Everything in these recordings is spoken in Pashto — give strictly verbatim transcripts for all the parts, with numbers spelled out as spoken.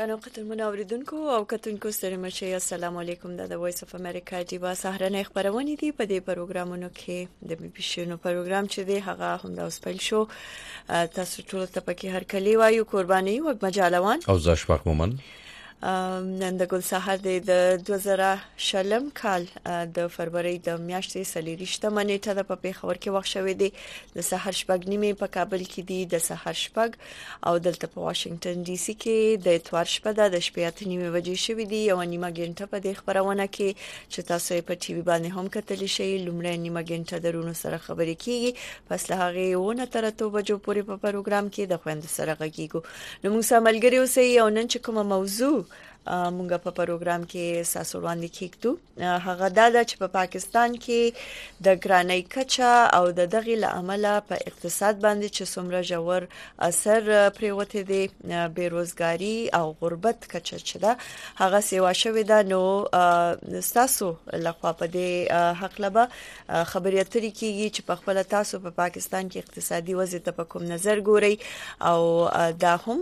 ګرانو قدرمنو اوریدونکو او کتونکو ستړي مشه السلام علیکم د وایس اف امریکا جیبا سهارنه خبرونه دي په دې پروګرامونو کې د بي بي سي نو پروګرام چې دی هغه هم د اوسپل شو تاسو ټول ته پکې هر کلی وایو قرباني او مجالوان او زاشفاق مومن نن د ګل سحر د دوه زره شلم کال د فروری د میاشتې سلیریشته منېټه د په خبر کې وخت شوې دي د سحر شپږ نیمه په کابل کې دي د سحر شپږ او دلته په واشنگټن ډي سي کې د اتوار شپه د شپې اته نیمه بجې شوې دي او نیمه ګنټه په دې خبرونه کې چې تاسو په ټي وي باندې هم کتلی شئ لومړی نیمه ګنټه درونو سره خبرې کیږي پس له هغه ونه تر اتو بجو پورې په پروګرام کې د خويند سره غږیږو نو موږ ملګری اوسئ او نن چې کومه موضوع مونږ په پروګرام کې ساسو وړاندې کیږو هغه دا چې په پاکستان کې د ګرانۍ کچا او د دغه لامل په اقتصاد باندې چې څومره جوړ اثر پریوته دي بیروزګاری او غربت کچا چې دا هغه سیوا شوې ده نو ساسو لخوا په دې حق لبا خبرې اترې کیږي چې په خپل تاسو په پاکستان کې اقتصادي وضعیت په کوم نظر ګوري او دا هم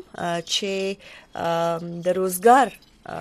چې د روزګار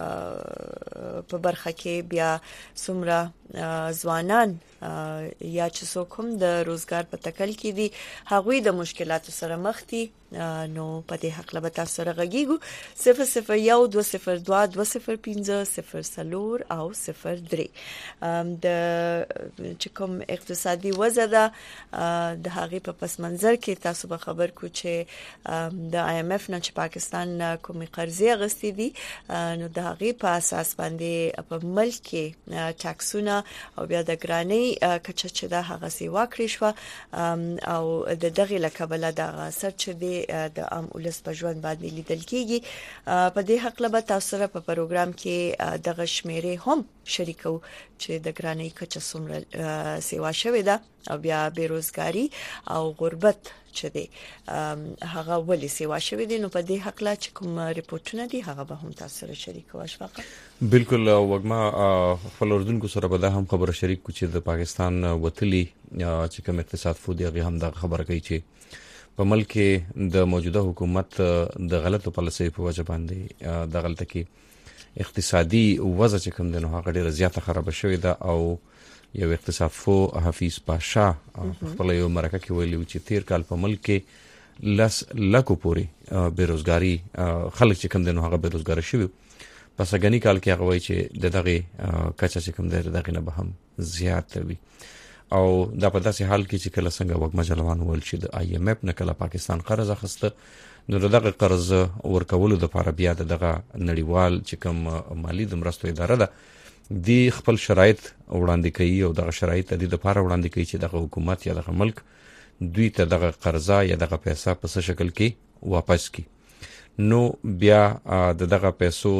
په برخه کې بیا څومره ځوانان یا چې څوک هم د روزګار په تکل کې دي هغوی د مشکلاتو سره مخ دي نو په دې حق له تاسو سره غږیږو صفر صفر یو دوه صفر دوه دوه صفر پنځه صفر صفر او صفر درې د چې کوم اقتصادي وضع ده د هغه په پس منظر کې تاسو به خبر کو چې د آی ایم اف نه چې پاکستان کومي قرضې غستې دي نو د هغه په اساس باندې په ملک کې ټاکسونه او بیا د ګرانۍ کچا چې دا هغه سی واکړې شو او د دغه لکبله د اثر چې دی د عام ولس په ژوند باندې لیدل کیږي په دې حق له تاسو سره په پروګرام کې دغه شمیرې هم شریکو چې د ګرانۍ کچا څومره سیوا شوې ده او بیا بیروزګاری او غربت چې دی هغه ولې سیوا شوې دي نو په دې حق لا چې کوم ریپورتونه دي هغه به هم تاسو سره شریکو اشفاق بالکل وګما خپل اردوونکو سره به دا هم خبره شریک کو چې د پاکستان وتلی چې کوم اقتصاد فودي هغه هم دا خبره کوي چې په ملک د موجوده حکومت د غلطو پالیسۍ په وجه باندې د غلطه کې اقتصادي وضع چې کوم د نو هغه ډیره زیاته خراب شوې ده او یو اقتصاد فو حفیظ پاشا خپل یو مرکه کې ویلي چې تیر کال په ملک کې لس لکو پوري بیروزګاری خلک چې کوم د نو هغه بیروزګار شوی پس غنی کال کې هغه وایي چې د دغه کچا چې کوم د دغه نه به هم زیات وي او دا په داسې حال کې چې کله څنګه وګ مجلوان ول چې د آی ایم اف نه کله پاکستان قرض اخسته نو دغه قرض ورکولو د لپاره بیا دغه نړیوال چې کوم مالی د مرستو اداره ده دی خپل شرایط وړاندې کوي او دغه شرایط د لپاره وړاندې کوي چې دغه حکومت یا دغه ملک دوی ته دغه قرضه یا دغه پیسې په څه شکل کې واپس کړي نو بیا د دغه پیسو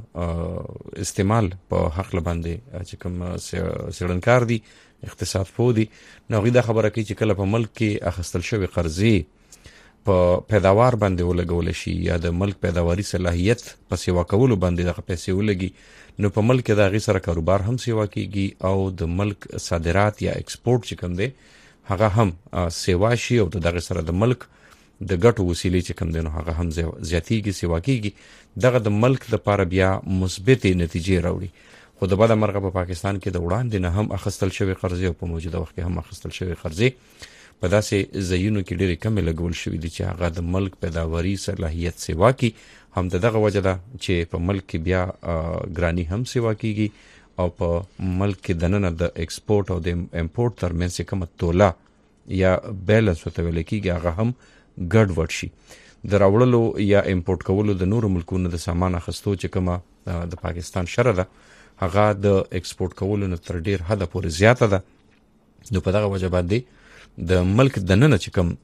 د استعمال په حق باندې چې کوم سړنکار دي اقتصاد فودي نو غي دا خبره کوي چې کله په ملک کې اخستل شوی قرضې په پیداوار باندې ولګول شي یا د ملک پیداواري صلاحیت په سیوا کولو باندې دغه پیسې ولګي نو په ملک کې دا غي سره کاروبار هم سیوا کیږي او د ملک صادرات یا ایکسپورت چې کوم دی هغه هم سیوا شي او دغه سره د ملک د ګټو وسیلې چې کوم دی نو هغه هم زیاتیږي سیوا کیږي دغه د ملک د لپاره بیا مثبت نتیجې راوړي خو د بعد مرغه په پاکستان کې د وړاندې نه هم اخستل شوی قرضې او په موجوده وخت کې هم اخستل شوی قرضې په داسې ځایونو کې ډېرې کمې لګول شوې دي چې هغه د ملک پیداواري صلاحیت سیوا کی هم دغه وجه ده چې په ملک کې بیا ګرانی هم سیوا کیږي او په ملک کې دننه د ایکسپورت او د امپورت ترمنځ کومه توله یا بیلنس وته ویل کیږي هغه هم ګډ وډ شي د راوړلو یا امپورت کولو د نورو ملکونو د سامان اخستو چې کومه د پاکستان شره ده هغه د ایکسپورت کولو نه تر ډیر حد پورې زیاته ده نو په دغه وجه باندې د ملک د نن چې کوم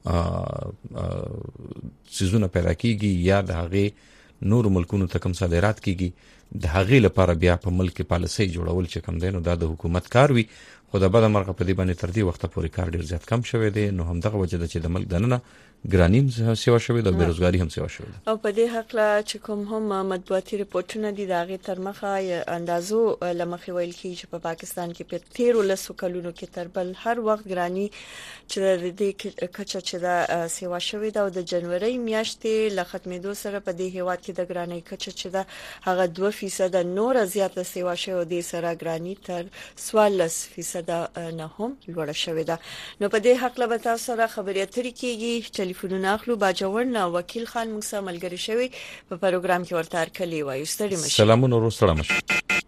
سيزونه پیدا کیږي یا د هغه نور ملکونو ته کوم صادرات کیږي د هغه لپاره بیا په ملک پالیسۍ جوړول چې کوم دینو د حکومت کار وي خو د بده مرغه په دې باندې تر دې وخت پورې کار ډیر زیات کم شوی دی. نو هم دغه وجه ده چې د ملک دننه ګرانیم سیوا شوی د بیروزګاری هم سیوا شوی او په دې حق لا چې کوم هم مطبوعاتي رپورټونه دي د هغه تر مخه اندازو لمخې ویل کیږي چې په پاکستان کې په تیر ولسو کلونو کې تر بل هر وخت ګرانی چې د دې کچه چې دا سیوا شوی دا د جنوري میاشتې ل ختمېدو سره په دې هیواد کې د ګرانی کچه چې دا هغه دوه فیصد نور زیاته سیوا شوی د سره ګرانی تر څوارلس فیصد نه هم لوړ شوی دا. نو په دې حق لا تاسو سره خبرې اترې کیږي ټلیفونونه اخلو. باجوړ وکیل خان موږ سره ملګری شوی په پروګرام کې ورته ارکلی وایو. ستړي مشه. سلامونه ورو سلام شه.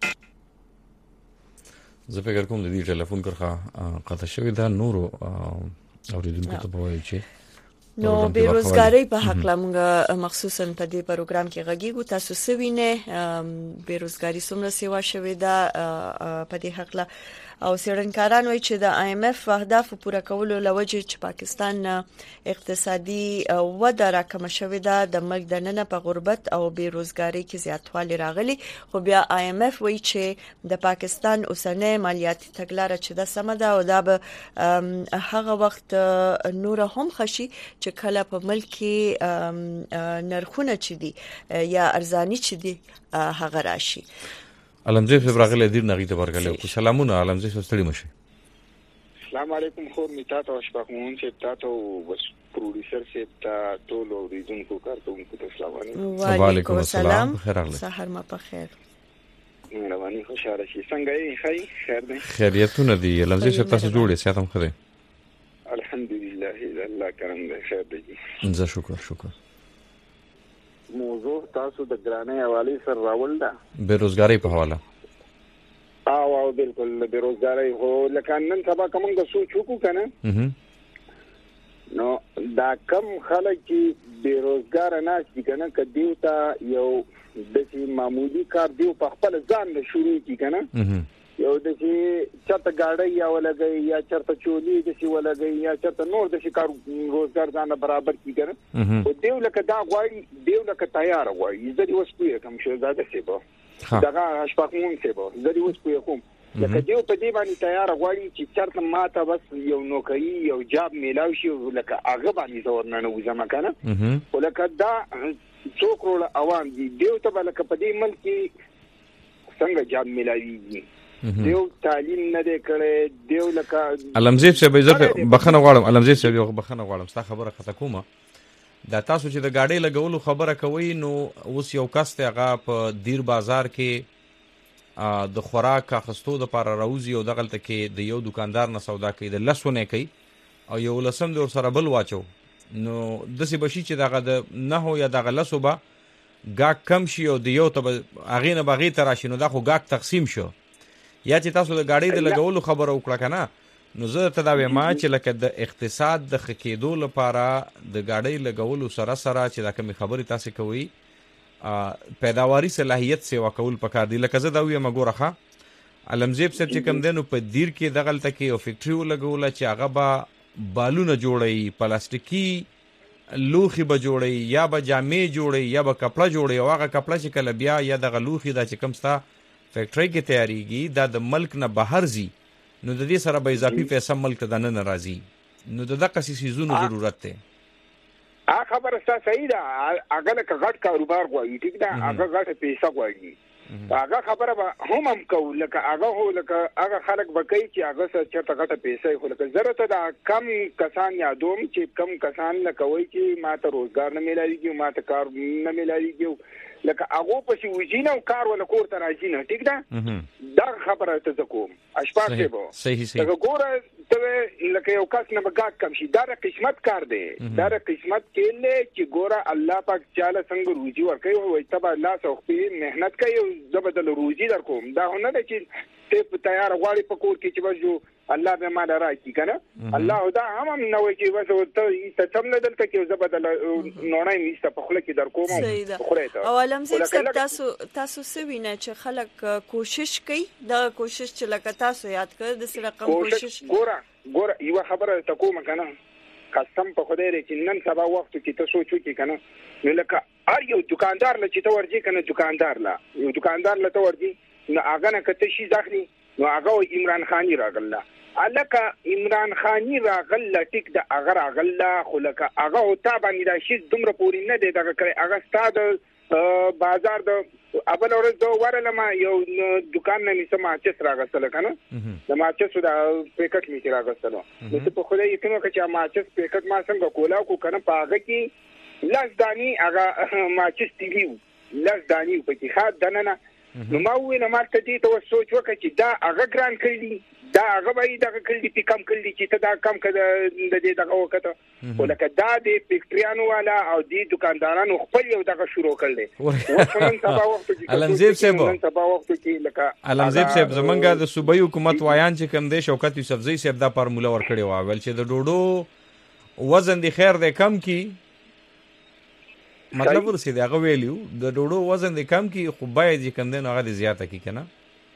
زه فکر کوم د دې ټلیفون کرخه قطع شوی دا نورو اوریدونکو ته وایي چې نو بیروزګاری په حق لا موږ مخصوصا په دې پروګرام کې غږیږو. تاسو سوینه بیروزګاری څومره سیوا شوی دا په دې حق لا او سیرنکاران وایي چې د آی ایم اف اهداف پوره کولو لوجه چې پاکستان اقتصادي وده راکمه شوې ده د ملک دننه په غربت او بیروزګاری کې زیاتوالی راغلی. خو بیا آی ایم اف وایي چې د پاکستان اوسنۍ مالیاتي تګلارې چې د سم ده او دا به هغه وخت نور هم خشي چې کله په ملک کې نرخونه چي دي یا ارزاني چي دي هغه راشي. علمزی صاحب راغلی دیر نغی ته ورغلی. سلامونه علمزی صاحب ستړي مشه. السلام علیکم خور میتا ته شپږمون چې تاسو بس پروډوسر چې تا ټول اوریدونکو کارکونکو ته سلام علیکم. وعلیکم السلام. سحر ما په خیر. رواني خوشاله شي. څنګه یې خی خیر دی؟ خیریتونه دي. علمزی صاحب تاسو جوړې ساتم خره. الحمدلله الله کرم دی خیر دی. زه شکر شکر. موضوع تاسو د ګرانۍ حواله سره راول ده بیروزګاری په حواله. او او بالکل بیروزګاری هو لکه نن سبا کوم د سوچ وکړو کنه نو دا کم خلک چې بیروزګار نه شي کنه کدیو ته یو د معمولی کار دیو په خپل ځان له شروع کی کنه یو د چې چرته گاډي یا ولګي یا چرته چولی د شي ولګي یا چرته نور د شي کار روزګار ځان برابر کی کنه او دیو لکه دا غواړي دیو لکه تیار غواړي زه دې وسپوي کوم شهزاده سیبو دغه شپږمون سیبو زه دې وسپوي کوم لکه دیو په دې باندې تیار غواړي چې چرته ماته بس یو نوکری یو جاب میلاو شي لکه هغه باندې زور نه وځم کنه ولکه دا څوک ورو عوام دي دیو ته لکه په دې ملک څنګه جاب میلاوي دیو تعلیم نه دی کړی دیو لکه علمزی صاحب زه بخنه غواړم علمزی صاحب یو بخنه غواړم ستا خبره خطا کومه دا تاسو چې د گاډي لګولو خبره کوي نو اوس یو کس ته هغه په دیر بازار کې د خوراک اخستو د لپاره راوځي او دغلته کې د یو دکاندار نه سودا کوي د لسونه کوي او یو لسم د ور سره بل واچو نو د سی بشي چې دغه د نه هو یا دغه لسو به ګاک کم شي او د یو ته اغه نه بغي تراشي نو دا خو ګاک تقسیم شو یا چې تاسو د گاډي د لګولو خبره وکړه کنه نو زه ته دا وایم چې لکه د اقتصاد د خکېدو لپاره د گاډي لګولو سره سره چې دا کوم خبره تاسو کوي پیداواري صلاحیت سیوا کول پکار دی. لکه زه دا وایم ګورخه علمزیب صاحب چې کوم دنو په دیر کې دغلته کې او فیکټری لګول چې هغه با بالونه جوړي پلاستیکي لوخي به جوړي یا به جامې جوړي یا به کپڑا جوړي او هغه کپڑا چې کله بیا یا د لوخي دا چې کوم ستا فیکټری کې تیاریږي دا د ملک نه بهر زی نو د دې سره به اضافي پیسې ملک ته نه ناراضي نو د دغه سيزونو ضرورت ته ا خبره صحیح ده هغه له غټ کاروبار غواړي ټیک ده هغه غټ پیسې غواړي هغه خبره به هم هم کو لکه هغه هو لکه هغه خلک بکای چې هغه څه چرته غټ پیسې خو لکه ضرورت ده کم کسان یادوم چې کم کسان لکه وای چې ماته روزګار نه ملایږي ماته کار نه ملایږي لکه هغه په شي وجینه او کار ولا کور ته راځي نه ټیک ده دا خبره ته کوم اشپاک دی بو صحیح صحیح دا ګوره ته لکه یو کس نه بګات کم شي دا د قسمت کار دی دا د قسمت کې له چې ګوره الله پاک چاله څنګه روزي ورکوي او تبا الله سوخي مهنت کوي او زبدل روزي در کوم دا نه ده چې ته تیار غواړي په کور کې چې بس الله به ما راځي کنه الله دا هم نه وایي چې بس ته څه نه دلته کې زبدل نونای میسته په خله کې در کوم خو او علمزی صاحب تاسو تاسو سوینه چې خلک کوشش کوي دا کوشش چې لکه تاسو یاد کړئ د سره کم کوشش ګوره ګوره یو خبره ته کوم کنه قسم په خدای لري چې نن سبا وخت کې تاسو سوچو کې کنه نو لکه هر یو دکاندار له چې ته ورځي کنه دکاندار لا یو دکاندار له ته ورځي نو هغه نه کته شي ځخني نو هغه عمران خان راغله الکه عمران خان راغله ټیک د هغه راغله خو لکه هغه او تا باندې دا شي دومره پوری نه دی دغه کړی هغه ستاد بازار د اول ورځ د ورلم یو دکان نه نسم ماچس راغسل کنه د ماچس د پیکټ می راغسل نو ته په خدای یې څنګه چې ماچس پیکټ ما څنګه کولا کو کنه پاغه کې لاس دانی هغه ماچس تیو لاس دانی په کې خاط دننه نو ما وینه مارته دې ته سوچ وکړه چې دا هغه ګران کړی دا هغه به دا کړی په کم کړی چې ته دا کم کړه د دې دغه وکړه ولکه دا د فیکټریانو والا او د دکاندارانو خپل یو دغه شروع کړل وڅنګ سبا وخت کې علمزیب صاحب سبا وخت کې لکه علمزیب صاحب زمونږ د صوبایي حکومت وایان چې کوم دی شوکت یوسفزئی صاحب دا فارموله ور کړی و ول چې د ډوډو وزن دی خیر دی کم کی مطلب ورسې دی هغه ویلیو د ډوډو وزن دی کم کی خو باید چې کوم دی نو هغه زیاته کی کنه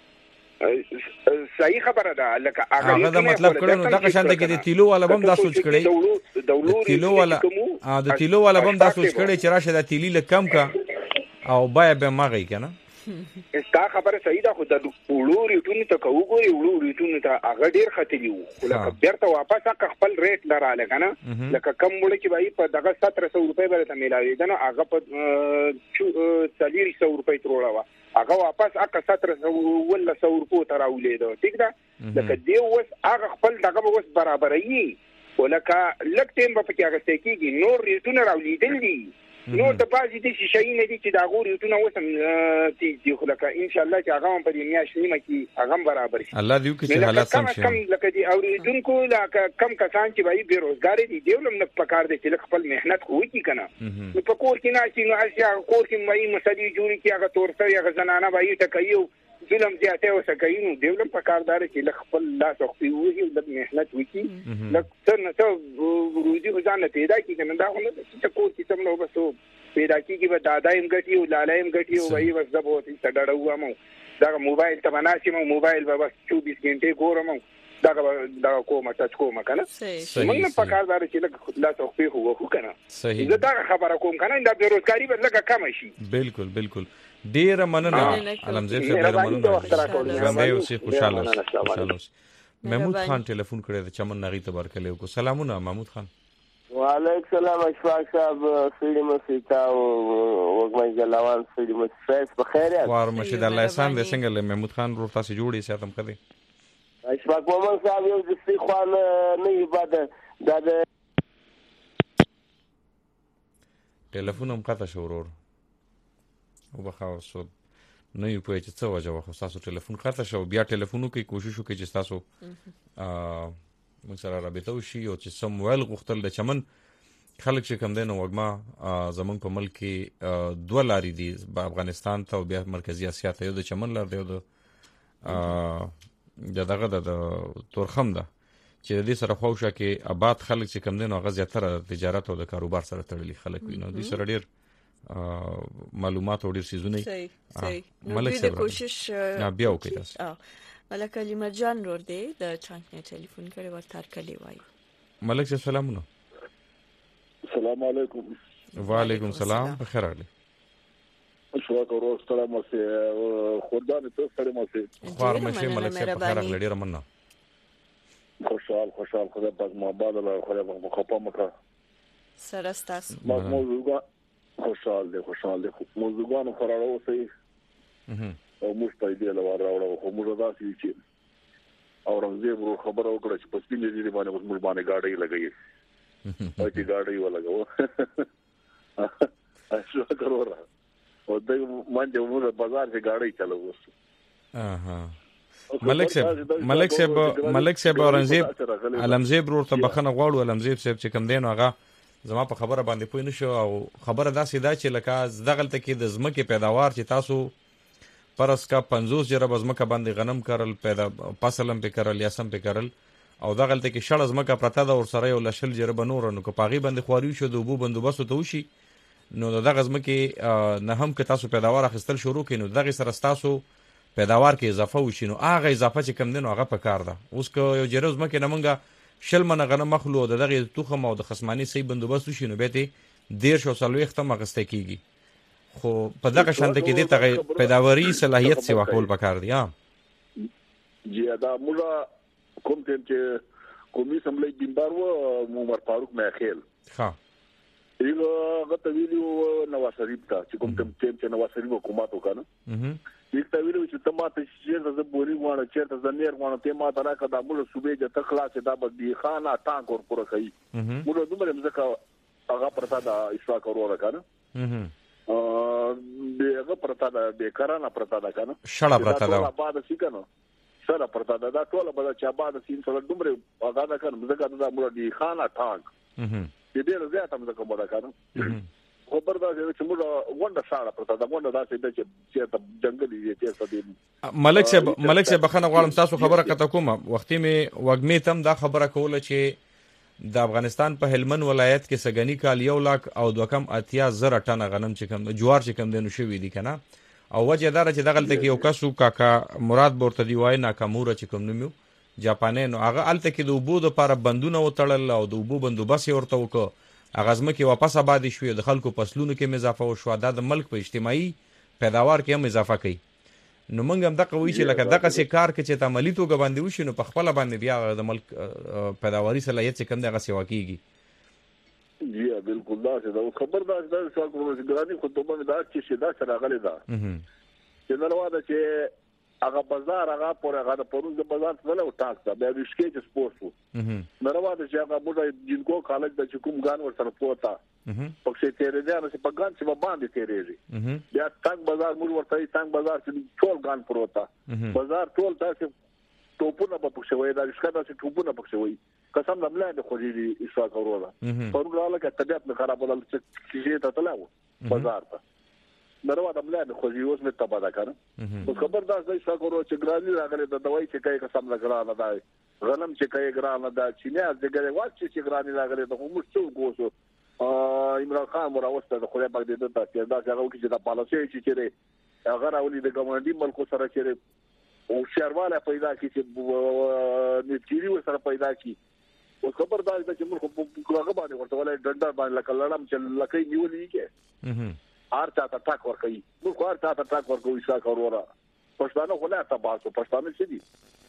صحیح خبره ده لکه هغه دا مطلب کړو نو دا شانته کې د تیلو والا بم دا سوچ کړی د تیلو والا د تیلو والا بم دا سوچ کړی چې راشه د تیلی له کم کا او بیا به ماغی کنه استا خبره صحیح ده خو د وړو ریټونو ته کوګوري وړو ریټونو ته هغه ډیر خطري وو لکه بیرته واپس خپل ریټ لراله کنه لکه کم وړ کې وای په دغه ساتر سو روپے برته میلاوي دنه هغه په څلور سو روپے تروړه هغه واپس اکه ساتر ولا سو روپو ته راولې ده ٹھیک ده لکه دی اوس هغه خپل دغه اوس برابرې ولکه لکه تیم په کې هغه سکیږي نور ریټونه راولې دي نو د بازي د شي نه دي چې دا غوړي ته نو وسم تي دي خو لکه ان شاء الله چې هغه په دې میاشت نیمه کې هغه برابر شي الله دې وکړي چې حالات سم شي کم لکه دي اوریدونکو لکه کم کسان چې وایي بیروزګار دي دیولم نه پکار دي چې خپل مهنت کوي کی کنه نو په کور کې نه چې نو اشیا کور کې وایي مسدي جوړي کې هغه تور سره هغه زنانه وایي ټکایو ظلم زیاته اوسه کوي نو دیولم پکاردار چې خپل لاس خو وي د مهنت وکي لکه نه ته روزي ځان پیدا کی کنه دا خو نه چې کور کې تم نو بسو پیدا کیږي به دادایم غټي او لالایم غټي او وایي بس زبوت ستډړو مو دا موبایل ته بناسي مو موبایل به بس چوبیس غنټه ګورم دا دا کومه ټچ کومه کنه موږ په کار دار چې لکه لاس خو هو هو کنه صحیح دا خبره کوم کنه دا بیروزګاری به لکه کم شي بالکل بالکل ډیر مننه علمزیب صاحب ډیر مننه باندې اوسې خوشاله خوشاله محمود خان ټلیفون کړی د چمن نغی ته ورکړلو کو سلامونه محمود خان وعلیکم السلام اشفاق صاحب سړي مسیتا او وګمای جلاوان سړي مسیس په خیر یاست وار مشید الله احسان دې څنګه له محمود خان ورته سي جوړي ساتم کړی اشفاق محمد صاحب یو د سی خوان نه عبادت دا د ټلیفون هم قطع شو ورور او بخاو سو نه یو په چې څه وجه واخو تاسو ټلیفون قطع شو بیا ټلیفونو کې کوشش وکړئ چې تاسو ا موږ سره رابطه وشي او چې سم ویل غوښتل د چمن خلک چې کم دین او وګما زمونږ په ملک کې دوه لارې دي په افغانستان ته او بیا مرکزی اسیا ته یو د چمن لار دی او د دغه د تورخم ده چې د دې سره خوښه کې آباد خلک چې کم دین او غزياتره تجارت او د کاروبار سره تړلي خلک ویني د سره ډیر معلومات او ډیر سيزونه صحیح صحیح ملک صاحب کوشش بیا وکړئ تاسو ملک علي مرجان ور دی د چانک نه ټلیفون کړي ورته کړي وای ملک صاحب سلامونه السلام علیکم وعلیکم السلام بخیر علي شو کورو السلام علیکم خدای ته سلام علیکم خوار مشه ملک صاحب بخیر غلډي رمنه خوشحال خوشحال خدای پاک ماباد الله خدای پاک مخاپه مکه سره تاسو موضوع خوشحال دي خوشحال دي موضوعونه خراړو سي او موږ په دې لور راوړو خو موږ داسې چې او رمزي ورو خبره وکړه چې په سپینې دې باندې موږ باندې گاډي لګي او چې گاډي ولګو اښه کرورا او دغه باندې موږ بازار کې گاډي چلوو اها ملک صاحب ملک صاحب ملک صاحب اورنګزیب علمزیب ورته بخنه غواړو علمزیب صاحب چې کم دین هغه زما په خبره باندې پوه نشو او خبره داسې دا چې لکه دغلته کې د زمکه پیداوار چې تاسو پرس کا پنځوس جره بزمکه باندې غنم کرل پیدا فصلم په کرل یا سم په کرل او دغلته کې شړ زمکه پرته دا ور سره یو لشل جره بنور نو کو پاغي باندې خواري شو د وبو بندوبست ته وشي نو دغه زمکه نه هم که تاسو پیداوار اخیستل شروع کینو دغه سره تاسو پیداوار کې اضافه وشي نو هغه اضافه چې کم دین هغه په کار ده اوس کو یو جره زمکه نمنګه شل من غنم مخلو د دغه توخم او د خصمانی سي بندوبست وشي نو به ته دیر شو سلوي ختم غسته کیږي خو په دغه شانته کې د ته پیداواري صلاحيت سی واکول پکار دی ها جی دا موږ کوم چې قومي اسمبلی بمبار و عمر فاروق میخیل ها یو غته ویلو نواز شریف ته چې کوم ټیم چې نواز شریف حکومت وکړه اها یک تا ویلو چې تماته چې د بوري غواړه چې د زنیر غواړه ته ما ته راکړه د موږ صوبې د تخلاص د بدی خانه ټانک ور پوره کوي موږ دومره مزه هغه پرتا د اشفاق ورور کنه اها ا دغه پرتا د بیکارانه پرتا د کنه شړه پرتا د بعد سې کنه سره پرتا دا ټول به چې بعد سین سره دومره هغه دا کنه مزه دا موږ دی خانه ټانک اها دې ډېر زیات مزه کوم دا کنه خبر دا چې موږ ونده ساړه پرتا دا ونده دا چې چې جنگلي چې څه ملک صاحب ملک صاحب بخنه غواړم تاسو خبره کته کومه وختي می وګمی تم دا خبره کوله چې د افغانستان په هلمند ولایت کې سګنی کال یو لاک او دوه کم اتیا زره ټنه غنم چې کم جوار چې کم دینو شوی دي کنه او وجه دار چې دغلته کې یو کسو کاکا مراد بورته دی وای ناکاموره چې کوم نومو جاپانینو هغه الته کې د وبو د لپاره بندونه وتړل او د وبو بندوبس ورته وکړه هغه ځمکه واپس آباد شوې د خلکو فصلونو کې اضافه وشو د ملک په اجتماعي پیداوار کې هم اضافه کوي نو موږ هم دغه وی چې لکه دغه سي کار کې چې عملی توګه باندې وشي نو په خپل باندې بیا د ملک پیداواري صلاحیت څخه کم دغه سیوا کیږي جی بالکل دا څه خبر دا چې څوک ورګرانی خو ته به دا چې شدا سره غلي دا چې نن واده چې هغه بازار هغه پر هغه پروز د بازار څخه له ټاکس دا به وشکې چې سپورت وو نن واده چې هغه موږ جنکو کالج د کوم ګان ور سره پوتا پکې تیرې دی نو په ګان چې باندې تیرېږي بیا ټاک بازار موږ ورته ټاک بازار چې ټول ګان پروتا بازار ټول تاسو ټوپونه په پښه وای دا ښکدا چې ټوپونه پښه وای قسم د ملاند خو دې اشفاق وروړه پرګراله کې طبيعت نه خراب ول چې ته تلاو بازار ته نروا د ملاند خو دې اوس مې تبا دا کړ او خبر دا چې اشفاق وروړه چې ګرانی راغله د دوايي چې کوي قسم نه ګرانه دا غنم چې کوي ګرانه دا چې نه د ګره واچ چې ګرانی راغله د موږ څو ګوسو عمران خان مراوسته د خدای پاک دې ته چې دا څنګه وکړي چې دا پالیسي چې چیرې هغه راولي د ګوندي ملکو سره چیرې او شهرواله پیدا کی چې نتیری سره پیدا کی او خبر دا چې موږ په هغه باندې ورته ولې ډنډر باندې لکه لړم چې لکه نیولې کې هر چا ته ټاک ورکړي موږ هر چا ته ټاک ورکوي څنګه وروره پښتانه خو نه تاسو پښتانه چې دي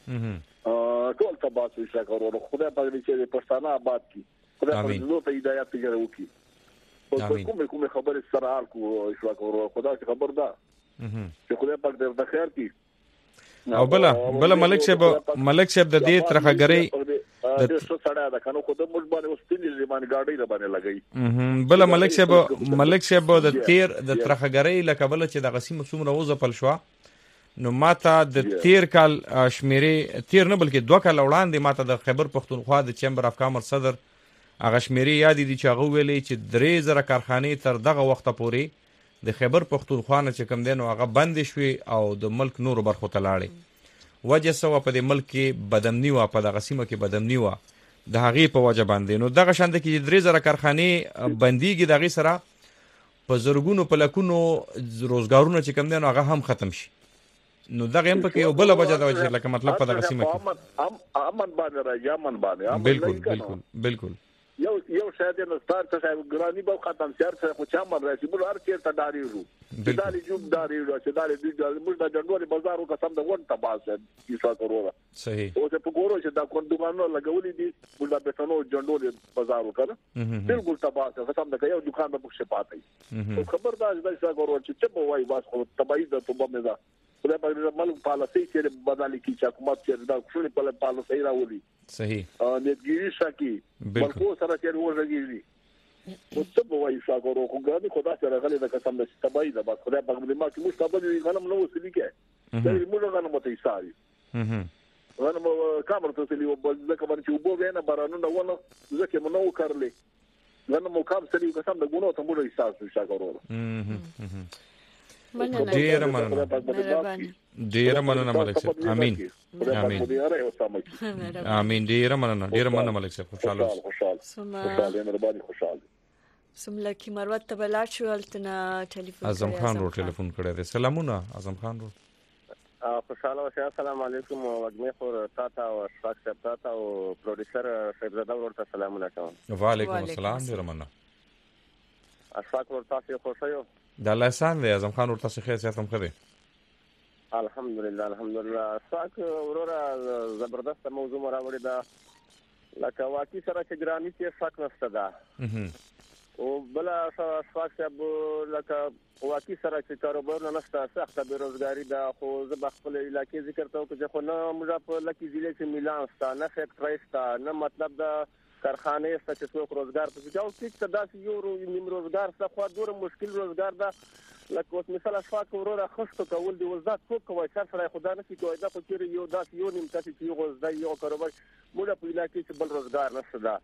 ا ټول تاسو څنګه وروره خدای په دې چې پښتانه آباد کی خدای په دې ته هدایت پیدا وکړي او کومه کومه خبره سره حال کو څنګه وروره خدای خبر ده چې خدای په دې د خیر کی او بل بل ملک صاحب ملک صاحب د دې ترخګری د څه سړی دا کنه خو د موږ باندې اوس تللی باندې گاډي را باندې لګي بل ملک صاحب ملک صاحب د تیر د ترخګری لکه بل چې د غسیم څومره وځپل شو نو ماته د تیر کال شمیرې تیر نه بلکې دوه کال وړاندې ماته د خیبر پختونخوا د چیمبر اف کامرس صدر هغه شمیرې یاد دي چې هغه ویلي چې درې زره کارخانې تر دغه وخته پورې د خیبر پختونخوا نه چې کم دینو هغه بند شوي او د ملک نور برخو ته لاړې وجه سوا په دې ملک کې بدامنی وا په دغه سیمه کې بدامنی وا د هغې په وجه باندې نو دغه شاند کې درې زره کارخانې بنديږي دغه سره په زرګونو په لکونو روزګارونه چې کم دینو هغه هم ختم شي نو دغه هم پکې یو بل وجه دا وجه لکه مطلب په دغه سیمه کې امن باندې راځي امن باندې بالکل بالکل بالکل یو یو شاید نو ستار ته ګرانی به ختم شهر څخه خو چا مر راځي موږ هر چیرته داریو چې دالي جوب داریو چې دالي د موږ د جنډوري بازار او قسم د ون تباسه کی څه کورو صحیح او څه په ګورو چې دا کوندګانو لګولې دي موږ د بتانو جنډوري بازار وکړه بالکل تباسه قسم د یو دکان په څه پاتې او خبردار د څه کورو چې څه بوای واس خو تبعید ته په مزه خدای په دې ملک پالیسي چې بدلې کی چې حکومت چې دا ټول په پالیسي راولي صحیح ا نتګری شکی بلکو سره چې ورغېږي او څه به وایي څنګه خو ګرځي خدا سره غلي د قسم د تبعید بس خدای په دې ما کې مستقبل غنم نو وسلی کې دا موږ غنم ته ایساري غنم کامر ته سلی او ځکه باندې چې وبو غنه بارانو نه ونه ځکه مونږ وکړلې غنم کام سلی قسم د ګونو ته موږ ایساسو څنګه ډیر مننه ډیر مننه ملک صاحب امين امين امين ډیر مننه ډیر مننه ملک صاحب خوشاله خوشاله مهرباني خوشاله سملکی مروت ته بلار شو التنا ټلیفون اعظم خان رو ټلیفون کړی دی سلامونه اعظم خان رو خوشاله اوسه السلام علیکم وګمه خور تاته او اشفاق صاحب تاته او پروډوسر شیخزاده ورته سلامونه کوم وعلیکم السلام ډیر مننه اشفاق ورته خوشاله د الله احسان دی اعظم خان ورته خیر ساتم خره الحمدلله الحمدلله ساک ورورا زبردست موضوع راوړی دا لکه واقعي سره چې ګرانی کې شک نشته دا او بل ساک صاحب لکه واقعي سره چې کاروبار نه نشته سخت بیروزګاری دا خو زه بخپل علاقې ذکر ته کوم چې خو نه موږ په لکه ضلع کې میلان ستا نه فیکټری ستا نه مطلب دا کارخانه ستا چې څوک روزګار پکې او څه دا یو نیم روزګار څه خو ډېر مشکل روزګار دا لکه اوس مثلا اشفاق ورور خشته کول دی وزدا څوک کوي چې سره خدا نه شي کوي دا خو چیرې یو داس یو نیم تاسو چې یو غوځدا یو کاروبار موږ په علاقې کې بل روزګار نشته دا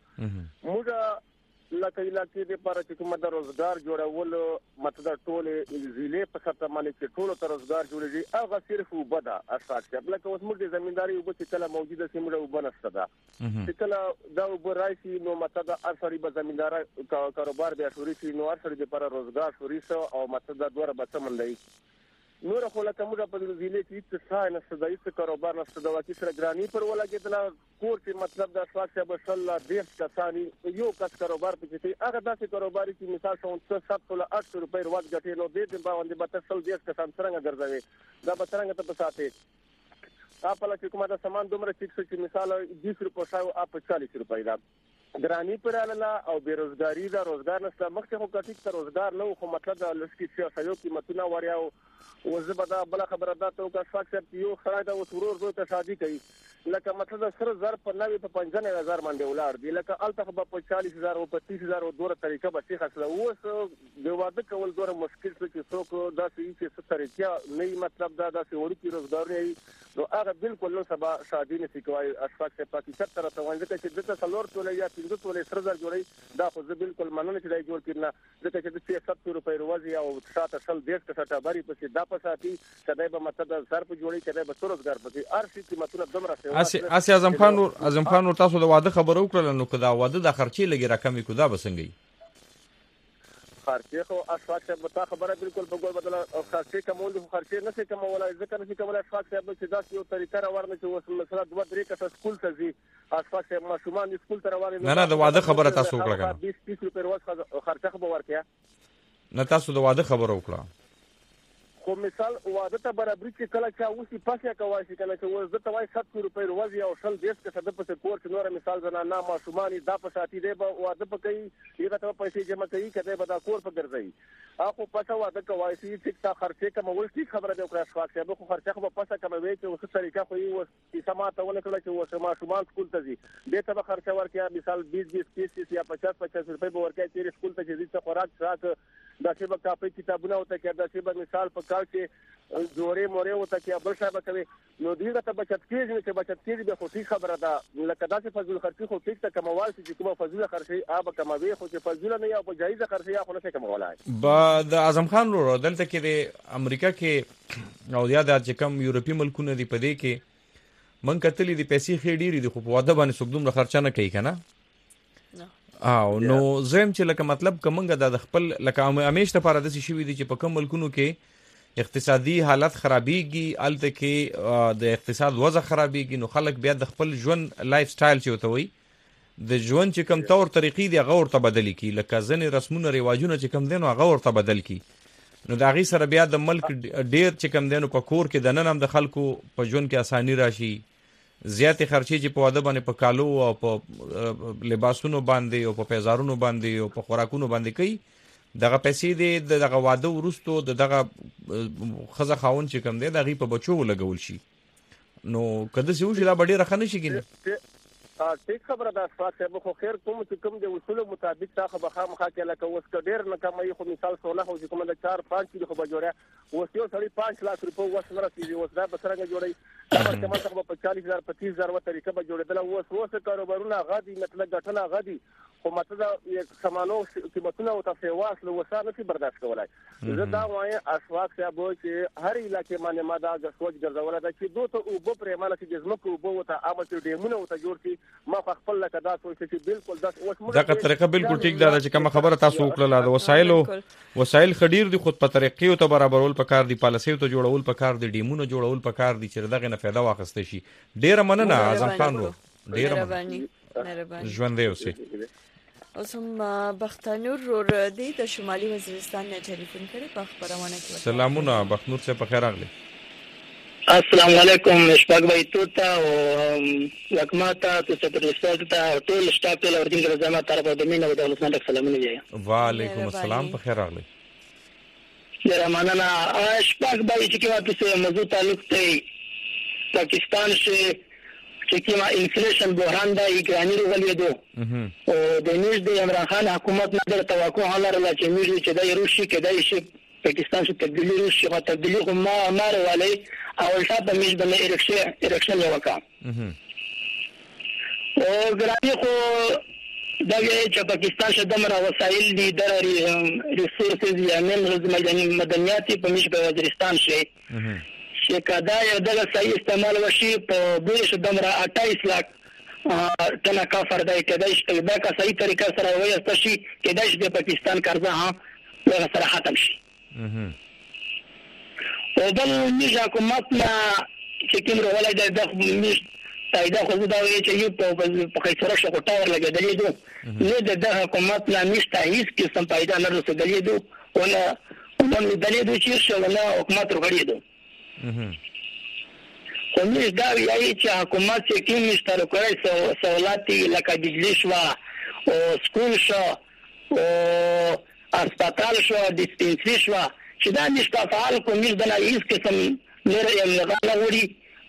موږ لکه علاقې د لپاره چې کومه د روزګار جوړول مطلب ټول ضلع په سطح باندې چې ټول تر روزګار جوړېږي هغه صرف وبدا اشفاق لکه اوس موږ د زمینداري وب چې کله موجوده سیمه وبنسته دا چې کله دا وب راځي نو مطلب ارسري به زمیندار کاروبار به شوري شي نو ارسري د لپاره روزګار شوري سو او مطلب دا دوره به سمندای نور خو لکه موږ په دې ضلع کې څه ځای نه ستدای څه کاروبار نه ستدای واکې سره ګرانی پر ولګیدل کور چې مطلب دا اشفاق صاحب الله ډیر کسانی یو کس کاروبار پکې هغه داسې کاروبار چې مثال شون څه سات له اټ سو روپۍ ورځ ګټي نو دې په باندې به تاسو ډیر کسان څنګه ګرځوي دا به څنګه ته پساته اپل چې کومه دا سامان دومره چې مثال بیس روپۍ شاو اپ چالیس روپۍ دا ګرانی پر اله او بیروزګاری دا روزګار نشته مخکې خو کټیک ته روزګار نه خو مطلب دا لسکی چې سيو قیمتونه وریاو وزبدا بل خبره ده ته کا شخص یو خړای دا وسرور زو ته شادي کوي لکه مطلب سره زر په نوي په پنځه هزار باندې ولار دی لکه الته په چالیس هزار او په تیس هزار او دوره طریقه به شي خاصه اوس د واده کول دوره مشکل څه چې څوک دا چې څه طریقه نه مطلب دا د وړي کی روزګار نه نو هغه بالکل نو سبا شادي نه کوي اشفاق سے پاکستان تر ته وانځي چې دته څلور ټوله یا پنځه ټوله سره زر جوړي دا خو بالکل مننه چې دا جوړ کړنه دته چې د سبت روپۍ روزي او شاته شل دیش ته ټابري په دا پساتي کدی به مطلب سر په جوړي کدی به روزګار پکې ارشي قیمتونه دمر سره اسی اسی اعظم خان نور اعظم خان نور تاسو د واده خبرو کړل نو کدا واده د خرچي لګي رقمي کو دا بسنګي خرچه خو اشفاق صاحب ته خبره بالکل په ګور بدل او خرچه کومول خو خرچه نه څه کومول ځکه نه کومول اشفاق صاحب چې دا یو طریقه راوړنه چې وس مثلا دوه درې کسه سکول ته ځي اشفاق صاحب ماشومان سکول ته روانه نه نه د واده خبره تاسو وکړه بیس تیس روپۍ ورځ خرچه خو ورکیا نه تاسو د واده خبره وکړه خو مثال واده ته برابرۍ چې کله چا اوسې پاسه کوي چې کله چې وز د توای سات روپۍ ورځ او شل دیش کې صد په کور چې نور مثال زنا نه ماشومان دا په ساتي دی به واده په کوي یغه ته پیسې جمع کوي کله به دا کور په ګرځي اخو پاسه واده کوي چې تا خرچه کومول چې خبره دی او خاص خاصه به خرچه خو پاسه کوي چې اوس طریقه خو یې سماته ول کړل چې اوس ماشومان سکول ته ځي به ته خرچه ورکیا مثال بیس بیس تیس یا پچاس پچاس روپۍ به ورکیا چې سکول ته ځي څه خوراک راک دا چې به کاپي کتابونه او ته کې دا چې به مثال په کال کې جوړې مورې او ته کې بل څه به کوي نو دیغه ته بچت کېږي چې بچت کېږي به خو خبره ده لکه دا چې فضل خرچي خو ټیک ته کموال چې کومه فضل خرچي آب کموي خو چې فضل نه یا په جایزه خرچي خو نه کمولای با د اعظم خان ورو دلته کې د امریکا کې او یا د کم یورپی ملکونو دی پدې کې من کتلې د پیسې خې ډېری د خو په واده باندې څوک دومره خرچه نه کوي کنه او نو زم چې لکه مطلب کومنګ د خپل لکه همیش ته لپاره د شي وي چې په کوم ملکونو کې اقتصادي حالت خرابېږي الته کې د اقتصاد وضع خرابېږي نو خلک بیا د خپل ژوند لایف سټایل چې وتوي د ژوند چې کم تور طریقې دی غور ته بدلی کی لکه ځنې رسمونه رواجونه چې کم دینو غور ته بدل کی نو دا غي سره بیا د ملک ډیر چې کم دینو په کور کې د نن هم د خلکو په ژوند کې اساني راشي زیاتې خرچې چې په واده باندې په کالو او په لباسونو باندې او په پیزارونو باندې او په خوراکونو باندې کوي دغه پیسې د دغه واده ورستو د دغه خزه خاون چې کم دی دغه په بچو لګول شي نو کله چې وشي دا ډېر رخنه شي کینه ټیک خبره ده صاحب خو خیر کوم چې کوم د اصول مطابق تا خو بخا مخا کې لکه اوس ډېر نه کمای خو مثال سوله خو چې کوم د چار پنځه کیلو خو بجوړه اوس یو سړی پنځه لک روپۍ وس نه رسیدي اوس دا به څنګه جوړي دا چې مثلا په چالیس هزار پچیس هزار و طریقه به جوړېدل اوس اوس کاروبارونه غادي مطلب ګټنه غادي خو مطلب یک سمانو قیمتونه او تاسو واسله وسانه چې برداشت کولای زه دا وایم اشفاق صاحب چې هر علاقې باندې ما دا سوچ ګرځول دا چې دوه ته او په پرېماله کې جسمه کو بو ته عامه ډیمونه او ته جوړ کی ما خپل لکه دا سوچ چې بالکل دا اوس موږ دا طریقه بالکل ټیک ده چې کوم خبره تاسو وکړه د وسایلو وسایل خډیر دي خود په طریقې او ته برابرول پکار دي پالیسي ته جوړول پکار دي ډیمونه جوړول پکار دي چې دغه نه फायदा واخیسته شي ډیر مننه اعظم خان رو ډیر مننه ژوند دی اوسه اوس هم بختانور رور دی د شمالي وزیرستان نه ټلیفون کړي په خبرونه کې سلامونه بختنور څخه په خیر راغلی السلام علیکم شپږ بای توتا او وکماتا تاسو ته رسالتا ټول سټاف ته ورته د زما طرف د مين او د ولسمن سلامونه دی. وعلیکم السلام په خیر راغلی. ډیر مننه. شپږ بای چې کومه تاسو موضوع تعلق ته پاکستان شه چې کومه انفلیشن بحران دا ایرانی ولیدو او د نیوز د عمران خان حکومت نه د توقع حاله را چې موږ چې د روسي کې د شي پاکستان څخه تبدیلی روسي او تبدیلی کوم ما مار والی او الټا په میش باندې الیکشن الیکشن وکړه او ګرانی خو دا چې پاکستان شه دمر وسایل دي د ریسورسز یا منرز مدنیاتي په میش په وزیرستان شي چې کدا یو دغه صحیح استعمال وشي په بیش دمر اٹھائیس لاک تنه کافر دی کدای چې دا کا صحیح طریقه سره وایي چې کدای چې د پاکستان قرضه ها له سره ختم شي او بل میش حکومت نه چې کوم ولای د میش پیدا خو دا وایي چې یو په خیسره شو ټاور لګیدلې دو نه د حکومت نه میش هیڅ قسم پیدا نه رسېدلې دو ولا ولا دلې دو چې شو ولا حکومت ورغړې دو خو میش دا وایي چې حکومت چې کوم مشترک کړي سہولات لکه بجلی شو او سکول شو او هسپتال شو ډیسپنسری شو چې دا نشته فعال کوم د نه هیڅ قسم لري نه غوړي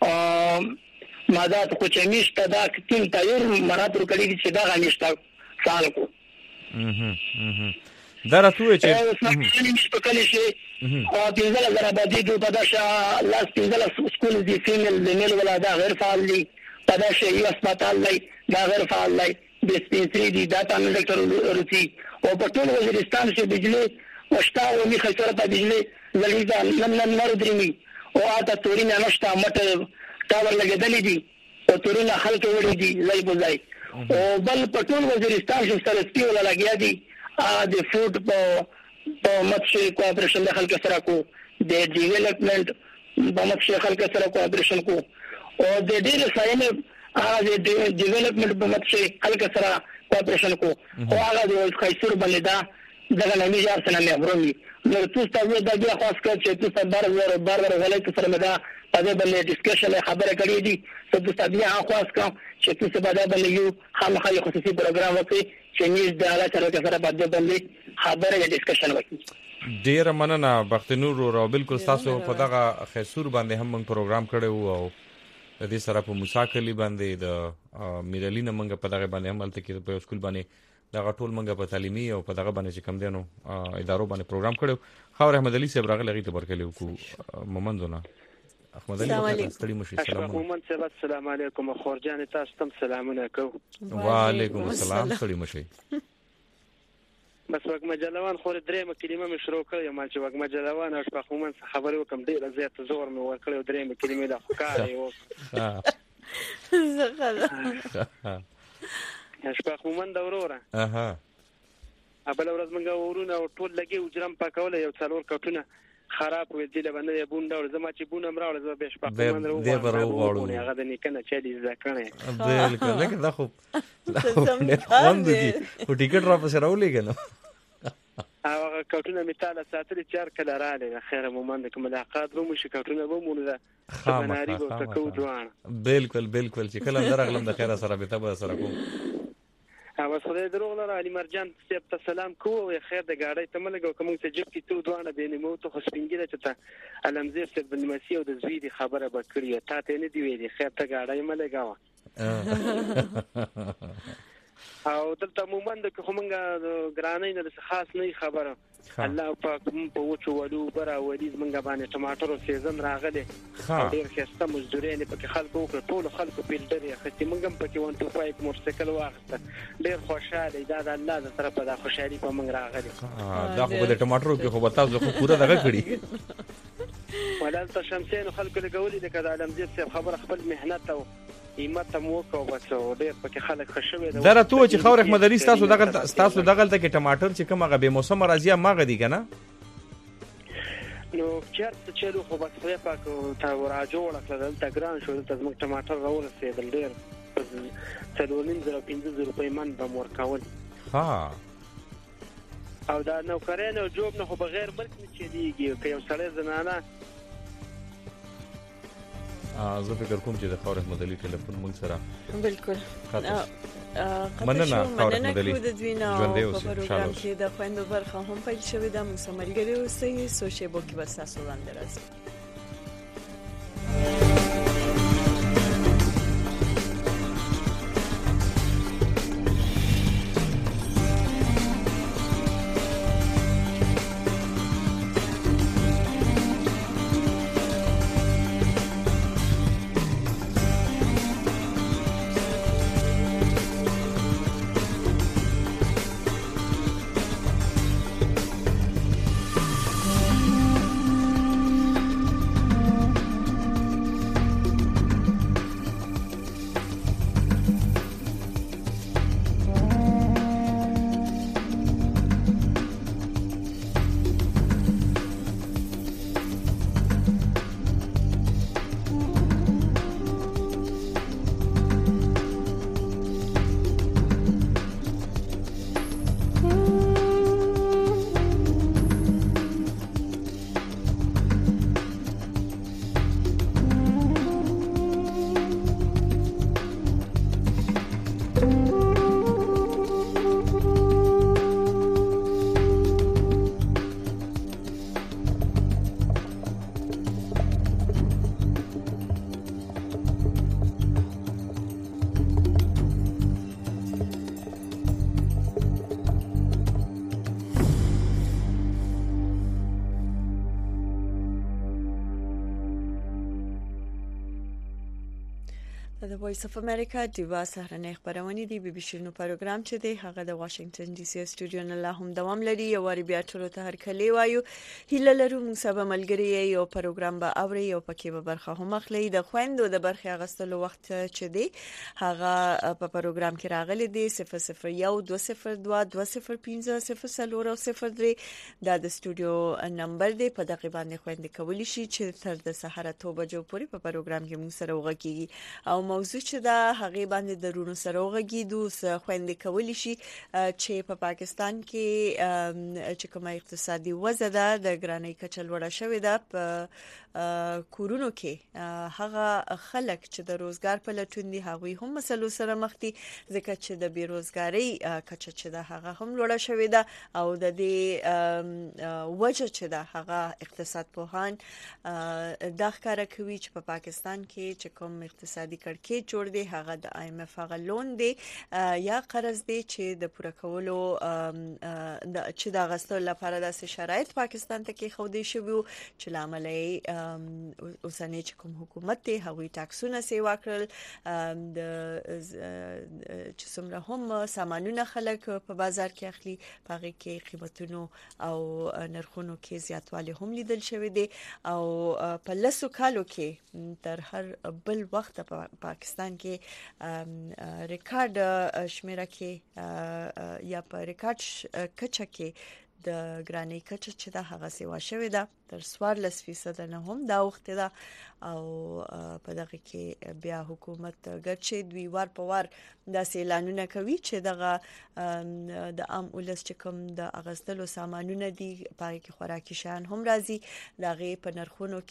ماده خو چې نشته دا تین تایر مراد ورکړي چې دا نشته فعال کو دا راځوي چې په کلی شي او پنځه زره باندې د پداشه لاس پنځه سکول دي فیمل د مل ولا دا غیر فعال دي پداشه یو هسپتال دی دا غیر فعال دی ډیسپنسری دي دا تاسو ډاکټر ورتي او په ټول وزیرستان کې بجلی وشتا او می خسر په بجلی زلیدا نن نن نور درمي او اته تورینه نشته مټ ټاور لګیدلې دي او تورینه خلک وړي دي لای په ځای او بل په ټول وزیرستان کې سره سپی ولا لګیا دي ا د فود په په مڅ کوآپریشن د خلک سره کو د ډیولپمنٹ په مڅ خلک سره کوآپریشن کو او د ډیر ساينه ا د ډیولپمنٹ په مڅ خلک سره کوآپریشن کو او هغه د خیسور باندې دا دغه نامي جار سره نه ورومي نو تاسو ته دا بیا خاص کړ چې تاسو بار بار بار بار ولایت سره مدا په دې باندې ډیسکشن خبره کړې دي تاسو بیا خاص کړ چې تاسو په دا باندې یو خامخا خصوصي پروګرام وکړي چې نیز د اعلی سره سره په دې باندې خبره یا ډیسکشن وکړي. ډیر مننه بختنور او بالکل تاسو په دغه خیسور باندې هم موږ پروګرام کړو او د دې سره په مساکلی باندې د میرالین موږ په دغه باندې عمل ته کې په سکول باندې دا ټول موږ په تعلیمي او په دغه باندې چې کم دینو ادارو باندې پروګرام کړو. خاور احمد علي صاحب راغلی غي ته ورکلو کو مومندونه احمد علي ستړي مشي سلام مومند صاحب السلام علیکم خورجان تاسو تم سلامونه کو. وعلیکم السلام ستړي مشي. بس وګ مجلوان خور درېمه کلمه مې شروع کړې ما چې وګ مجلوان او شپه مومند خبرې وکم ډېر زیات زور مې ورکړې درېمه کلمه د ښکارې و شپه مومند وروره اها ابل ورځ منګه ورونه ټول لګي وجرم پاکول یو څلور کټونه خراب وې دي له باندې بونډه ور زما چې بونه امراول زما به شپه مومند وروره دې برو غواړو هغه د نیکنه چې دې ځکه بالکل لکه دا خو خوند دي او ټیکټ را پسې راولې کنه هغه کټونه میتاله ساتلې چار کله رااله خیره مومند کوم ملاقات رومو شي کټونه به مونږ ده بناري کو تکو دوان بالکل بالکل چې کله درغلم د خیره سره به تبه سره کوم او سره دروغ لره علي مرجان سیب ته سلام کو او خیر د گاډي ته ملګو کوم څه جب کی تو دوانه بینه مو ته خسپینګره چته علمزیر سیب بن مسیح او د زوی دی خبره بکړی تا ته نه دی ویلي خیر ته گاډي ملګاوه او دلته مومند که همغه ګرانې نه خاص نه خبره الله پاک په وچو ولو برا ولیز منګه باندې ټماټر سیزن راغله ډیر خسته مزدورین په خلکو وکړه ټول خلکو پیلډر یې خسته منګه په کې ون تو پایپ موټرسایکل واخته ډیر خوشاله دا د الله ز طرف د خوشحالي په منګ راغله دا خو د ټماټرو کې خو بتاو خو پورا دغه کړی ولالته شمسین خلکو لګولې د کده علمزیر صاحب خبر خپل مهنت او قیمت مو کو بس ډېر پکې خلک خوشوي دا راته چې خاور احمد علي تاسو دغه تاسو دغه ته کې ټماټر چې کومه به موسم راځي ماغه دي کنه نو چرته چې خو بس خو پاک تا راجوړ کړل تا ګران شو ته موږ ټماټر راورسېدل ډېر څلورنیم زره پنځه زره روپۍ من به ورکول ها او دا نو کرینه جوب نه خو بغیر ملک نه چلیږي که یو سړی زنانه زه فکر کوم چې د خاور احمد علي ټلیفون موږ سره بالکل مننه خاور احمد علي د دوی نه په پروګرام کې د خويندو برخه هم پیل شوې ده. موږ سملګری اوسئ سوشي بو کې بس تاسو وړاندې راځي. د وایس اف امریکا دیوا سهرنې خبرونه دی بي بي سي نو پروګرام چې دی هغه د واشنگټن ډي سي سټوډیو نه لا هم دوام لري. یو وری بیا ټولو ته هر کلی وایو هیله لرو موږ سبا ملګری یو پروګرام به اوري او پکې به برخه هم اخلي. د خويندو د برخه غستلو وخت چې دی هغه په پروګرام کې راغلي دی صفر صفر یو دوه صفر دوه دوه صفر پنځه صفر صفر صفر درې دا د سټوډیو نمبر دی. په دغه باندې خويندې کولی شي چې تر د سحر اتو بجو پورې په پروګرام کې موږ سره وغږیږي او موضوع چې دا هغه باندې درونو سره وغږیدو س خويندې کولی شي چې په پاکستان کې چې کومه اقتصادي وضع ده د ګرانۍ کچه لوړه شوې ده په کورونو کې هغه خلک چې د روزګار په لټون دي هغوی هم مسلو سره مخ دي ځکه چې د بیروزګاری کچه چې ده هغه هم لوړه شوې ده او د دې وجه چې ده هغه اقتصاد پوهان د ښکارا کوي چې په پاکستان کې چې کوم اقتصادي کړکېچ جوړ دی هغه د آی ایم اف هغه لون دی یا قرض دی چې د پوره کولو د چې د غستلو لپاره د شرایط پاکستان ته کې خو دی شوی چې لامل یې اوسنۍ چې کوم حکومت دی هغوی ټاکسونه سیوا کړل د چې څومره هم سامانونه خلک په بازار کې اخلي هغه کې قیمتونو او نرخونو کې زیاتوالی هم لیدل شوی دی او په لسو کالو کې تر هر بل وخت په پاکستان کې ریکارډ شمیره کې یا په ریکارډ کچه کې د ګرانۍ کچه چې دا هغه سیوا شوې ده تر څوارلس فیصد نه هم دا وخت ده او په دغه کې بیا حکومت ګرځي دوی وار په وار د اعلانونه کوي چې دغه د عام ولس چې کوم د اغستلو سامانونه دي په کې خوراکي شیان هم راځي دغه په نرخونو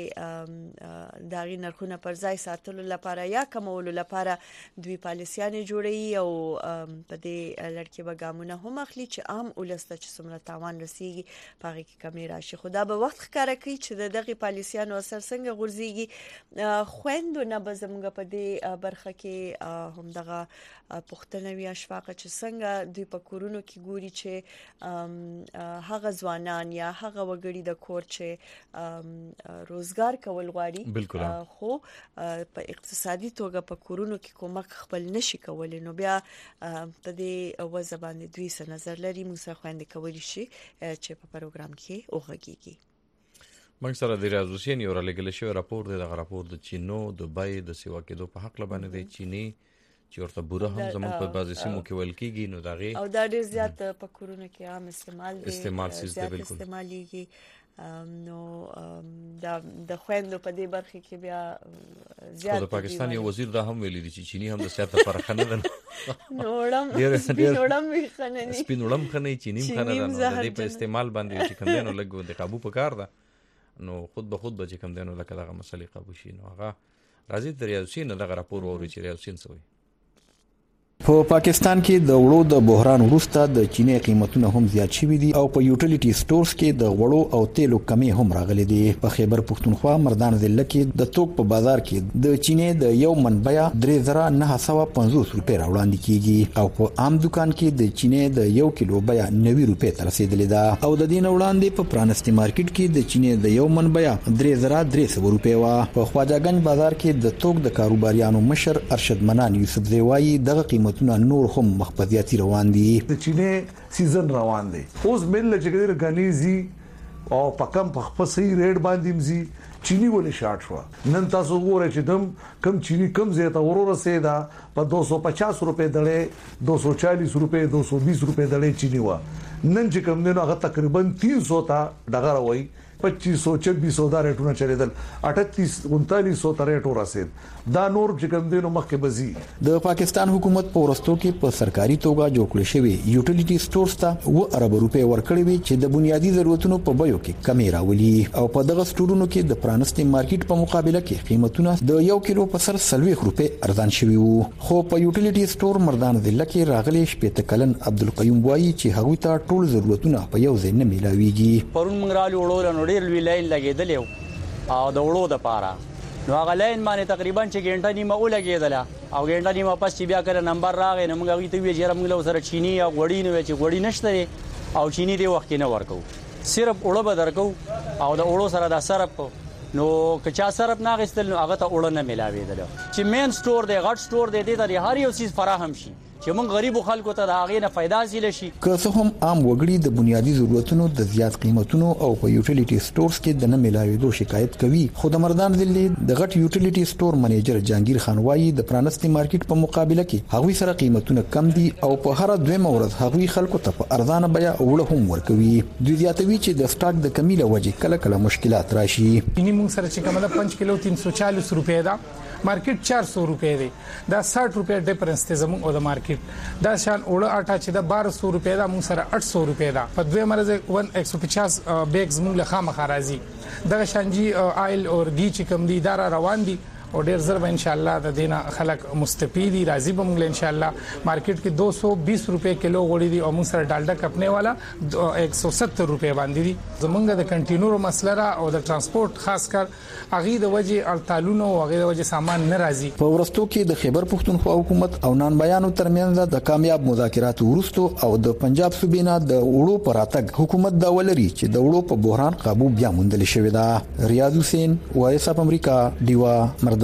کې دغه نرخونه پر ځای ساتلو لپاره یا کمولو لپاره دوی پالیسیانه جوړي او په دې لړ کې به ګامونه هم اخلي چې عام ولس ته چې څومره تاوان رسیږي په کې کمی راشي. خدا به وخت ښکارا کوي چې دغه پالیسیانو اثر څنګه غورځي خويندو نه به زموږ په دې برخه کې هم دغه پښتنه وی اشفاق چې څنګه دوی په کورونو کې ګوري چې هغه ځوانان یا هغه وګړي د کور چې روزګار کول غواړي خو په اقتصادي توګه په کورونو کې کومک خپل نشي کولای نو بیا په دې وځ باندې دوی څه نظر لري موږ سره خويندې کولی شي چې په پروګرام کې وغږیږي. موږ سره د ریاض حسین یو راګل شو راپور دی د راپور د چینو دوبای د سیوا کېدو په حق لبانه دی چینی چې ورته بوره هم زموږ په بعضی سیمو کې ویل کېږي نو دغه او دا ډیر زیات په کورونو کې عام استعمال دی استعمال سیسته بالکل استعماليږي نو دا د خويندو په دې برخه کې بیا زیات د پاکستان یو وزیر دا هم ویلي چې چینی هم د سیاست لپاره خنه ده نوړم سپینوړم خنني سپینوړم خنني چینی خنه ده د دې په استعمال باندې چې کوم دینو لګو د قابو په کار ده نو خود به خود به چې کوم دینو لکه دغه مسلې قابو شي نو هغه راځي د ریاضین دغه راپور ووري چې ریاضین څه وایي. په پاکستان کې د وړو د بحران وروسته د چینې قیمتونه هم زیات شوي دي او په یوټیلیټي سټورز کې د وړو او تیلو کمی هم راغلي دي. په خیبر پښتونخوا مردان ضلع کې د توک په بازار کې د چینې د یو من بیه درې زره نه سوه پنځوس روپۍ راوړاندې کیږي او په عام دکان کې د چینې د یو کیلو بیه نوي روپۍ ته رسیدلې ده او د دې نه وړاندې په پرانستي مارکیټ کې د چینې د یو من بیه درې زره درې سوه روپۍ و. په خواجهګنج بازار کې د توک د کاروباریانو مشر ارشد منان یوسف زیوایی دغه قیمت نور هم مخبزياتي روان دي. د چینه سیزن روان دي. اوس مل چې ګر غنيزي او پکم په خپسي ریډ باندې مزي چینی ولې شارټ شو. نن تاسو وګورئ چې دم کم چینی کم زیاته ورور سیدا په دو سو پچاس روپے دړې دو سو چالیس روپے دو سو بیس روپے دړې چینی و. نن چې کم دینو هغه تقریبا تین سو تا ډغره وای پچیس سو چھبیس سو دا ریټونه چلیدل اٹھتیس انتالیس سو ته ریټ ورسید. دا نور چې کوم دینو مخکې بزي. د پاکستان حکومت په ورستو کې په سرکاري توګه جوړ کړی شوی یوټیلیټي سټورز ته و ارب روپے ورکړي وي چې د بنیادی ضرورتونو په بیو کې کمی راولي او په دغه سټورونو کې د پرانستي مارکیټ په مقابله کې قیمتونه د یو کیلو په سر سلوي روپے ارزان شوي وو. خو په یوټیلیټي سټور مردان ضلع کې راغلي شپږ کلن عبدالقیوم وایي چې هغوی ته ټول ضرورتونه په یو ځای نه میلاويږي. پرون موږ را لوړو ډېر وی لاین لګیدل او د وړو د پاره نو هغه لاین باندې تقریبا چې ګنټه نیمه ولګیدله او ګنټه نیمه پس چې بیا کړه نمبر راغی نو موږ وی ته وی چې موږ سره چینی او غوړی نو چې غوړی نشته او چینی دی وخت نه ورکو صرف وړو به درکو او د وړو سره د صرف نو کچا صرف نه غستل نو هغه ته وړو نه ملاویدل چې مین سٹور دی غټ سٹور دی د هر یو چیز فراهم شي چې موږ غریب خلکو ته د هغه نه फायदा حاصل شي. که څه هم عام وګړي د بنیادی ضرورتونو د زیات قیمتونو او په یوټیلیټي سټورز کې د نه ملاویدو شکایت کوي خو د مردان ضلع د غټ یوټیلیټي سټور منیجر جانگیر خان وایي د پرانستي مارکیټ په مقابله کې هغوی سره قیمتونه کم دي او په هر دویمه ورځ هغوی خلکو ته په ارزانه بیه وړه هم ورکوي. دوی زیاتوي چې د سٹاک د کمی له وجې کله کله مشکلات راشي. یعنی موږ سره چې کومه پنځه کیلو تین سو چالیس روپے دا مارکیټ چار سو روپے دی دا ساٹھ روپے ډیفرنس ته زموږ او د مارکیټ دا شان اوړه اټا چې دا بارہ سو روپے دا موږ سره اټ سو روپے دا په دوه مرزه ایک سو پچاس بیگز موږ له خامخا راځي. دا شانجی آیل او گی چې کم دي دا روان دي او ډیر زر به ان شاء الله د دینه خلک مستفیدی راضی به موږ ان شاء الله مارکیټ کې دو سو بیس روپے کیلو غوړي دي او موږ سره ډالډا کپنے والا ایک سو ستر روپے باندې دي. زمونږ د کنټینر مسله او د ترانسپورت خاص کر اغه د وجه التالونو او اغه د وجه سامان نه راځي. په ورستو کې د خیبر پښتونخوا حکومت او نان بیانو ترمنځ د کامیاب مذاکرات ورستو او د پنجاب صوبینا د وړو پراتګ حکومت دا ولري چې د وړو په بحران قابو بیا موندل شوی دا. ریاض حسین وایس اپ امریکا دیوا مردان.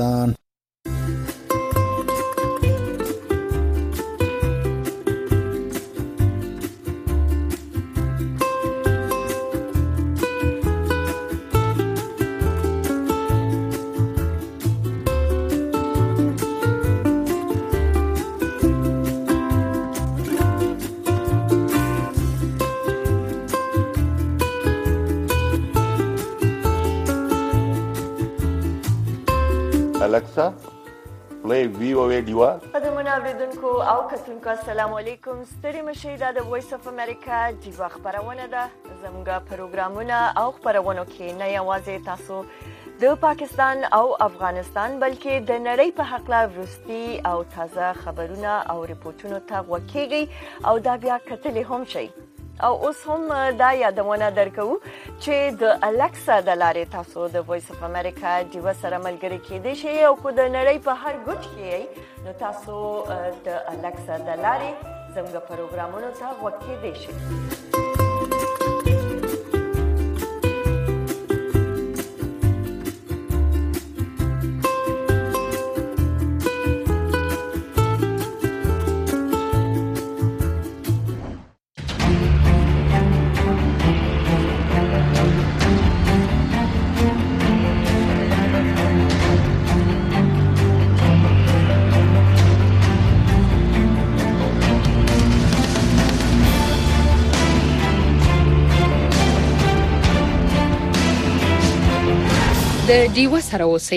Alexa, play V O A Diva. قدمونه اوریدونکو او کتونکو السلام علیکم. ستړي مشئ دا د وایس اف امریکا دیوا خبرونه ده. زموږ پروګرامونه او خبرونه کې نه یوازې تاسو د پاکستان او افغانستان بلکې د نړۍ په حق لا ورستي او تازه خبرونه او ریپورتونو ته وکیږي او دا بیا کتلې هم شي. او اوس هم دا یادونه درکو چې د الکسا د لارې تاسو د وایس اف امریکا دیوا سره ملګری کېدئ شئ او کو د نړۍ په هر ګوټ کې نو تاسو د الکسا د لارې زموږ پروګرامونو ته وکیدئ شئ. د دیوا سره اوسئ.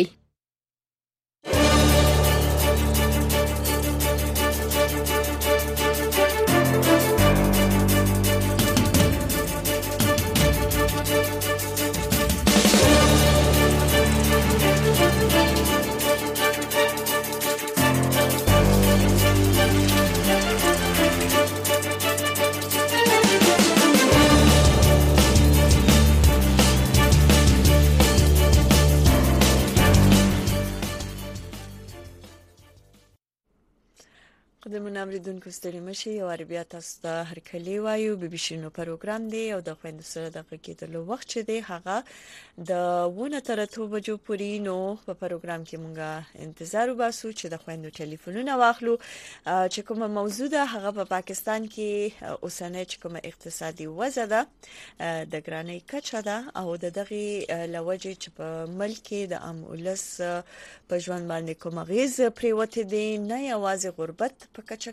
قدمونه امریدونکو ستړي مشي او بیا تاسو ته هر کلی وایو به بشینو پروګرام دی او د خويند سره د کېدلو وخت چې دی هغه د ونه تر اتو بجو پورې نو په پروګرام کې مونږه انتظار وباسو چې د خويندو ټلیفونونه واخلو چې کومه موضوع ده هغه په پا پاکستان کې اوسنۍ چې کومه اقتصادي وضع ده د ګرانۍ کچه ده او د دغه لوجه چې په ملک کې د عام ولس په ژوند باندې کومه غیز پریوته دي نه یوازې غربت په کچه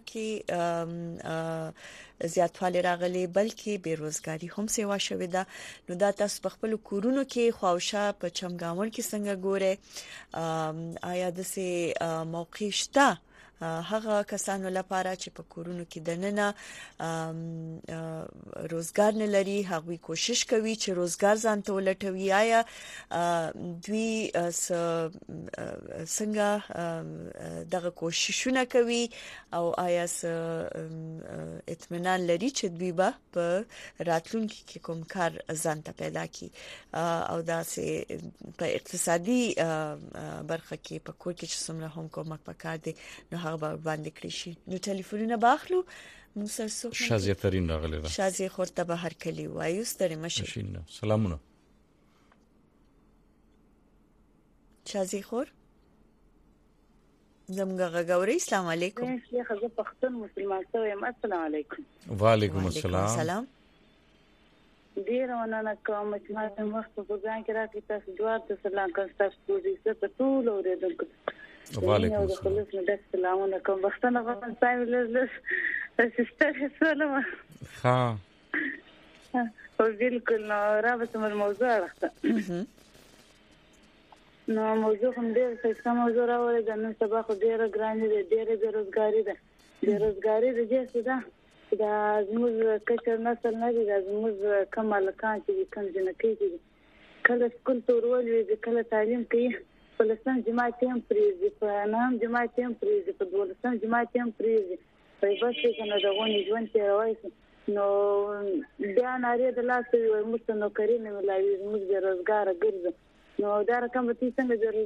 کې زیاتوالی راغلی بلکې بیروزګاری هم سیوا شوې ده. نو دا تاسو په خپل کورونو کې خواوشه په چمګامل کې څنګه ګوره آیا د سي موقع شته هغه کسانو لپاره چې په کورونو کې دننه روزګار نه لري هغوی کوشش کوي چې روزګار ځان ته ولټوي آیا دوی څنګه دغه کوششونه کوي او آیا اطمینان لري چې دوی به په راتلونکي کې کوم کار ځان ته پیدا کړي او دا سه په اقتصادي برخه کې په کور کې چې څومره هم کومک پکار دي نو هغه باندې کړی شي. نو ټلیفونونه باخلو مسلسل شازیه ترين راغلی ده شازیه خورته به هر کلی وایو ستړي مشه سلامونه شازیه خور زموږ غوړی السلام علیکم شیخ زه پښتون مسلمان سوم السلام علیکم وعلیکم السلام سلام ډیر وننه کوم چې ما ته وخت په ځان کې راکې تاسو دوه ته سلام کوم تاسو پوزیسه په ټول اوریدونکو وعلیکم السلام سلامونه کوم بختنه غوښتم تاسو لږ سیستر سلام ها او بالکل نو رابطه مر موضوع راځه نو موضوع هم ډیر څه موضوع راوړل د نن سبا خو ډیر ګران دي ډیر بیروزګاری ده بیروزګاری د جسد ده دا زموږ کچر نسل نه دي زموږ کمال کان چې کوم جنکی دي کله سکول تورول وی کله تعلیم کوي فلسطین جماعت هم پریزي په نام جماعت هم پریزي په ولستان جماعت هم پریزي په بس کې نه دغونی ژوند ته راوځي نو بیا ناری د لاسه یو مستنو کری نه ملایي موږ بیروزګار ګرځو نو دا رقم به څنګه ضروري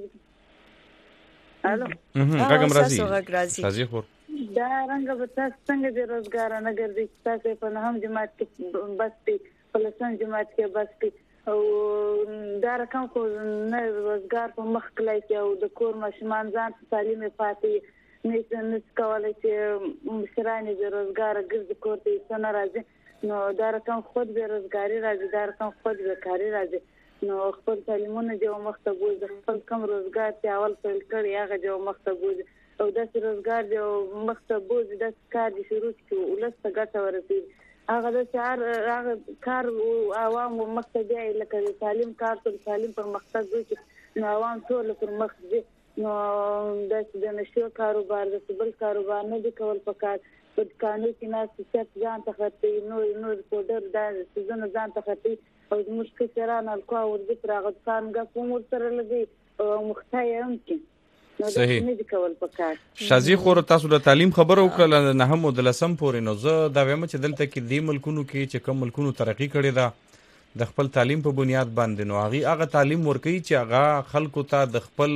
الو هغه مرضی راځي خور دا رنګ به تاسو څنګه بیروزګار نه ګرځي تاسو په نام جماعت کې بس په فلسطین جماعت کې بس او دا رقم خو نه روزګار په مخ کلای چې او د کور ماشومان ځان تعلیم پاتې نه نس کولای چې مشرانه د روزګار ګرځي کوته څنګه راځي نو دا رقم خود به روزګاری راځي دا رقم خود به کاری راځي نو خپل تعلیمونه جو مختبوز خپل کم روزګار چې اول پیل کړی هغه جو مختبوز او د روزګار جو مختبوز د کار د شروع کې ولست ګټه ورسي هغه د شهر هغه کار او عوام مقصد دی لکه تعلیم کار ټول تعلیم پر مقصد دی نو عوام ټول پر مقصد نو د د نشو کاروبار د بل کاروبار نه دی کول پکار په قانون کې نه ست ځان ته خطي نو نو پودر د سيزن ځان ته خطي او مشکل سره نه کو ورته راغد څنګه کوم سره لګي او مختایم کې صحیح شازي خور تاسو د تعلیم خبرو کړل نه هم د لسم پورې نو زه دا وایم چې دلته کې د ملکونو کې چې کوم ملکونو ترقی کړي دا د خپل تعلیم په بنیاد باندې نو هغه هغه تعلیم ورکوي چې هغه خلکو ته د خپل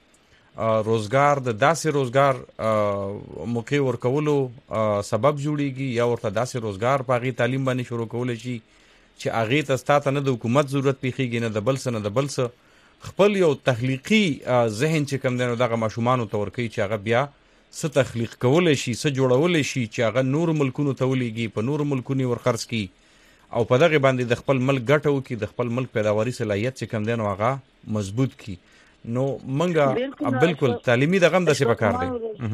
روزګار د داسې روزګار موقع ورکولو سبب جوړیږي یا ورته داسې روزګار په هغه تعلیم باندې شروع کول شي چې هغه ته ستاسو نه د حکومت ضرورت پیخیږي نه د بل څه نه د بل څه خپل یو تخلیقي ذهن چې کوم دنو دغه ماشومان او تورکی چې هغه بیا څه تخلیق کول شي څه جوړول شي چې هغه نور ملکونو ته ولېږي په نور ملکونو ورخرڅ کی او په دغه باندې د خپل ملک ګټو کې د خپل ملک پیداواري صلاحیت چې کوم دنو هغه مضبوط کی نو منګه بالکل تعلیمي دغه هم د څه پکار دی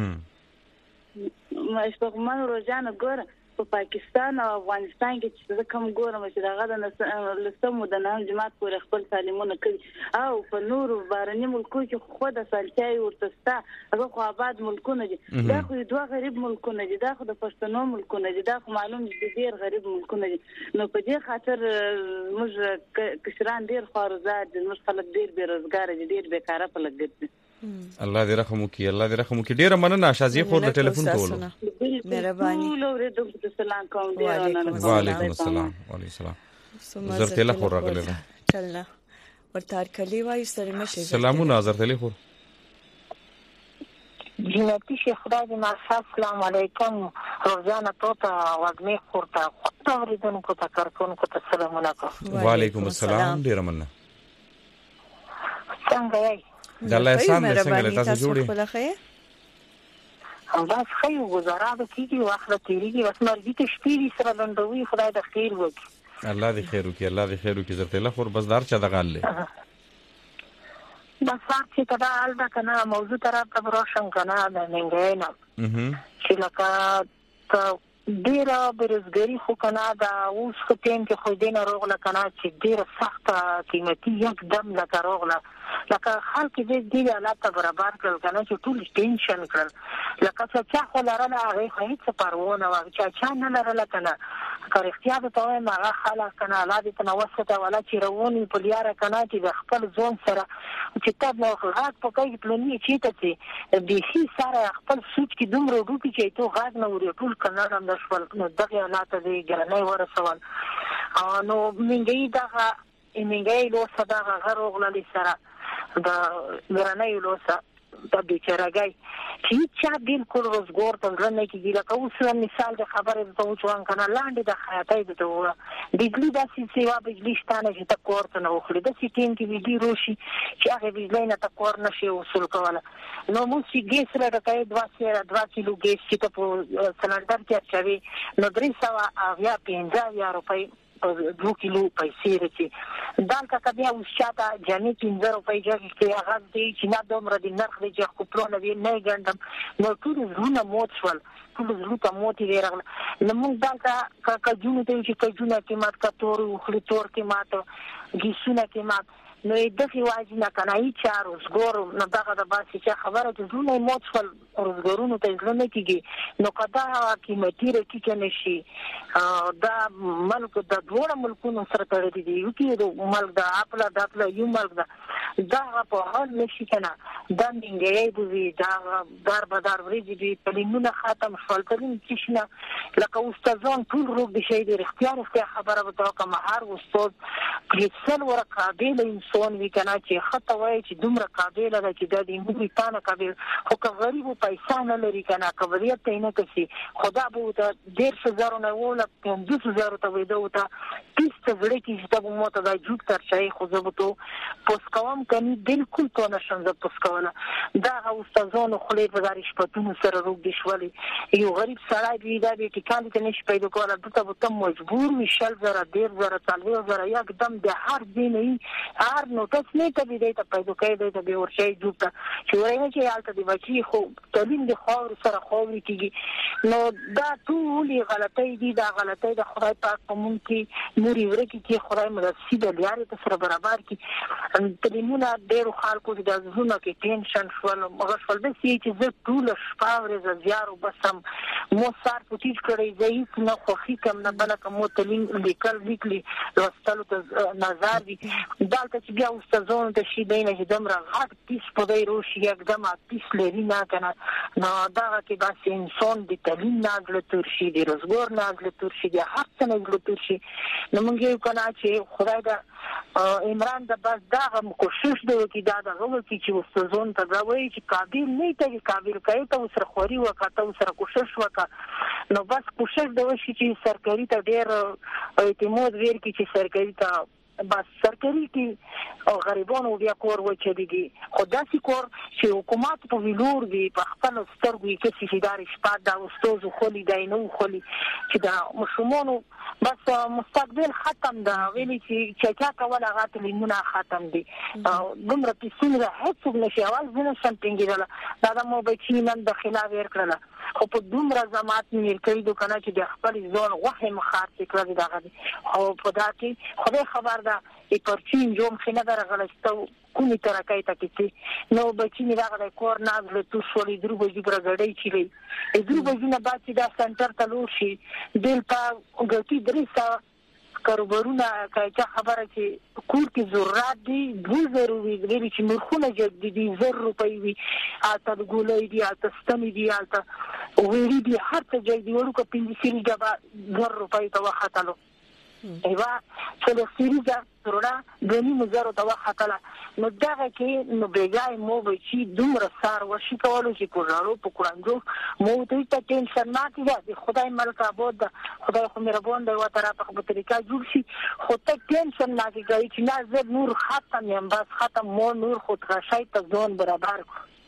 مې شپږمن روزانه ګوره په پاکستان او افغانستان کې چې کوم ګورم چې دغه د لسمو د نام جماعت پورې خپل تعلیمونه کوي او په نور بارني ملکو کې خو د سالتای ورتستا هغه خو آباد ملکونه دي دا خو دوه غریب ملکونه دي دا خو د پښتنو ملکونه دي دا خو معلوم دي ډیر غریب ملکونه دي نو په دې خاطر موږ کشران ډیر خارزات دي موږ خلک ډیر بیروزګار دي ډیر بیکاره په لګیږي الله دې رحم وکړي الله دې رحم وکړي ډیره مننه شازي خور د ټلیفون کولو مهرباني سلام کوم وعلیکم السلام وعلیکم السلام زرت له خور راغله چلنا ورته کلی وای ستړي مشه سلامونه زرت له خور جنتی شیخ خدای دې ماسا السلام علیکم روزانه توته وګمه خورتا خو اوریدونکو ته کارکونکو ته سلامونه کوم. وعلیکم السلام ډیر مننه. څنګه یې؟ د الله احسان دې څنګه تاسو جوړی؟ بس خیر گزاره کیږي واخره تیریږي بس مرګ ته شپې سره لندوي خدای د خیر وکړي. الله دې خیر وکړي الله دې خیر وکړي زرته له خور بس دار چا دغه له بس چې کدا الدا کنه موضوع طرف ته روشن کنه د منګای نه چې لکه ډیره برزګری خو کنه دا اوس په ټیم کې خو دینه روغله کنه چې ډیره سخته قیمتي یکدم لکه روغله لکه خلک دې دې حالات برابر کړل کنه چې ټول ټینشن کړل لکه چې خو لرنه هغه هیڅ پرونه او چې چا نه لرله کنه کار اختیار ته ما هغه خلک کنه لا دې تنوسته ولا چې روونی په لیاره کنه چې د خپل ځون سره چې تاسو نو غاټ په کوي پلاني چې ته دې هي سره خپل سوچ کې دومره ډوکی چې ته غاټ نه ورې ټول کنه هم د خپل نو دغه حالات دې ګرنۍ ورسول نو منګي دغه منګي لو صدا غروغله سره دا ګرنۍ لو سره د بیچارهګي چې چا بالکل روزګار ته ورنه کیږي لکه اوس مثال د خبرې د توچوان کنه لاندې د حیاتي د دوه بجلی د سیوا بجلی شتانه چې تا کوړه نه وخلې د سیټین کې ویډي روشي چې هغه بجلی نه تا کور نشي وصول کوله نو مو چې ګیس راټکای دوه سره دوه کیلو ګیس چې په سلندر کې اچوي نو درې سوه اویا پنځه روپۍ دو کیلو پیسې رچې دالته کبیا وشاته جامې پنځه روپۍ جګ کې هغه دې چې نه دومره د نرخ د جګ کو پرونه وی نه ګندم نو ټول زونه موت شول ټول زونه موت ویرغله نو موږ دالته کجونه ته چې کجونه کې مات کا تور خلی تور کې مات گیسونه کې مات نو دغه واجب نه کنای چې روزګور نو دغه د باسي چې خبره د زونه موت شول روزګورونو ته ځلنه کیږي نو کدا قیمتي رکی کنه شي دا ملک د دوه ملکونو سره تړلې دي یو کې د ملک د خپل د خپل یو ملک دا په حال نشي کنه دا منګي دی دا دار بدار ورېږي دي پلینونه ختم شول کړي چې نه لکه استادان ټول روغ دي شي د اختیار اختیار خبره وته کوم هر استاد پریسل ورقابل انسان وی کنه چې خطه وای چې دومره قابل ده چې د دې موږ پانه قابل خو که غریب پیسې نه لري کنه قبلیت ته نه کوي خدا به ته ډیر څه زرو نه ولا پنځه زره ته وې دوته تیسته زړه کې چې ته مو ته دا جوړ تر شي خو زه به تو پوس کوم کني بالکل تو نشم زه پوس کوله دا استادانو خلې په داري شپتونو سره روغ دي شولې یو غریب سړی دی دا دې ټکان ته نشي پیدا کوله دته به ته مجبور وشل زره ډیر زره څلور زره یکدم د هر دین هر نو تاسو نه ته دې ته پیدا کوي د به ورشي جوړه چې ورنه چې حالت دی بچي خو تعلیم د خور سره خوري کیږي نو دا ټول غلطۍ دي دا غلطۍ د خدای پاک په مونږ کې نوري ورکی کې خدای مدرسې د لیارې ته سره برابر کی تعلیمونه ډېر خلکو د ځونه کې ټینشن شول مغه شول د سې چې زه ټول شپه ورځ زیارو بسم مو سار پټیج کړی زې نه خوخي کم نه بل کوم تعلیم لیکل لیکلي راستلو ته نظر دي دالته چې بیا استادونو ته شي دینه چې دمر غټ پیس په دی روشي یکدم پیس لري نه کنه نو دا کې بس انسان د تعلیم نازل ترشي د روزګار نازل ترشي د هر څه نازل ترشي نو موږ یو کنه چې خدای دا عمران د بس دا کوشش دی چې دا د غوږ چې استادون ته دا وایي چې قابل نه ته قابل کوي ته سره خوري وکړه سره کوشش وکړه نو بس کوشش دی چې سرکاري ته ډېر اعتماد ورکړي چې سرکاري ته بس سرکاري کې او غریبانو بیا کور وچديږي خدا سي کور چې حکومت په ویلور دی په خپل سترګو کې چې ادارې شپه دا استوز خولي دی نو خولي چې دا مشمونو بس مستقبل ختم دا ویلي چې چې تا کوله غاټ لیمونه ختم دي دومره پیسې نه هیڅ نشي اول ځنه سنټینګ دا د مو بچی نن د خلاف ورکړه خو په دومره زمات مې کوي دوکانه چې د خپل ځون غوښه مخاطب کړی دا غدي او په دا کې خدای خبر ده ای پرچین جوم خنه درغلستو کومي ترکای ته کې نو بچی نه راغلی کور نازل تو شولې درو بجې پر غړې چیلې درو بجې نه بعد چې دا سنټر ته لور شي دل په ګټي درې سا کاروبارونه کایچا خبره چې کور کې ضرورت دي دوه ضروري دي چې مرخونه جدي زر روپۍ وي اته ګولې دي اته ستنې دي اته ویری دي هر څه جدي ورکو پنځه سری دغه زر روپۍ ته وختلو ایوا فلسطینی ضرورت غنی مزارو د وختله نو دغه کې نو بیګای مو به چې دومره سار وشي کولو چې کوړو په کورانجو مو ته ته ټینشن نه کیږي خدای ملک آباد خدای خو مهربان دی وته په خپل طریقه جوړ شي خو ته ټینشن نه کیږي چې نه زه نور ختم یم بس ختم مو نور خود غشای ته ځون برابر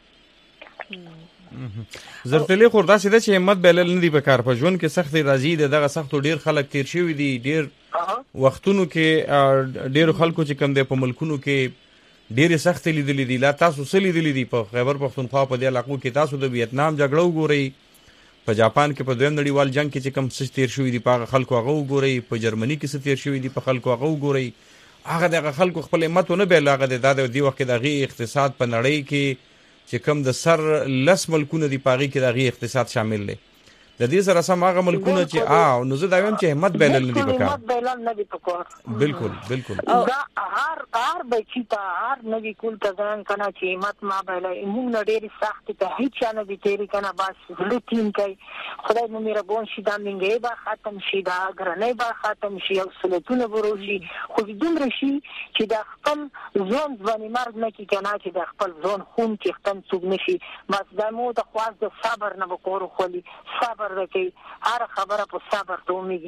زرتلی خوردا سیده چې همت بلل نه دی په کار په ژوند کې سختي راځي دغه سختو ډیر خلک تیر شوی دي ډیر وختونو کې ډیر خلکو چې کم دی په ملکونو کې ډیر سختي لیدلې دي لا تاسو سلی لیدلې دي په خیبر پختونخوا په دې علاقو کې تاسو د ویتنام جګړه وګورئ په جاپان کې په دویم نړیوال جنگ کې چې کم څه تیر شوی دي په خلکو هغه وګورئ په جرمني کې څه تیر شوی دي په خلکو هغه وګورئ هغه دغه خلکو خپل همت نه بیل هغه د دې وخت دغه اقتصاد په نړۍ کې چې کوم د سر لس ملکونه دی پاغي کې دغه اقتصاد شامل دي د دې سره سم هغه ملکونه چې ا نو زه دا وایم چې همت بیلل نه دی پکار همت بیلل نه دی پکار بالکل بالکل دا هر هر بچی ته هر نوی کول ته ځان کنه چې همت ما بیلل موږ نه ډېری سخت ته هیڅ نه دي تیری کنه بس لټین کوي خدای مو مهربان شي دا منګي با ختم شي دا ګرنۍ با ختم شي او سلطونه وروشي خو دومره شي چې دا خپل ځون ځواني مرګ نه کی کنه چې دا خپل ځون خون کې ختم څوک نشي بس دا مو د خواص د صبر نه وکړو خولي صبر رکی هر خبره په صبر دومېږي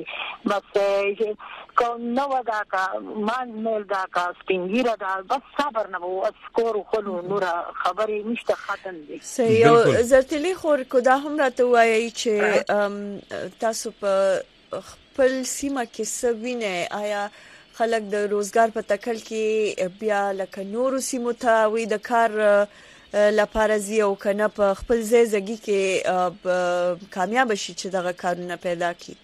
بس کو نو دا کا مان مل دا کا سپینګیره دا بس صبر نه وو اسکور خلو نور خبرې نشته ختم دي سې زرتلی خور کو دا هم راته وایي چې تاسو په خپل سیمه کې سوینه آیا خلک د روزګار په تکل کې بیا لکه نور سیمو ته وي د کار لپاره زی او کنه په خپل ځای زګي کې کامیاب شي چې دغه کارونه پیدا کړي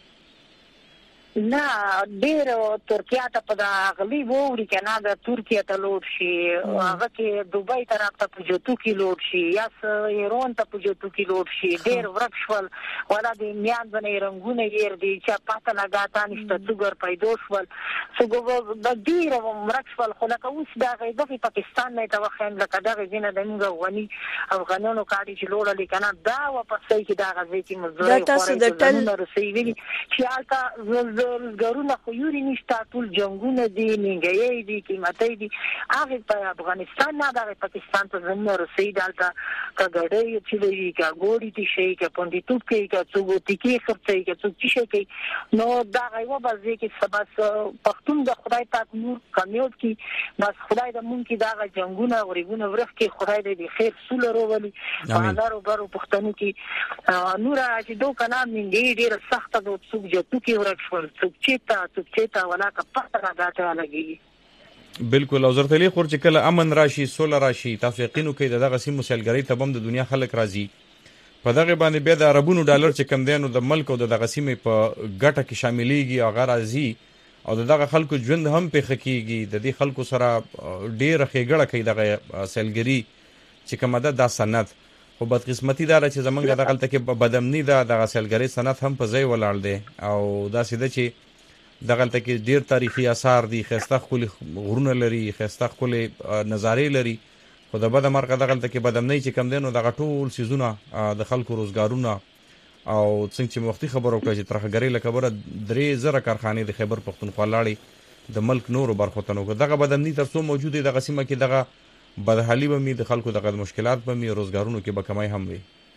نه ډیر ترکیه ته په داخلي ووري کنه د ترکیه ته لوټ شي هغه کې دوبۍ طرف ته په جوتو کې لوټ شي یا ایران ته په جوتو کې لوټ شي ډیر ورکشول ولا د میان باندې رنگونه یې دي چې پاته لګاتا نشته څوګر پیدا شول څوګو د ډیر ورکشول خو لکه اوس دا د پاکستان نه ته وخت لکه دا غینه د موږ غني افغانانو کاري چې لوړل کنه دا واپس کې دا غزي چې مزدوري تاسو د ټل رسېږي چې البته روزګارونه خو یوري نشته ټول جنگونه دي نیګي دي قیمتي دي هغه په افغانستان نه د پاکستان ته زموږ رسید دلته کګړې چې لري کګوري دي شي کې پوندې توپ کې کې څو ټکی خرڅي کې څو چې کې نو دا غو بازي کې سبا پښتون د خدای پاک نور کامیاب کی بس خدای د مونږ کې دا جنگونه ورېګونه ورخ کې خدای دې خیر سول وروولي هزارو برو پښتنو کې نور چې دوه کنا منګي ډېر سخت د څوک جوړ کې ورکول څوک چې تا څوک چې تا ولا کا پته راځي لګي بالکل او زرتلی خور چې کله امن راشي سول راشي تاسو یقینو کوي دغه سیمو سیلګری ته بم د دنیا خلک راځي په دغه باندې بیا د عربونو ډالر چې کم دینو د ملک او دغه سیمې په ګټه کې شاملېږي او غیر راځي او دغه خلکو ژوند هم په خکېږي د دې خلکو سره ډېر خېګړه کوي دغه سیلګری چې کومه ده د سند خو بدقسمتي دا چې زمونږ دغه تل کې بدامني ده دغه سیلګری سند هم په ځای ولاړ دی او دا سیده چې دغه تل کې ډېر تاریخي آثار دي خسته خپل غرونه لري خسته خپل نظارې لري خو د بده مرګ دغه تل کې بدامني چې کم دینو دغه ټول سيزونه د خلکو روزګارونه او څنګه چې وختي خبرو کړی چې ترخګری لکه بره درې زره کارخانې د خیبر پختونخوا لاړې د ملک نورو برخو ته نو دغه بدامني تر څو موجود دی دغه سیمه کې دغه بدحالي به می د خلکو دغه مشکلات به می روزګارونو کې به کمای هم وي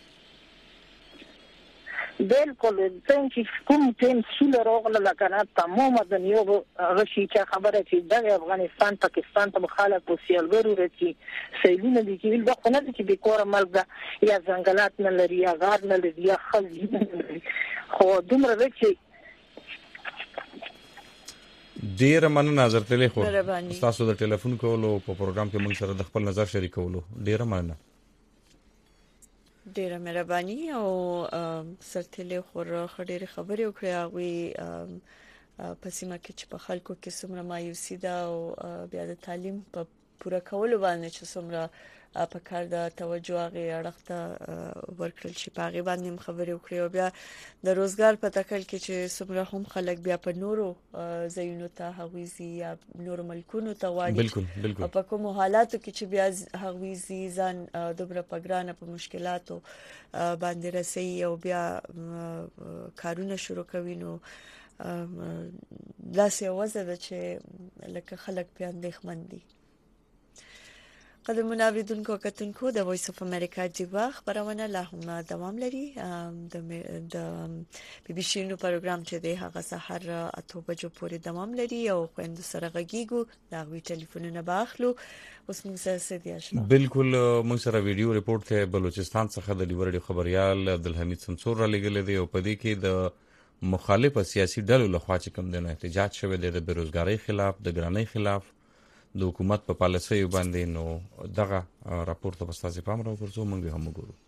بالکل څنګه کوم ټیم سول راغله لکه تمام د نیو غشي چې خبره چې د افغانستان پاکستان ته مخالف پوسیلګرو رچی سیلونه دي چې د خونه چې د کور ملک یا ځنګلات نه لري یا غار نه لري یا خل خو دومره وکړي ډیر مننه زرتلی خو تاسو د ټلیفون کولو په پروګرام کې موږ سره د خپل نظر شریکولو ډیر مننه ډیره مهرباني او سرتلی خور خډيري خبرې وکړې هغه په سیمه کې چې په خلکو کې څومره مایوسي ده او بیا د تعلیم په پوره کولو باندې چې څومره په کار د توجه هغه اړخته ورکړل شي په هغه باندې خبرې وکړې او بیا د روزګار په تکل کې چې څومره هم خلک بیا په نورو ځایونو ته هغوی یا نورو ملکونو ته واړي بالکل بالکل په کوم حالاتو کې چې بیا هغوی ځان دومره پګرانه په مشکلاتو باندې رسي او بیا کارونه شروع کوي نو دا څه وزه چې لکه خلک په اندېښمن دي. قدرمن اوریدونکو کتونکو د وایس اف امریکا جیوا خبرونه لا هم دوام لري. د د بي بي سي نو پروګرام چې د هغه سحر اته بجو پورې دوام لري او خويند سره غږیږو دا وی ټلیفونونه باخلو. اوس موږ سره سدي آشنا بالکل موږ سره ویډیو ریپورت ته بلوچستان څخه د لیورډي خبريال عبدالحمید سمسور را لګل دی او په دې کې د مخالف سیاسي ډلو لخوا چې کوم دنه احتجاج شوه د بیروزګاری خلاف د ګرانۍ خلاف د حکومت په پالیسۍ باندې نو دغه راپور ته پستاسي پام راوړو موږ هم وګورو.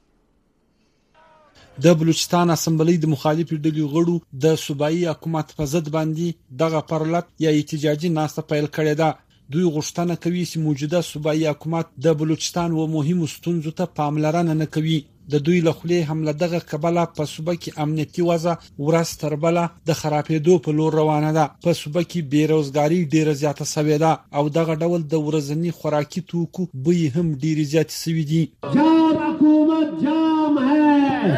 د بلوچستان اسمبلی د مخالفي ډلې غړو د صوبایي حکومت په ضد باندې دغه پرلط یا احتجاجي ناسته پیل کړې ده. دوی غوښتنه کوي چې موجوده صوبایي حکومت د بلوچستان و مهمو ستونزو ته پاملرنه نه کوي. د دوی له خلې هم له دغه کبله په صوبه کې امنیتي وضع ورځ تر بله د خرابېدو په لور روانه ده. په صوبه کې بیروزګاری ډیره زیاته شوې ده او دغه ډول د ورځني خوراکي توکو بیې هم ډیرې زیاتې شوې دي. جام حکومت جام ہے،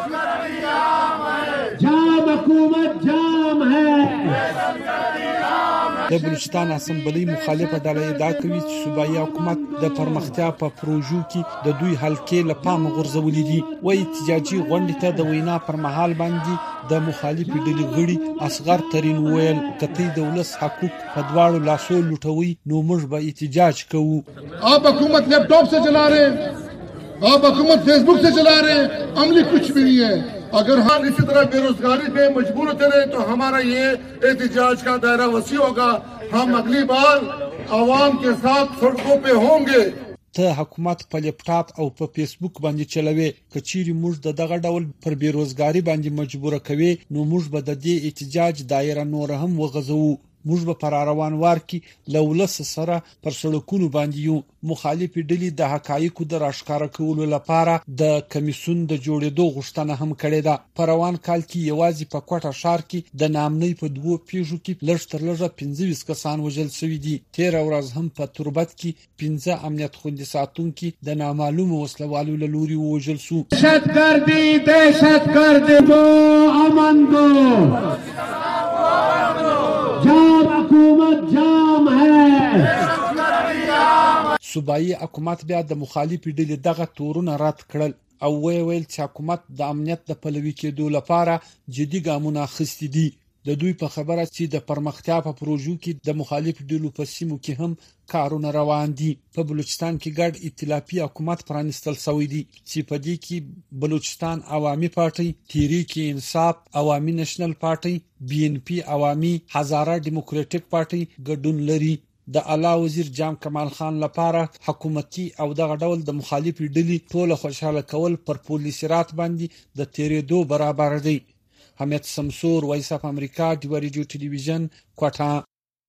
جام حکومت جام ہے. د بلوچستان اسمبلی مخالفه ډله ادعا کوي چې صوبایي حکومت د پرمختیا په پروژو کې د دوی حلقې له پامه غورځولې دي. وایي احتجاجي غونډې ته د وینا پر مهال باندې د مخالفې ډلې غړي اصغر ترين ویل کته د ولس حقوق په دواړو لاسو لوټوي نو موږ به احتجاج کوو. आप हुकूमत लैपटॉप से चला रहे हैं, आप हुकूमत फेसबुक से चला रहे हैं, अमली कुछ भी नहीं है. अगर हम इसी तरह बेरोजगारी पे मजबूर होते रहे तो हमारा ये एहतजाज का दायरा वसी होगा. हम अगली बार आवाम के साथ सड़कों पे होंगे. ته حکومت په لپټاپ او په فیسبوک باندې چلوي کچيري موږ د دغه ډول پر بیروزګاری باندې مجبور کوي نو موږ به د دې احتجاج دایره نور هم وغځو. موږ به پر روان وار کې لولس سره پر سړکونو باندې یو. مخالفي ډلې د حقایقو د راښکاره کولو لپاره د کمیسون د جوړېدو غوښتنه هم کړې ده. په روان کال کې یوازې په کوټه ښار کې د نامنۍ په دوو پیښو کې لږ تر لږه پنځه ویشت کسان وژل شوي دي. تیر ورځ هم په تربت کې پنځه امنیت خوندي ساتونکي د نامعلومو وسلوالو له لوري ووژل شو. دهشتگردی دهشتگردی دو امن دو جام حکومت جام ہے. صوبایي حکومت بیا د مخالفي ډلې دغه تورونه رد کړل او ویل چې حکومت د امنیت د پلوي کېدو لپاره جدي ګامونه اخیستي دي. د دوی په خبره چې د پرمختیا په پروژو کې د مخالفو ډلو په سیمو کې هم کارونه روان دي. په بلوچستان کې ګډ ائتلافي حکومت پرانستل شوی دی چې په دې کې بلوچستان عوامي پارټي، تحریک انصاف عوامي نېشنل پارټي، بي ان پي عوامي، هزاره ډیموکراټیک پارټي ګډون لري. د اعلی وزیر جام کمال خان لپاره حکومتي او دغه ډول د مخالفي ډلې ټول خوشاله کول پر پولیسرات باندې د تیرېدو برابر دی. حمید سمسور، وایس اف امریکا، دیوا ریډیو ټلویزیون، کوټه.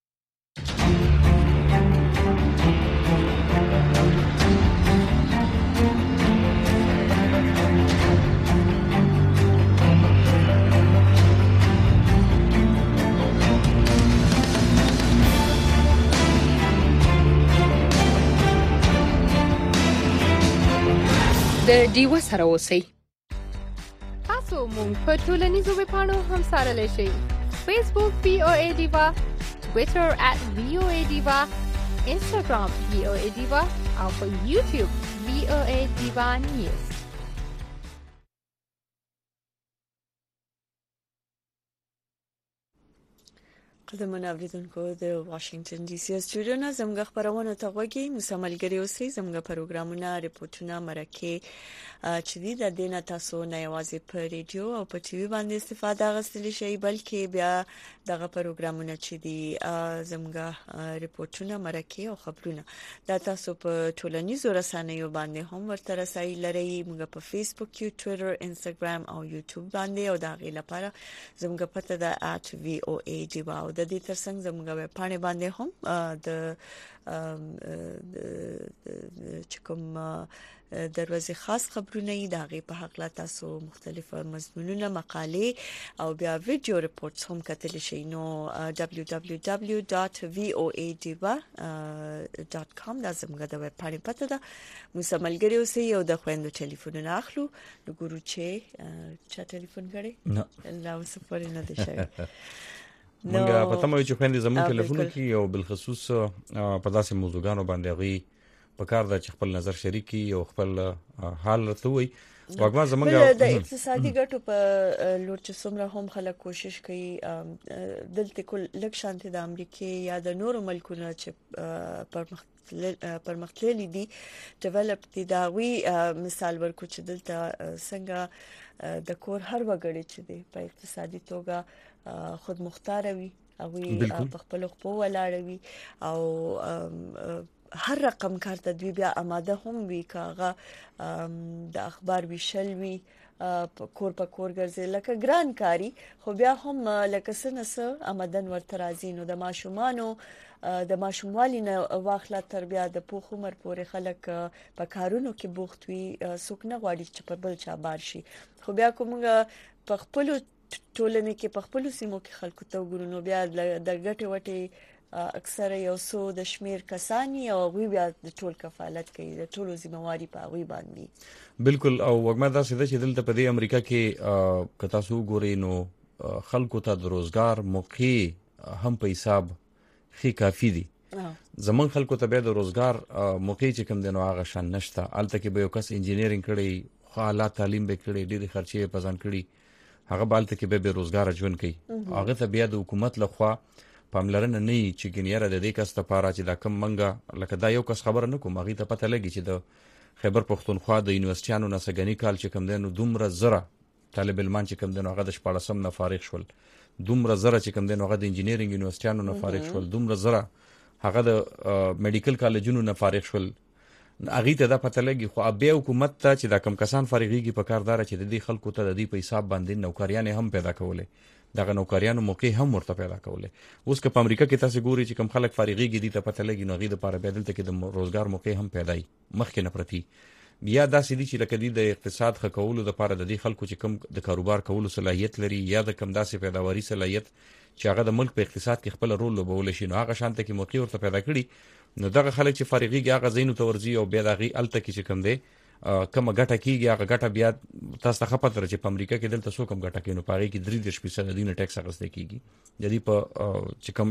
د ډیوا سره اوسئ. تاسو مونږ په ټولنیزو ویبپاڼو هم سارلی شئ. فیسبوک وی او ای ډیوا، ټویټر ات وی او ای ډیوا، انسټاګرام وی او ای ډیوا او په یوټیوب وی او ای ډیوا نیوز. قدمونه اوریدونکو د واشنگټن ډي سي استودیو نه زموږ خبرونه ته غوږی مسملګری اوسئ. زموږ پروګرامونه ریپورتونه مرکه چې دي د دینه تاسو نه یوازې په ریډیو او په ټي وي باندې استفاده غوښتلی شئ بلکې بیا دغه پروګرامونه چې دي زموږ ریپورتونه مرکه او خبرونه دا تاسو په ټولنیزو رسنیو باندې هم ورته رسایي لرئ. موږ په فیسبوک کې، ټویټر، انستګرام او یوټیوب باندې او دا غي لپاره زموږ پته د ات وی او ای ډیوا او د دې ترڅنګ زموږ ویب پاڼه باندې هم د چې کوم دروازه خاص خبرونه د هغه په حق لا تاسو مختلف مضمونونه مقالې او بیا ویډیو ریپورتس هم کتلی شئ نو دبليو دبليو دبليو ډاټ وی او ای ډیوا ډاټ کام دا زموږ د ویب پاڼې پته ده. موږ سملګری اوسئ یو د خويندو ټلیفونونه اخلو نو ګورو چې چا ټلیفون کړي نه لا اوس پورې نه دی شوی. موږ پته مو چې خويندې زموږ ټلیفون کې او بالخصوص په داسې موضوعګانو باندې غي په کار د خپل نظر شریکي او خپل حال راته وي واګما زمونږ د اقتصادي ګټو په لور چې څومره هم خلک کوشش کوي دلته کول لک شانتي د امریکای یا د نورو ملکونو چې پرمختللي دي ډیولپ دي دا وی مثال ورکو چې دلته څنګه د کور هر وګړي چې دی په اقتصادي توګه خود مختار وي او په خپل خپل ولاړوي او هر رقم کار ته دوی بیا آماده هم وی کاغه د اخبار ویشل وی کور په کور ګرځي لکه ګران کاری خو بیا هم لکه سنس آمدن ورته راځي نو د ماشومانو د ماشوموالینه واخله تربیه د پوخ عمر پورې خلک په کارونو کې بوخت وي څوک نه غواړي چې په بل چا بار شي خو بیا کومه په خپل ټولنه کې په خپل سیمو کې خلکو ته وګورنو بیا د ګټه وټي اکثر یو څو د شمیر کسانی او غوی بیا د ټول کفالت کوي د ټولو ذمہواری په غوی باندې بالکل او وګما دا سده چې دلته په دې امریکا کې کتا سو ګوري نو خلکو ته د روزګار موقع هم په حساب خي کافي دي زمون خلکو ته به د روزګار موقع چې کوم دنو هغه شان نشته الته کې به یو کس انجینیرینګ کړي خاله تعلیم به کړي ډېری خرچې په ځان کړي هغه بالته کې به به روزګار ژوند کوي هغه ته بیا د حکومت لخوا پاملرنه نه چې ګنیره د دې کس ته پاره چې دا کم منګه لکه دا یو کس خبر نه کوم هغه ته پته لګي چې د خیبر پختونخوا د یونیورسيټانو نسګنی کال چې کم دنو دومره زره طالب علمان چې کم دنو هغه د شپاړسم نه فارغ شول دومره زره چې کم دنو هغه د انجینیرینګ یونیورسيټانو نه فارغ شول دومره زره هغه د میډیکل کالجونو نه فارغ شول هغه ته دا پته لګي خو ابي حکومت ته چې دا کم کسان فارغيږي په کاردار چې د دې خلکو ته د دې په حساب باندې نوکریان هم پیدا کولې دغه نوکریانو موقع هم ورته پیدا کولې اوس که په امریکا کې تاسو ګوري چې کم خلک فارغيږي دي ته پته لګي نو غي د لپاره بدلته کې د روزګار موقع هم پیدا ای مخکې نه پرتی بیا دا سړي چې لکه د اقتصاد خکولو د لپاره د دې خلکو چې کم د کاروبار کولو صلاحيت لري یا د کم داسې پیداواري صلاحيت چې هغه د ملک په اقتصاد کې خپل رول لوبول شي نو هغه شانته کې موقع ورته پیدا کړي نو دغه خلک چې فارغيږي هغه زینو تورزي او بیا دغه الته کې چې کم دی کومه ګټه کیږي هغه ګټه بیا تاسو ته خپل تر چې په امریکا کې دلته څو کم ګټه کینو پاره کې درې دېرش فیصد دینه ټیکس اخیستل کیږي جدي په چې کم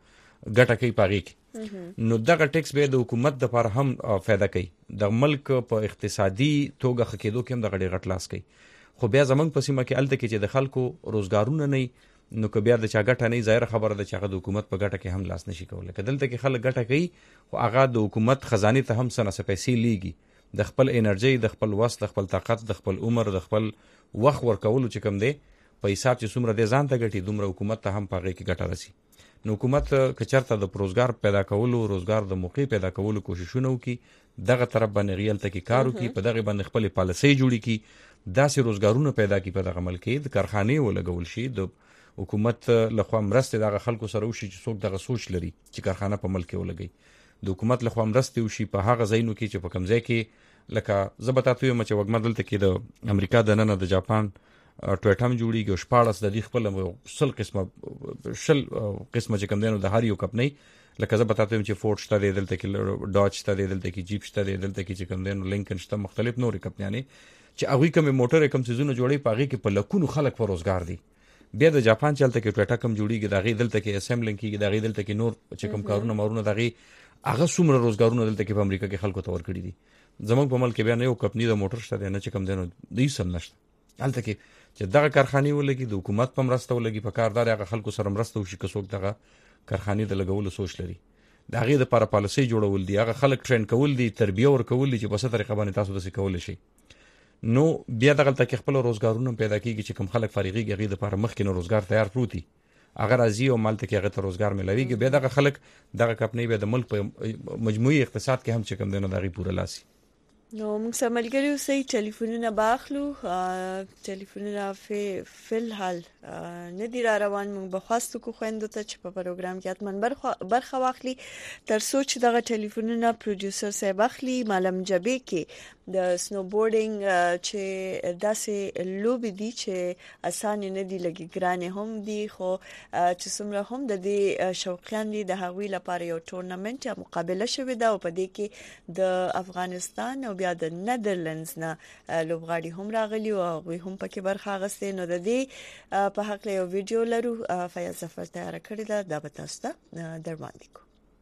ګټه کوي پاره کې نو دغه ټیکس به د حکومت د لپاره هم फायदा کوي د ملک په اقتصادي توګه خکېدو کې هم د غړي غټ لاس کوي خو بیا زمنګ په سیمه کې الته کې چې د خلکو روزګارونه نه نو که بیا د چا ګټه نه ظاهر خبره ده چې هغه د حکومت په ګټه کې هم لاس نشي کولای کدلته کې خلک ګټه کوي او هغه د حکومت خزانه ته هم سنه پیسې لیږي د خپل انرژي د خپل وس د خپل طاقت د خپل عمر د خپل وخت ورکولو چې کم دی په حساب چې څومره د ځان ته ګټي دومره حکومت ته هم پاغه کې ګټه راسي نو حکومت کچرته د روزګار پیدا کولو روزګار د موقع پیدا کولو کوششونه وکي دغه طرف باندې ریل ته کې کار وکي په دغه باندې خپل پالیسي جوړي کی داسې روزګارونه پیدا کی په دغه ملک کې د کارخانه ولګول شي د حکومت لخوا مرسته دغه خلکو سره وشي چې څوک دغه سوچ لري چې کارخانه په ملک کې ولګي د حکومت لخوا مرسته وشي په هغه ځایونو کې چې په کمزې کې لکه زبطاتو یم چې وګمه دلته کې د امریکا د نن د جاپان ټویټم جوړیږي او شپاړس د دې خپل سل قسمه شل قسمه چې کم دینو د هر یو کپ نه لکه زبطاتو یم چې فورد شته دلته کې ډاج شته دلته کې جیپ شته دلته کې چې کم دینو لینکن شته مختلف نور کمپنیانه چې هغه کوم موټر کم سيزونه جوړي پاږي کې په لکونو خلک پر روزګار دي بیا د جاپان چلته کې ټویټا کم جوړیږي دغه دلته کې اسمبلینګ کې دغه دلته کې نور چې کم کارونه مارونه دغه هغه څومره روزګارونه دلته کې په امریکا کې خلکو ته ورکړي دي زمونږ په ملک بیا نه یو کمپنی د موټر شته نه چې کم دینو د سم نشته الته کې چې دغه کارخانه ولګي د حکومت په مرسته ولګي په کاردار هغه خلکو سره مرسته وشي که څوک دغه کارخانه د لګولو سوچ لري دغه د لپاره پالیسي جوړول دي هغه خلک ټرین کول دي تربیه ور کول دي چې په څه طریقه باندې تاسو د څه کول شي نو بیا دغه تل خپل روزګارونه پیدا کیږي چې کوم خلک فارغيږي هغه د لپاره مخکې نو روزګار تیار پروتي اگر ازي او مالته کې هغه ته روزګار ملويږي بیا دغه خلک دغه کمپنی به د ملک په مجموعي اقتصاد کې هم چې کوم دنه دغه پوره لاسي نو موږ سملګری اوسئ ټلیفونونه باخلو ټلیفونونه په فل حال نه دی را روان موږ به خواستو کو خويندو ته چې په پروګرام کې اتمن برخه واخلي تر سوچ دغه ټلیفونونه پروډوسر صاحب اخلي معلم جبه کې د سنو بورډینګ چې داسې لوب دي چې اسان نه دي لګي ګرانه هم دي خو چې څومره هم د دې شوقیان دي د هغوی لپاره یو ټورنمنت یا مقابله شوې ده او په دې کې د افغانستان او بیا د نیدرلندز نه لوبغاړي هم راغلي او هغوی هم پکې برخه اخیستې نو د دې په حق له یو ویډیو لرو فیاض ظفر تیار کړی دا د تاسو ته در باندې کو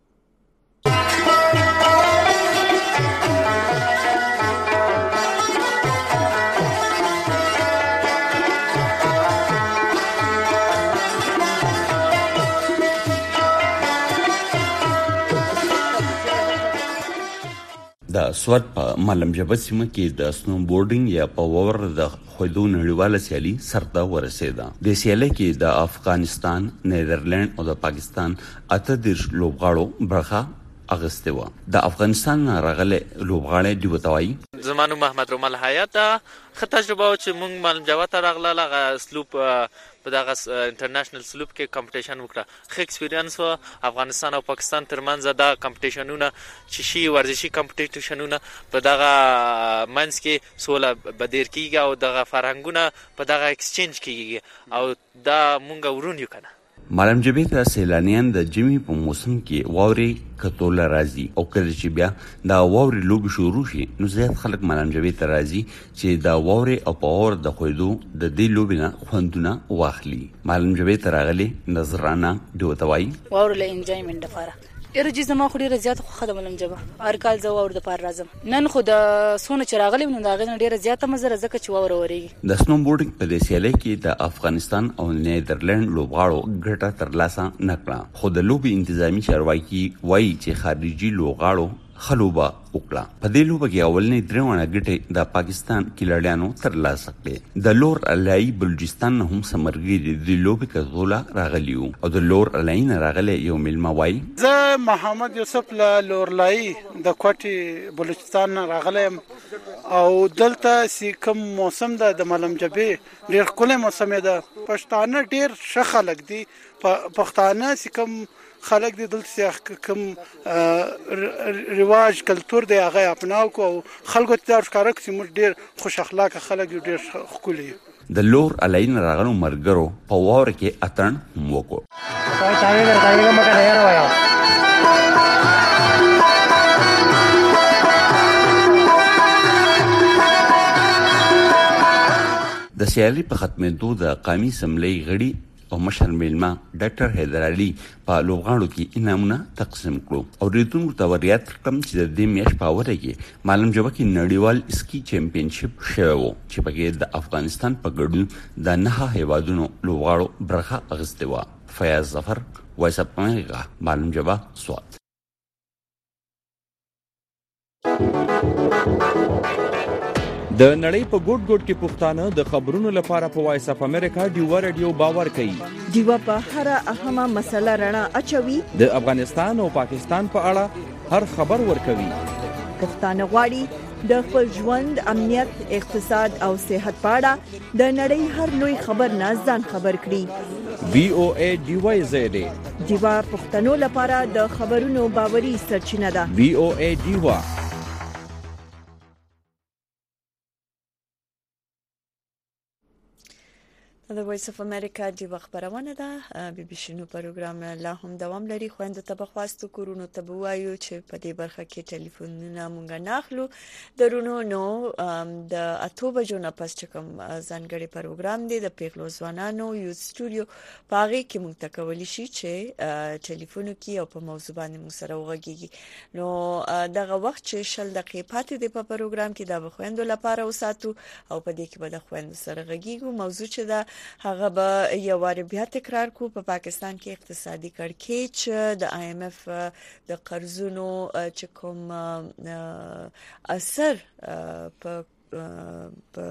د سواد په معلم جبه سیمه کې د سنو بورډینګ یا په اور د خویدو نړیواله سیالي سرته ورسېده. د سیالي کې د افغانستان، نیدرلند او د پاکستان اته دیرش لوبغاړو برخه اغسته و. د افغانستان راغله لوبغاړي دی وتاوي زمانو محمد رومل حیات خه تجربه چې مونږ معلم جبه ته راغله لغه اسلوب په دغه انټرنیشنل سلوب کې کمپټیشن وکړه خه ایکسپیرینس و افغانستان او پاکستان ترمنځ دا کمپټیشنونه چې شي ورزشي کمپټیشنونه په دغه منځ کې سوله بدیر کیږي او دغه فرهنګونه په دغه ایکسچینج کیږي او دا مونږ ورون یو کنه. معلم جبه ته سیلانیان د جمی په موسم کې واوري کتول راځي او کله چې بیا دا واوري لوب شروع شي نو زیات خلک معلم جبه ته راځي چې دا واوري او په اور د خویدو د دې لوبینه خوندونه واخلي. معلم جبه ته راغلي نظرانه دوتوي واوري له انجوایمنت لپاره ارجی زما خو ډیره زیات خو خدمه معلم جبه هر کال زه واور د پار راځم نن خو د سونه چراغلی نو دا غن ډیره زیاته مزه زکه چې واور وريږي. د سنو بورډینګ په دې سیالي کې د افغانستان او نیدرلند لوبغاړو ګټه ترلاسه نکړه خو د لوبي انتظامی چارواکي وایي چې خارجي لوبغاړو خلوبه وکړه. په دې لوبه کې اولنې درېونه ګټې د پاکستان کیلړیانو ترلاسه کړې. د لور الای بلوچستان هم سمرګي د لوبې کزولا راغلیو او د لور الای نه راغلی یو ملما وای زه محمد یوسف له لورلای د کوټي بلوچستان راغلم او دلته سی کوم موسم د معلم جبه ډیر کله موسم ده پښتانه ډیر ښه خلک دي پښتانه سی کوم خلک دي دلته کوم رواج کلچر دی هغه اپناو کو خلکو ته ښکارا کوي موږ ډیر خوش اخلاق خلک ډیر خولي. د لور الین راغلو مرګرو په وور کې اتن موکو تاګه تاګه مکه نه راویا د سیالي په ختمېدو د قومي سملې غړي او مشر میلما ډاکټر حیدر علي په لوبغاړو کې انعامونه تقسیم کړو او ریتون متوریات کم چې د دې میاش په وره کې معلم جبه کې نړیوال اسکی چمپیونشپ شوه چې پکې د افغانستان په ګډون د نه هیوادونو لوبغاړو برخه اخیسته و. فیاض ظفر وایس اپ امریکا معلم جبه سوات. د نړۍ په ګوټ ګوټ کې پښتانه د خبرونو لپاره په وایس اپ امریکا ډیو رادیو باور کوي. ډیو په هر اهمه مسله رڼا اچوي. د افغانستان او پاکستان په اړه هر خبر ورکوي. پښتانه غواړي د خپل ژوند، امنیت، اقتصاد او صحت په اړه د نړۍ هر لوی خبر نه ځان خبر کړي. وی او ای ډی وای زد ډیو پښتنو لپاره د خبرونو باوري سرچینه ده. وی او ای ډیو د وایس اف امریکا دی خبرونه ده. بي بي سي نو پروګرام لا هم دوام لري خو اند ته بخواستو کورونو ته وایو چې په دې برخه کې ټلیفونونه مونږ نه اخلو درونو نو د اته بجو نه پس چې کوم ځانګړي پروګرام دی د پیغلو ځوانانو یو سټوډیو پاره کې مونږ ته کولی شي چې ټلیفون کې او په موضوع باندې مونږ سره وغږیږي. نو دغه وخت چې شل دقیقې پاتې دی په پروګرام کې د بخويندو لپاره وساتو او په دې کې به د خويندو سره غږیږو. موضوع چې دا هغه به یو وار بیا تکرار کو په پاکستان کې اقتصادي کړکېچ د آی ایم اف د قرضونو چې کوم اثر په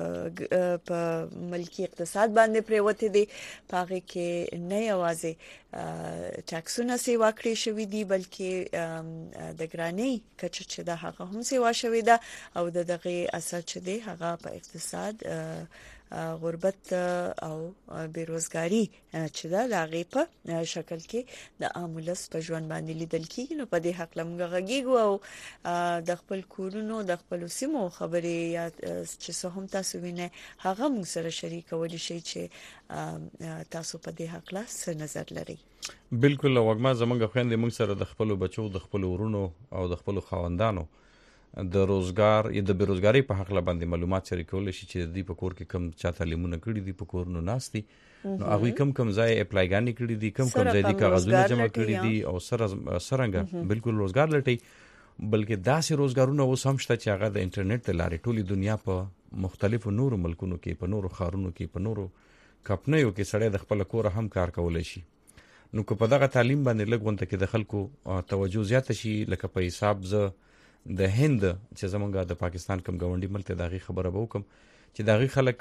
په ملکی اقتصاد باندې پریوته دي پاره کې نه یوازې ټاکسونه سیوا کړی شوې دي بلکې د ګرانی کچه چې د هغه هم سیوا شوې ده او د دغه اثر چې دی هغه په اقتصاد غربت او بیروزګاری چې دا لاغې په شکل کې د عامولس په ژوند باندې لیدل کیږي. نو په دې حق لمغه غږیږو او د خپل کورونو د خپل سیمو خبرې یا چې څه هم تاسو وینئ هغه موږ سره شریکول شي چې تاسو په دې حق لا څه نظر لري. بالکل وګما زمونږ خويندې موږ سره د خپل بچو د خپل ورونو او د خپل خاوندانو د روزګار یا د بیروزګاری په حق باندې معلومات شریکول شي چې د په کور کې کم چا تعلیمونه کړی دي په کورونو ناشتي نو هغه کم کم ځای اپلایګانی کړی دي کم کم ځای دي کاغذونه جمع کړی دي او سره سرنګ بالکل روزګار لټي بلکې داسې روزګارونه اوس هم شته چې هغه د انټرنیټ ته لارې ټولي دنیا په مختلفو نورو ملکونو کې په نورو خارونو کې په نورو کمپنیو کې سړی د خپل کور هم کار کولای شي. نو که په دغه تعلیم باندې لګونته کې د خلکو توجه زیات شي لکه په حساب ز د هند چې زمونږ د پاکستان کوم غونډي ملک دغه خبره به وکم چې دغه خلک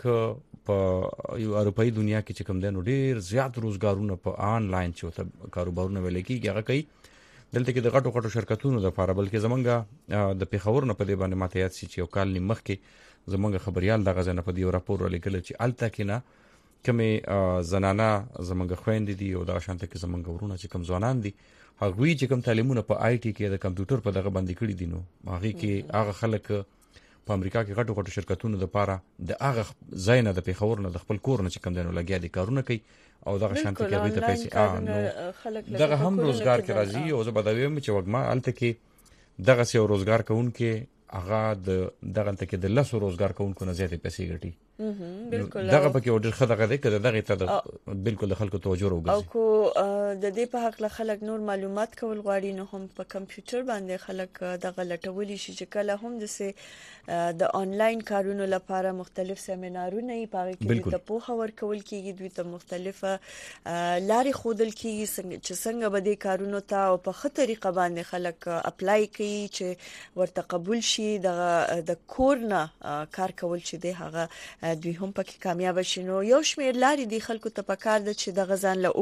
په یو اروپאי دنیا کې چې کوم دنو ډیر زیات روزګارونه په آنلاین چې کاروبارونه ویل کېږي هغه کوي دلته کې د غټو غټو شرکتونو د لپاره بلکې زمونږ د پیښور نه په دې باندې ماته یاد شي چې یو کال نیمخ کې زمونږ خبريال دغه ځنه په دې راپور لیکل چې الته کې نه کومه زنانه زمونږ خويندې دي او د شانته کې زمونږ ورونه چې کوم ځوانان دي هغه چې کوم تعلیمونه په آی ټي کې د کمپیوټر په دغه باندې کړی دي نو هغه کې هغه خلک په امریکا کې غټو غټو شرکتونو د لپاره د هغه زاینه د پیښور نه د خپل کور نه چې کوم دنو لګیا دي کارونه کوي او دغه شانته کې به ته پیسې نو دغه هم روزګار کې راځي او زه بدویم چې وګما الته کې دغه سیو روزګار کوونکې هغه د دغه ته کې د لاسو روزګار کوونکو نه زیاتې پیسې ګټي بالکل دغه پکې اورډر خدغه ده کده دغه ته بالکل د خلکو توجه راوګرځي او کو د دې په حق له خلک نور معلومات کول غواړي نو هم په کمپیوټر باندې خلک دغه لټولي شي چې کله هم د سه د انلاین کارونو لپاره مختلف سیمینارونه یې پاره کې د پوهه ورکول کیږي دوی ته مختلفه لارې خودل کیږي چې څنګه به د کارونو ته او په خه طریقه باندې خلک اپلای کوي چې ورته قبول شي د د کورنا کار کول چې د هغه دوی هم پکې کامیاب شي. نو یو شمېر لارې دی خلکو ته پکار ده چې د غزان له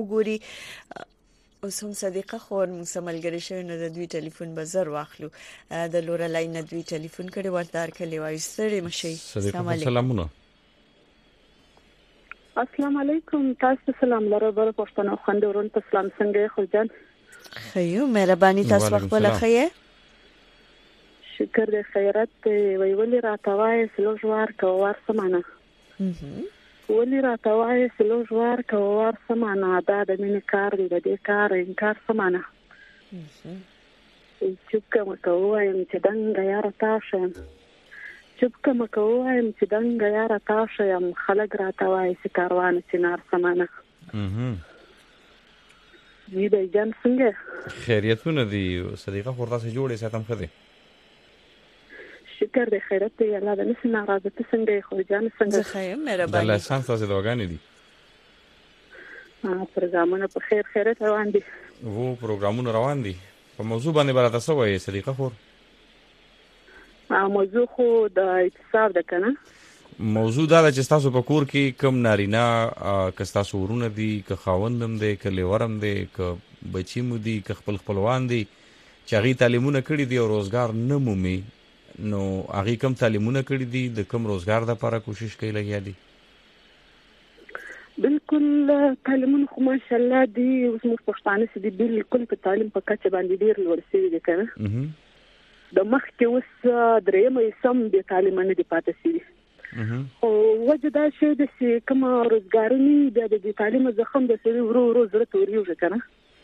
وګوري اوس هم صدیقه خور موږ سملګری شوی نو د دوی ټلیفون به زر واخلو د لوره لاین دوی ټلیفون کړي ورته کلی وایي ستړي مشي. السلام علیکم. السلام علیکم تاسو سلام لره بر پښتنو خوندورون په سلام څنګه خو جان خیو مهرباني تاسو خپل خیه شکر دې خیرت وی ولی راتوای سلو جوار کوار سمانه ولی راتوای سلو جوار کوار سمانه دا د مين کار دی د دې کار انکار سمانه چې کوم کووایم چې دنګ یار تاسو چې کوم کووایم چې دنګ یار تاسو يم خلک راتوای چې کاروان سينار سمانه دې د جن څنګه خیریتونه دي صدیقه خوردا سره جوړې ساتم خدي شکر دې خیرت دې الله دې نس ناراضه ته څنګه خو جان څنګه خیر مهرباني الله سان تاسو دواګانی دي ها پروګرامونه په خیر خیرت روان دي وو پروګرامونه روان دي په موضوع باندې براته څه وایي صدیقه خور ا موضوع خو د اتصال ده کنه موضوع دا چې تاسو په کور کې کم نارینا که تاسو ورونه دي که خاوندم دي که لیورم دي که بچی مو دي که خپل خپلوان دي چې غي تعلیمونه کړی دي او روزګار نه مومي نو هغه کوم تعلیمونه کړی دي د کوم روزګار لپاره کوشش کوي لګیا دي بالکل تعلیمونه خو ماشاء الله دي اوس موږ پښتانه سي دي بالکل په تعلیم په کچه باندې ډیر لوړ شوی دي کنه د مخ کې اوس درېمې سم د تعلیم نه دي پاتې شي او وجه دا شی د کوم روزګارني د تعلیم زخم د سړي ورو ورو زړه توريږي کنه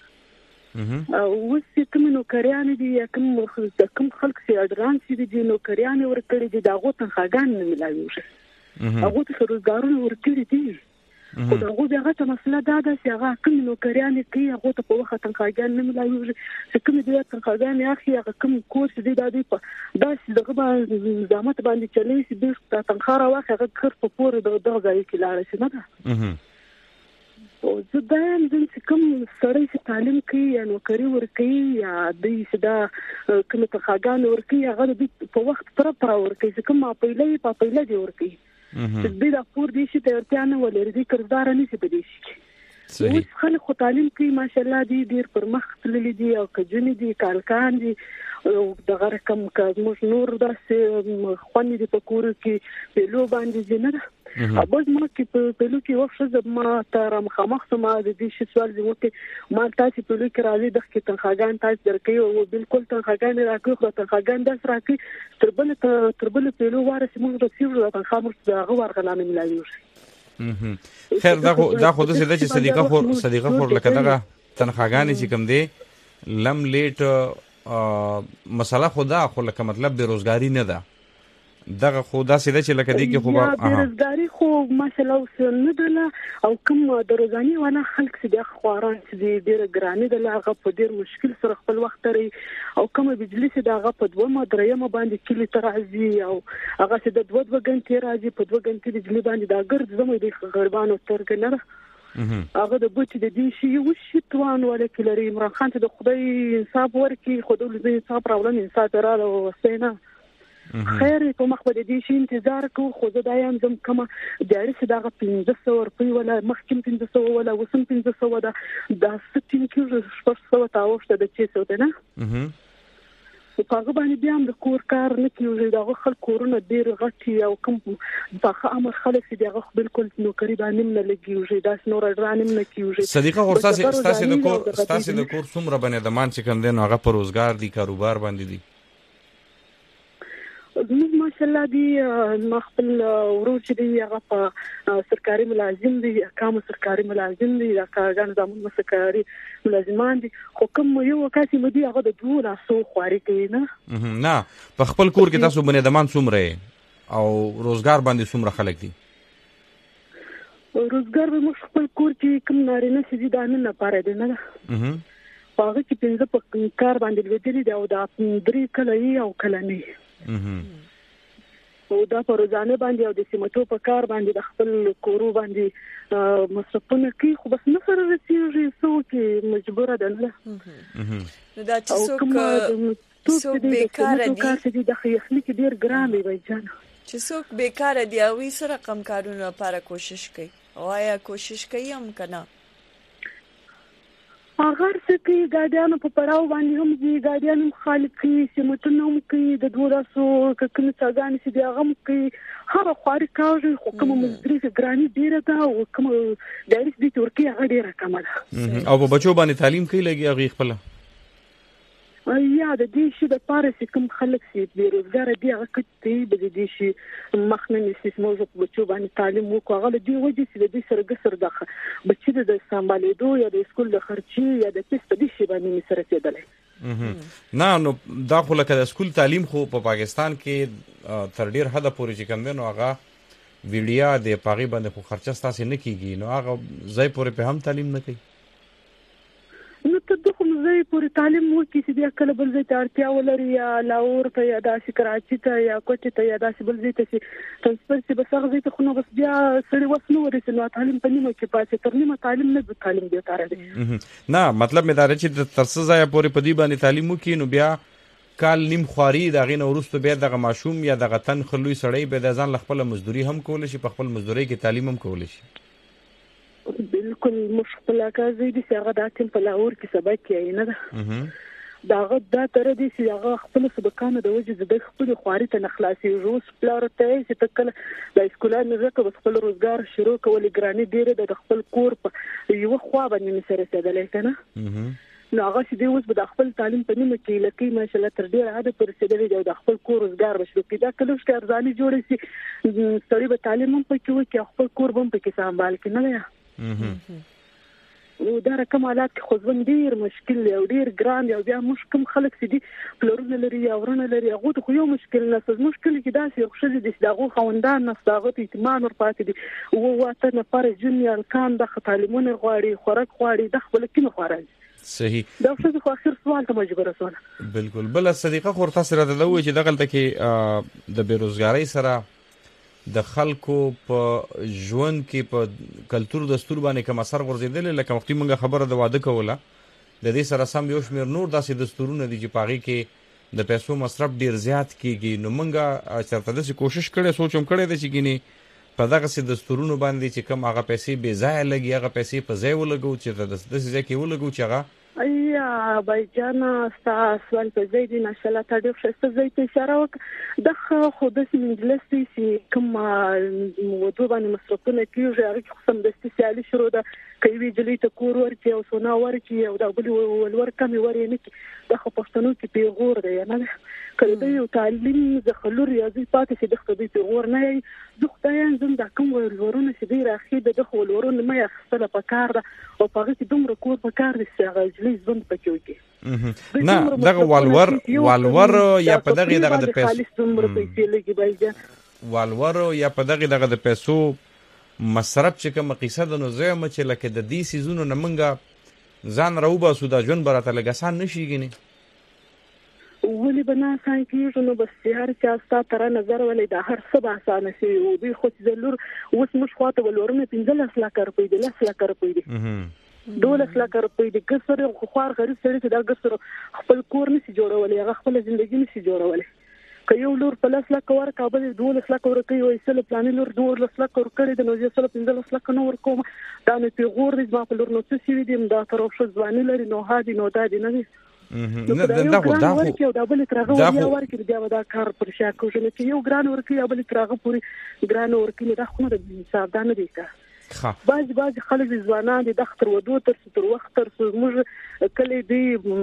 او وس کوم نو کریان دي یا کوم د کوم خلک سي اډران سي دي نو کریان ورکړي دي داغه تنخواګان نه ملایوي هغه ته روزګارونه ورکړي دي خو داغه دغه ته مسله دا ده چې هغه کوم نو کریان کوي هغه ته په وخت تنخواګان نه ملایوي چې کوم دي تنخواګان اخی هغه کوم کورس دي د دې په داس دغه باندې زحمت باندې چلی سي د تنخواه واخه هغه کړ په پور د دغه ځای کې لاړ شي نه ده او زه دا هم چې کوم سړی چې تعلیم کوي یا نوکری ورکوي یا دوی چې دا کوم تنخواګان ورکوي هغه د په وخت پر پر ورکوي چې کوم پایلې په پایلې دی ورکوي چې دوی د پور دي چې ته ورته نه ولري دي کردار نه شي بدې شي اوس خلک خو تعلیم کوي ماشاءالله دي ډیر پر مخ تللي دي او کجونی دي کالکان دي او دغه رقم کوم نور داسې خوانې دي په کور کې په لو باندې جنره ابوز ما کې په لو کې وخت ما تر مخامخ سم د دې شي سوال دی وکي ما تاسو په لو کې راځي د کې تنخواګان تاسو درکې او بالکل تنخواګان راکې خو تنخواګان داس راکې تربل تربل په لو وارث موږ د سیرو تنخوا مر دغه ورغلانه ملایو خیر دا خو دا خو د سده چې صدیقه خور صدیقه خور لکه دغه تنخواګانې چې کوم دی لم لیټ مسله خدا خو لکه مطلب بیروزګاری نه ده دغه خو دا سده چې لکه دی کې خو یا بیروزګاری خو ماشاءالله اوس نه ده او کوم د روزاني ونه خلک چې د خواران چې ډیر ګراني د لاغه په ډیر مشکل سره خپل وخت لري او کوم بجلی چې دغه په دوه مدریم باندې کلی تر راځي او هغه چې د دوه دوه غنټې راځي په دوه غنټې بجلی باندې دا ګرځ زموږ د غربانو ترګ نه هغه د بوت د دې شی یو شی توان ولکه لري عمران خان ته د خدای انصاف ورکي خدای له انصاف راولن انصاف را او وسینا خیر په مخ په دې شي انتظار کو خو زه دا یم زم کما جاري چې دا پنځه سوه روپۍ ولا مخکې پنځه سوه ولا وسم پنځه سوه دا د ستین کې شپږ سوه تاوشته د چې څه ده نه په هغه باندې بیا هم د کور کار نه کیږي دا خلک کورونه ډیر غټي او کوم په امر خلک چې دغه بالکل نوکری باندې نه لګیږي دا نور ډرانم نه کیږي صدیقه ورساسه ستاسو د کور ستاسو د کور څومره باندې د مان چې کوم دین هغه پر روزګار دي کاروبار باندې دي زموږ ماشاءالله دی مخبل ورور چې دی هغه په سرکاري ملازم دی کام سرکاري ملازم دی دا کارګان زموږ سرکاري ملازمان دي خو کوم یو کاسي مدي هغه د دوه لاسو خواري کوي نه نه په خپل کور کې تاسو باندې دمان څومره او روزګار باندې څومره خلک دي روزګار به مخ خپل کور کې کوم نارینه چې دا نه پاره دي نه هغه چې پنځه په کار باندې ودرې دی او دا درې کله او کله نه او دا په روزانه باندې او د سیمټو په کار باندې د خپل کورو باندې مصرفونه کوي خو بس نه سره رسیږي سو کې مجبوره ده نه دا چې څوک څوک بیکاره دي چې د خیخلي کې ډیر ګران دی جان چې څوک بیکاره دي او سره کم کارونه لپاره کوشش کوي او آیا کوشش کوي هم کنه اگر څه کې ګاډیانو په پړاو باندې هم دي ګاډیانو خالق کې سیمټونو هم کې د دوه راسو کله څنګه چې دی هغه کې هر خواري کاږي خو کوم مزدوري ګرانی ډیره ده او کوم دایره د ترکیه هغه ډیره کم ده او په بچو باندې تعلیم کوي لګي هغه خپل یا د دې شي د پاره چې کوم خلک سي بیروزګار دي هغه کته به دې شي مخنه نسیس موضوع په بچو باندې تعلیم وکړي هغه د دې وجه چې د دې سره ګسر دغه بچي د سمبالېدو یا د سکول د خرچي یا د تست دي شي باندې سره کېدل نه نو دا خو لکه د سکول تعلیم خو په پاکستان کې تر ډیر حد پورې چې کم دی نو هغه ویډیا د پاغي باندې خو خرچه ستاسو نه کیږي نو هغه ځای پورې په هم تعلیم نه کوي نو ته د کوم ځای پورې تعلیم وکړي چې بیا کله بل ځای ته اړتیا ولري یا لاهور ته یا داسې کراچي ته یا کوټې ته یا داسې بل ځای ته چې ترانسفر چې بس هغه ځای ته خو نو بس بیا سړی وس نه ورسي نو تعلیم په نیمه کې پاتې تر نیمه تعلیم نه د تعلیم دی تاره دی نه مطلب مې دا چې د ترڅ ځای پورې په دې باندې تعلیم وکړي نو بیا کال نیم خواري د غین ورستو بیا دغه ماشوم یا دغه تن خلوي سړی به د ځان خپل مزدوري هم کول شي په خپل مزدوري کې تعلیم هم کول شي بالکل مشکل کار دی چې هغه د ټیم په لاور کې سبق کوي نه ده داغه دا تر دې چې هغه خپل سبقانه د وجه د خپل خواري ته نخلاصي روز پلار ته چې تکل د اسکولانو زکه خپل روزګار شروع کول ګرانی ډیره د خپل کور په یو خوا باندې سره سدلای کنه نو هغه چې دی اوس به د خپل تعلیم په نیمه کې لکه ماشاءالله تر ډیره عادت پر رسیدلی دی د خپل کور روزګار بشو کې دا کله چې ارزاني جوړ شي سړی به تعلیم هم پکې وکړي خپل کور هم پکې سمبال کې نه یا نو دا رقم حالات کې خو ځوند ډیر مشکل دی او ډیر ګران دی او بیا مشکل خلک سي دي پلورونه لري یا ورونه لري هغه خو یو مشکل نه څه مشکل کې دا سي خو دي چې دغه خوندان نه دغه اعتماد ور پاتې دي او واته نه پر جونیور کان د تعلیمونه غواړي خوراک غواړي د خپل کې غواړي صحیح دا څه خو اخر سوال ته مجبور اسونه بالکل بل صدیقه خور تاسو را دلوي چې دغلت کې د بیروزګاری سره د خلکو په ژوند کې په کلچر دستور باندې کوم اثر ورزيدل لکه وختي موږ خبره د واده کوله د دې سره سم یو شمیر نور داسې دستورونه دي چې پاغي کې د پیسو مصرف ډیر زیات کیږي نو موږ چرته د کوشش کړې سوچوم کړې د چې ګینه په دغه سي دستورونو باندې چې کوم هغه پیسې بې ځای لګي هغه پیسې په ځای ولګو چې د داسې ځای کې ولګو چې هغه ایا بایجان ستا سوال په ځای دی ماشاءالله تا ډېر ښه ځای ته اشاره وکړه د خو د انګلیس چې کوم موضوع باندې مصرفونه کیږي هغه خو سم د استثالي شروع ده کوي جلې ته کور ورچی او سونا ورچی او دا بل ولور کمی ورې نه کی د خو پښتنو کې پیغور دی نه کله د یو تعلیم د خلور ریاضي پاتې چې د خدای پیغور نه وي د خدای انځم د کوم ولورونه چې دی راخي د خو ولورونه مې خپل په کار ده او په هغه کې دومره کور په کار دي چې هغه جلې ژوند پکې وکړي نه دغه والور والور یا په دغه دغه د پیسو والور یا په دغه دغه د پیسو مصرف چې کوم قصه د نو زما چې لکه د دې سيزونو نمنګه ځان راوبا سودا جون براته لګسان نشيګني ولې بنا سان کېږي نو بس هر چا ستا تر نظر ولې د هر څه باسانه شي او دوی خو چې لور اوس مش خواته ولورنه پنځلس لک روپۍ دي لس لک روپۍ دي دولس لک روپۍ دي ګسر خو خار غریب سړي چې دا ګسر خپل کور نشي جوړولای هغه خپل ژوندۍ نشي جوړولای که یو لور په لس لک ور کابل دولس لک ور کوي او سل پلان لور دولس لک ور کړی د نو یې سل پنځلس لک نو ور کوم دا نو پیغور دې ما په لور نو څه شي دي دا تر اوسه ځواني لري نو هادي نو دا دي نه نه دا خو دا خو دا بل ترغه یا ورکې بیا دا کار پر شا کوي چې یو ګران ورکې یا بل ترغه پوری ګران ورکې دا خو د حساب نه دی کا باز باز خلک ځوانان د دختر ودو تر تر وخت تر موږ کله دی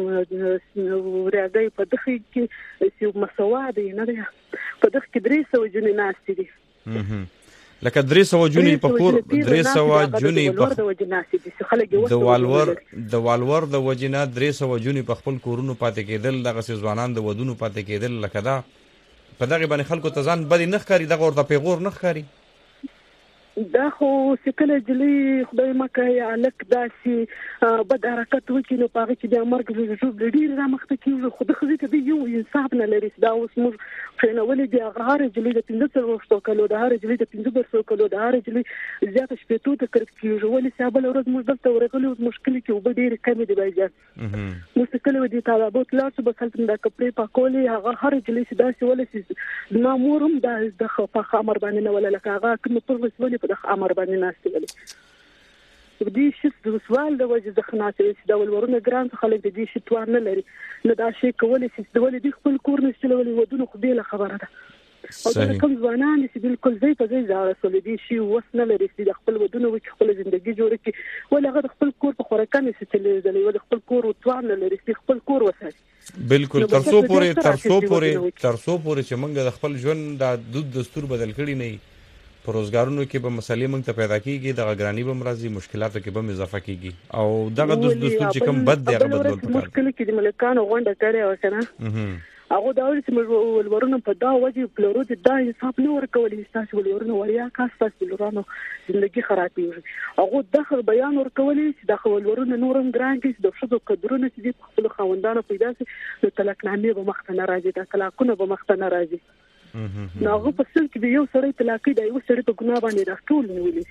ورغی په دغه کې چې مسواد نه دی په دغه کې درې سو جنې ناشې دي لکه درې سو جونې په کور درې سو جونې په د والور د والور د وجینا درې سو جونې په خپل کورونو پاتې کېدل دغه ځوانان د ودونو پاتې کېدل لکه دا په دغه باندې خلکو ته ځان بدی نه ښکاري دغه ورته پیغور نه ښکاري دا خو سکله جلی خدای مکه یا لک داسي بد حرکت وکړي نو پاره چې د مرګ جوړ ډیر را مخته کیږي خو د خزي ته یو انصاف نه لري دا اوس موږ خنولې دی هغه جلی د پنځه ورځو کلو د هر جلی د پنځه ورځو کلو د هر جلی زیاته شپې ته کړ کیږي ولې سابل ورځ موږ دلته ورغلو مشکل کې وب ډیر کم دی بایجان مستقل ودی طالبات لاسو به خلک د کپړې پاکولې هغه هر جلی داسي ولې نامورم د خپل خمر باندې نه ولا لکه هغه کوم پر وسولې په د امر باندې ناشته ولې دې شي د سوال د وجه د خناته چې د ولورونه ګران خلک د دې شي توان نه لري نو دا شي کولای شي د ولې د خپل کور نشته ولې ودونه خو به خبره ده او دا کوم ځوانان چې بالکل ځای په ځای ځاره سول دي شي وسنه لري چې د خپل ودونه وکړي خپل ژوندۍ جوړ کړي ولا هغه خپل کور په خوراکانه چې تللی ولا خپل کور توان نه لري چې خپل کور وساتي بالکل ترسو پورې ترسو پورې ترسو پورې چې موږ د خپل ژوند د دود دستور بدل کړی نه په روزګارونو کې به مسلې موږ ته پیدا کیږي د غرانی به مرزي مشکلاتو کې به اضافه کیږي او دغه د دستور چې کوم بد دی هغه بدلول پکار مشکل کې د ملکانو غونډه کړې و کنه هغه دا ورته موږ ولورونه په دا وجه پلورو دي دا حساب نه ورکول تاسو ولورونه وریا کاس تاسو ولورونه ژوندۍ خرابېږي هغه دغه بیان ورکول چې د ولورونه نورم ګران کې د شذو قدرونه چې د خپل خوندانو پیدا سي د طلاقنامې به مخته راځي د طلاقونه به مخته راځي نو هغه په څل کې یو سړی طلاقي دی یو سړی په ګناه باندې راټول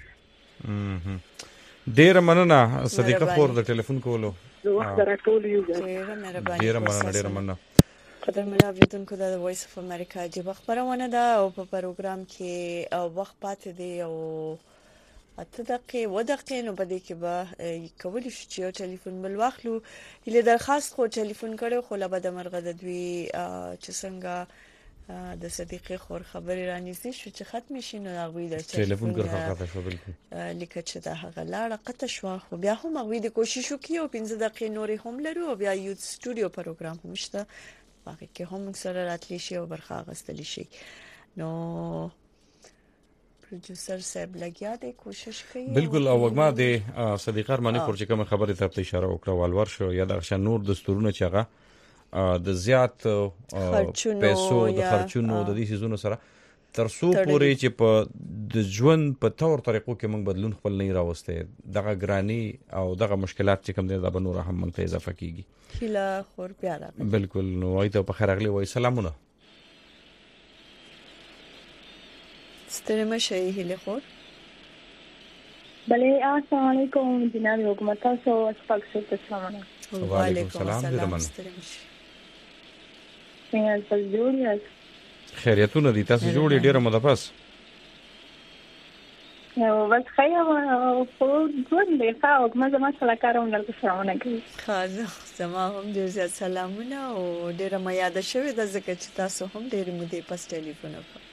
نیولې ډیر مننه صدیقه خور د ټلیفون کولو وخت راټول یو ډیر مننه ډیر مننه قدر مله اوریدونکو د وایس اف امریکا جبه خبرونه ده او په پروګرام کې وخت پاتې دی او اته دقیقې و دقیقې نو بده کې به کولی شي چې ټلیفون بل واخلو اله درخواست خو ټلیفون کړو خو لا بده مرغه د دوی چې څنګه د صدیقې خور خبرې رانیسي شو چې ختم شي نو هغه د ټلیفون ګرځا شو بالکل لیکه چې دا هغه لاړه قطه شو خو بیا هم هغه د کوشش وکي او پنځه دقیقې نورې هم لرو او بیا یو سټوډیو پروګرام هم شته هغه کې هم سره راتلی شي او برخه غستلی شي نو پروډوسر صاحب لګیا دی کوشش کوي بالکل او وګما د صدیقه ارمانی پر چې کوم خبره ته اشاره وکړه والور شو یا د نور دستورونه چې هغه د زیات پیسو د خرچونو د دې سيزونو سره ترسو پورې چې په د ژوند په تور طریقو کې موږ بدلون خپل نه راوسته دغه ګرانی او دغه مشکلات چې کوم دي دا به نور هم موږ ته اضافه کیږي خلا خور بیا راغلی بالکل نو ایته په خیر اغلی وای سلامونه ستړي مشه هله خور بله السلام علیکم جناب حکومت تاسو اسپاکسو السلام علیکم وعلیکم السلام څنګه تاسو جوړ یاست خیریتونه دي تاسو جوړ ډیره مده پس نو بس خیر خو ځوان دی خو ما زما سره کاروم دلته سلامونه کوي خاله زما هم ډیر زیات سلامونه او ډیره مې یاد شوې د ځکه چې تاسو هم ډیر مودې پس ټلیفون وکړ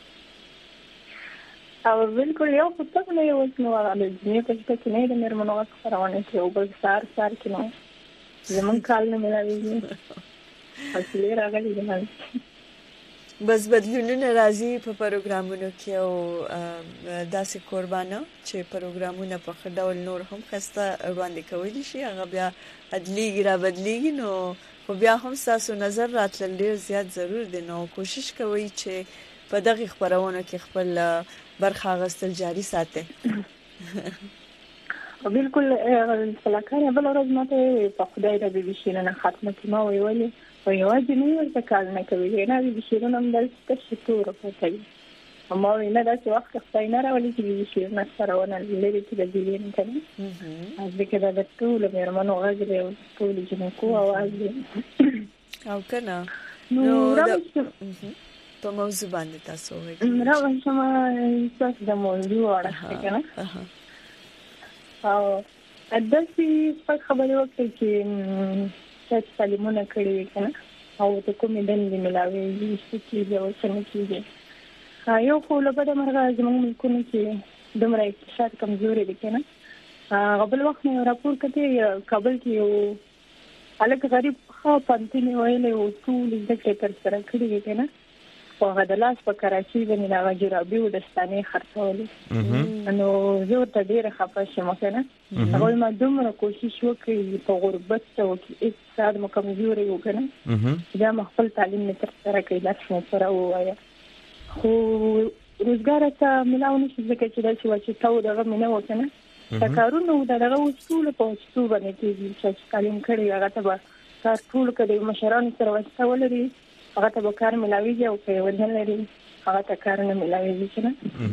او بالکل یو څه ته نه یو څه نو راځي نه پښته کې نه د مرمنو خبرونه چې او بل سار سار کې نو زمون کال نه ملایي اصلي راغلي دي بس بدلونونه راځي په پروګرامونو کې او داسې قربانه چې پروګرامونه په خډول نور هم خسته وړاندې کوي شي هغه بیا عدلي را بدلیږي نو خو بیا هم تاسو نظر راتلل ډیر زیات ضرور دی نو کوشش کوئ چې په دغه خبرونه کې خپل برخه غستل جاری ساتي بالکل فلکان بل ورځ ماته په خدای د بي بي سي نه ختمه کیما ویولې او یو ځینې ورته کار نه کوي نه بي بي سي نن هم دلته شتور کوي اما وینا دا چې وخت خدای نه راولي چې بي بي سي نه سره ونه لري چې د دې نه کوي از دې کې دا د ټول مېرمنو غږ دی ټول جنکو आवाज دی او کنه نو په موضوع باندې تاسو وایي راوځم چې تاسو د موضوع اړه کنه او ادسي په خبرو کې چې تاسو تعلیمونه کړی کنه او د کومې دندې ملاوي چې یو څه کیږي یو خو له بده مرغه زموږ ملکونو کې دومره اقتصاد کمزوري دي کنه قبل وخت نه راپور کړي کابل کې یو الګ غریب خو پنځه ویلې او ټول د ټکر سره کړی کنه په غدلاس په کراچي باندې دا جرابي او دستانه خرڅولې نو زه ته ډیره خفه شوم کنه هغه ما دومره کوشش وکړې په غربت او کې اقتصاد مو کمزوري وکنه دا خپل تعلیم نه تر سره کې لاس نه سره وایا خو روزګار ته ملاو نشي ځکه چې دا چې تاسو دغه مینه وکنه دا کارونه دغه اصول په اصول باندې کې چې تعلیم کړی هغه ته کار ټول کړي مشران سره وستول لري هغه ته کار ملاويږي او په ودل لري هغه ته کار نه ملاويږي کنه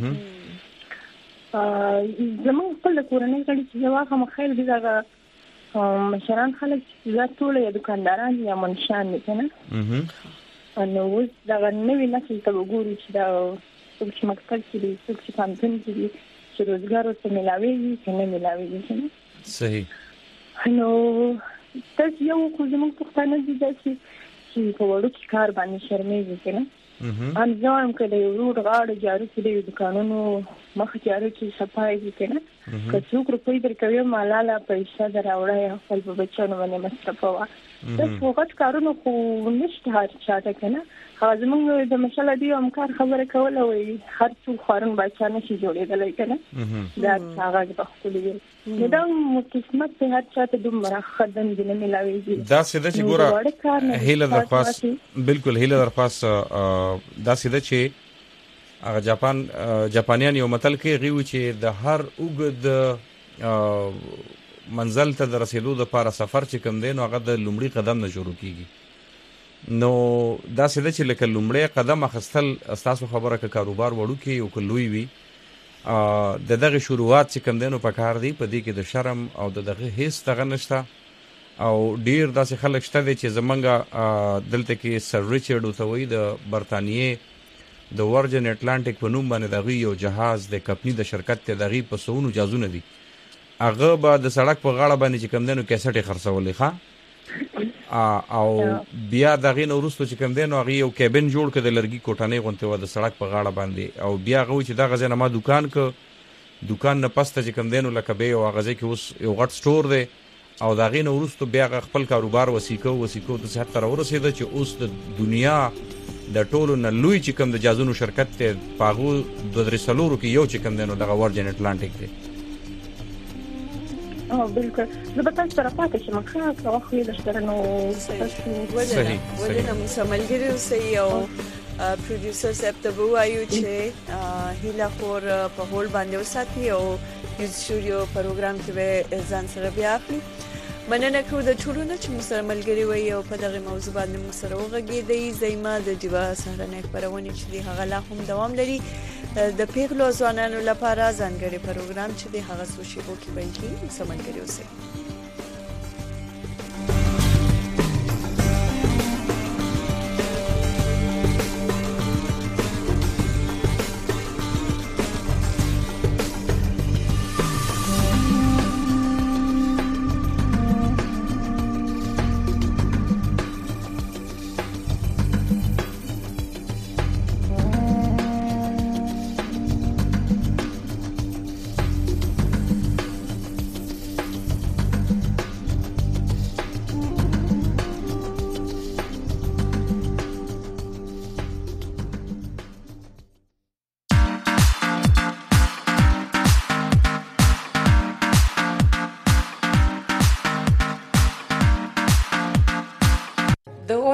ا زموږ خپل کورنۍ غړي چې واخه مخایل دي دا مشران خلک چې ټول یو دکانداران یا منشان دي کنه نو اوس دا نوې نسل ته وګوري چې دا څوک مکتب کې دي څوک چې پانتون کې دي چې روزګار ته ملاويږي کنه ملاويږي کنه صحیح نو تاسو یو خو زموږ پښتانه دي چې په وړو کې کار باندې شرمېږي کنه ان ځم کله یو روډ غاړه جارو کې د دکانونو مخ جارو کې صفای دي کنه که څوک روپۍ درکوي مالاله پیسې دراوړای خپل بچو باندې مصرفوا د فوقت کارونو خو نشته هر چاته کنه خازمون د مشاله دی امکان خبره کوله وي هر څو خارن بچا نشي جوړېدل کنه دا هغه د خپل دی دا مو قسمت په هر چاته دومره خدن دي نه ملاويږي دا سیده چې ګوره هیله درخواست بالکل هیله درخواست دا سیده چې هغه جاپان جاپانیان یو متل کې غوي چې د هر اوګد منزل ته د رسیدو لپاره سفر چې کوم دی نو هغه د لومړي قدم نه شروع کیږي نو دا سیده چې لکه لومړی قدم اخستل تاسو خبره ک کاروبار وړو کې یو کلوي وي د دغه شروعات چې کوم دی نو په کار دی په دې کې د شرم او د دغه هیڅ دغه نشته او ډیر داسې خلک شته چې زمونږ دلته کې سر ریچارډ وتوي د برتانیې د ورجن اټلانټیک په نوم باندې دغه یو جهاز د کمپنی د شرکت ته دغه په سونو جازونه دي هغه به د سړک په غاړه باندې چې کوم دی نو کیسټ خرڅولې ښا او بیا دغه نو وروسته چې کوم دی نو هغه یو کیبن جوړ کړي د لرګي کوټانې غونته و د سړک په غاړه باندې او بیا غوي چې دا غزنه ما دکان ک دکان نه پسته چې کوم دی نو لکه به او غزه کې اوس یو غټ سٹور دی او دغه نو وروسته بیا خپل کاروبار وسیکو وسیکو د صحت تر ورسېده چې اوس د دنیا د ټولو نه لوی چې کوم د جازونو شرکت ته پاغو د درسلورو کې یو چې کوم دی نو دغه ورجن اټلانټیک دی او بالکل زه به تاسو سره پاتې شم خو هغه خو یې سره نو تاسو ولې ولې نو سملګری اوسئ او پروډوسر صاحب ته وایو چې هیله خور په هول باندې وساتي او د سټوډیو پروګرام کې به ځان سره بیا اخلي مننه کوم د ټولو نه چې مسر ملګری وي او په دغه موضوع باندې مسر وغږیدي زېما د دیوا سهرنه خبرونه چې دی هغه لا هم دوام لري د پیغلو ځوانانو لپاره ځانګړي پروګرام چې دی هغه سوشي وو کې بلکې سملګری اوسئ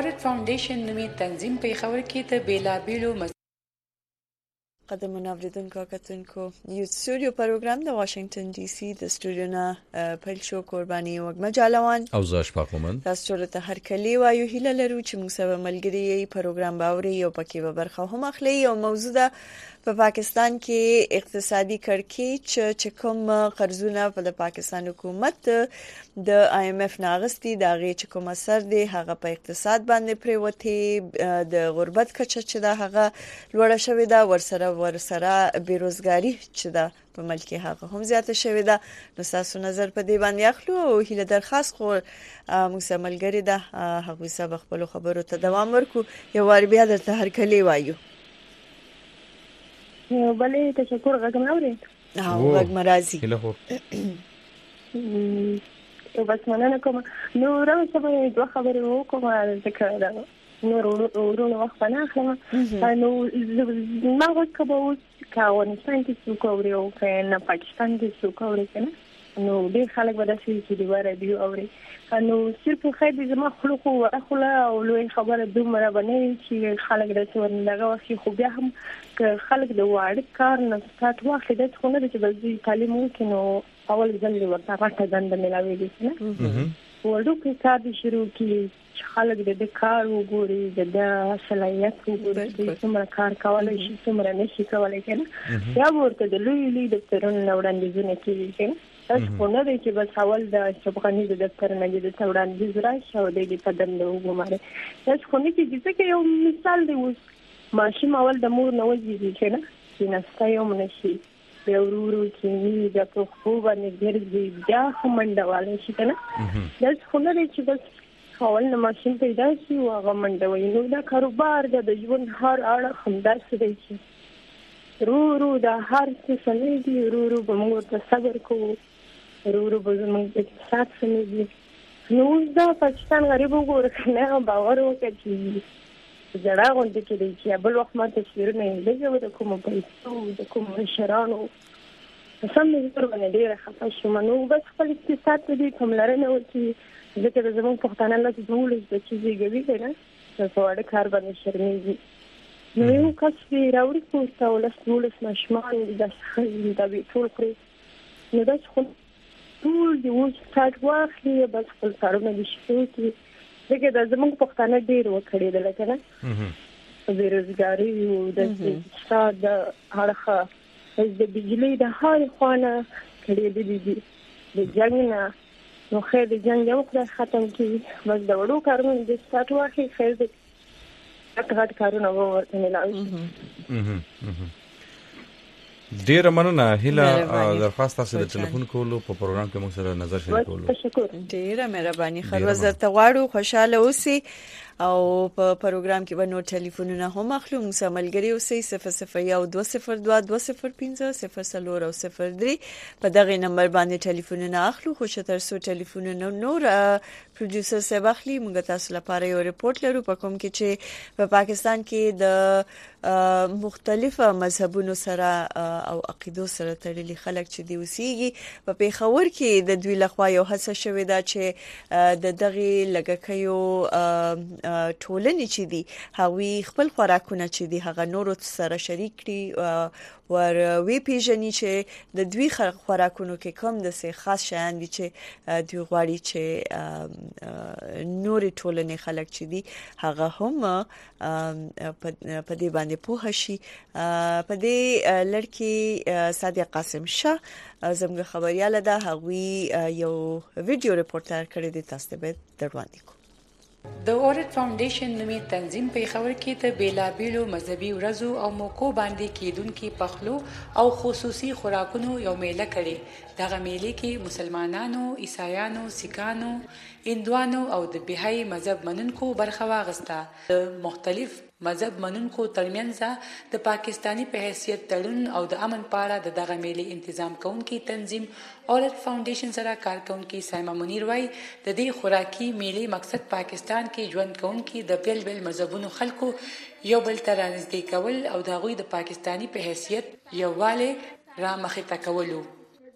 اورټ فاونډیشن نومي تنظیم په خبر کې ته بیلابیلو قدمونه اوریدونکو کتونکو یو سټوډیو پروګرام د واشنگټن ډي سي د سټوډیو نه پیل شو قرباني وګمه جالوان او زاش پاکومن تاسو ته هر کلی وایو هیله لرو چې موږ سره ملګری پروګرام باوري او پکې به برخه هم اخلي او موضوع ده په پاکستان کې اقتصادي کړکېچ چې کوم قرضونه په پاکستان حکومت د آی ایم اف ناغستی د غي چې کوم اثر دی هغه په اقتصاد باندې پریوتی د غربت کچه چې دا هغه لوړه شوې ده ورسره ورسره بیروزګاری چې دا په ملک هغه هم زیاته شوې ده نو تاسو نظر په دی باندې اخلو او هیله درخواست خو موږ سره ملګری ده هغه سبق خپل خبرو ته دوام ورکو یو وار بیا درته هر کلی وایو بلې تشکر غږم اوري او غږ مرাজি هله هو یو بس مننه کوم نو راځه به دوه خبرې وکړم ځکه دا نور ورونو وخت نه اخلم نو ما وکړم کاونه څنګه چې څوک اوري او کنه پاکستان کې څوک اوري کنه نو ډېر خلک به داسې چې دی وره دی اوري نو صرف خیر دې زما خلق او اخلا او لوی خبره دومره باندې چې خلک د څور لږه وخت خو بیا هم خلک د واړه کار نه ستات واخلي د څونه چې بل تعلیم وکړي نو اول ځل ورته راټه دند ملاوي دي نه ورډو کې کار دي شروع کی خلک د کار وګوري د صلاحیت وګوري چې څومره کار کولای شي څومره نشي کولای کنه یا ورته د لوی لوی دفترونو وړاندیزونه کوي تاسو په نه دی چې بس اول د شبغانی د دفتر نه د توړان د زرا شو د قدم له وګماره تاسو خو نه چې چې یو مثال دی اوس ماشوم اول د مور نه وځي چې نه چې نستا یو منشي به ورورو چې ني د په خو باندې ګرځي بیا همندواله شي کنه تاسو خو نه دی چې بس اول نه ماشوم پیدا شي او هغه منډوي نو دا کاروبار د ژوند هر اړه همداسې دی چې رو رو د هر څه سمې دي رو رو به موږ ته صبر کوو رو رو به موږ اقتصاد سمې دي نو دا پاکستان غریب وګوره نه باور وکړي چې جړه غونډه کې دی چې بل وخت ما تصویرونه لګو د کوم پیسو د کوم شرانو سم دې تر باندې ډیره خفه شوم نو بس خپل اقتصاد دې کوم لرنه و چې ځکه زموږ پښتانه له ټول د چیزې کوي کنه په وړه کار باندې شرمېږي نو یو کس دی راوړي کوستا ولس ټول مشمان د څخه د ټول کړی نو دا څه ټول دی اوس څاټ واخلي بس خپل کارونه دي شي دغه د زموږ پښتانه ډیر وکړي د لکه نه بیروزګاری او د اقتصاد هغه د بجلی د هر خانه کړي دي دي د جنگ نه نو خیر د جنگ یو خدای ختم کړي بس د وړو کارونه د سټارټ واخلي خیر د اټغټ کارونه ورته ملاوي ډیر مننه هیله درخواست تاسو د ټلیفون کولو په پروګرام کې موږ سره نظر شریکولو تشکر ډیره مهرباني خروزر ته واړو خوشاله اوسئ او په پروګرام کې به نور ټلیفونونه هم اخلو موږ سره ملګری اوسئ صفر صفر یو دوه صفر دوه دوه صفر پنځه صفر څلور او صفر درې په دغه نمبر باندې ټلیفونونه اخلو خو چې تر څو ټلیفونونه نور پروډوسر صاحب اخلي موږ تاسو لپاره یو ریپورت لرو په کوم کې چې په پاکستان کې د مختلفه مذهبونو سره او عقیدو سره تړلي خلک چې دی اوسېږي په پیښور کې د دوی لخوا یو هڅه شوې ده چې د دغه لګکیو ټولنې چې دي هغوی خپل خوراکونه چې دي هغه نورو سره شریک کړي ور وی پیژني چې د دوی خوراکونو کې کوم د څه خاص شیان دي چې دوی غواړي چې نور ټولنې خلک چې دي هغه هم په دې باندې پوه شي په دې لړکی صادق قاسم شاه زموږ خبرياله ده هغوی یو ویډیو ریپورټر کړی دی تاسو ته به دروازه کو د اورټ فاونډیشن نومي تنظیم په خبر کې ته بیلابیلو مذهبي ورځو او موکو باندې کېدونکو پخلو او خصوصي خوراکونو یو میله کړي دغه میله کې مسلمانانو عیسایانو سیکانو هندوانو او د بهایي مذهب منونکو برخه واغسته د مختلف مذهب منونکو ترمنځ د پاکستانی په حیثیت تړون او د امن پاړه د دغه میلې تنظیم کوونکی تنظیم اورټ فاونډیشن سره کارکونکي سایما منیر وای د دې خوراکي میلې مقصد پاکستان کې ژوند کوونکي د بیل بیل مذهبونو خلکو یو بل تر نږدې کول او د غوي د پاکستانی په حیثیت یوواله را مخې ته کولو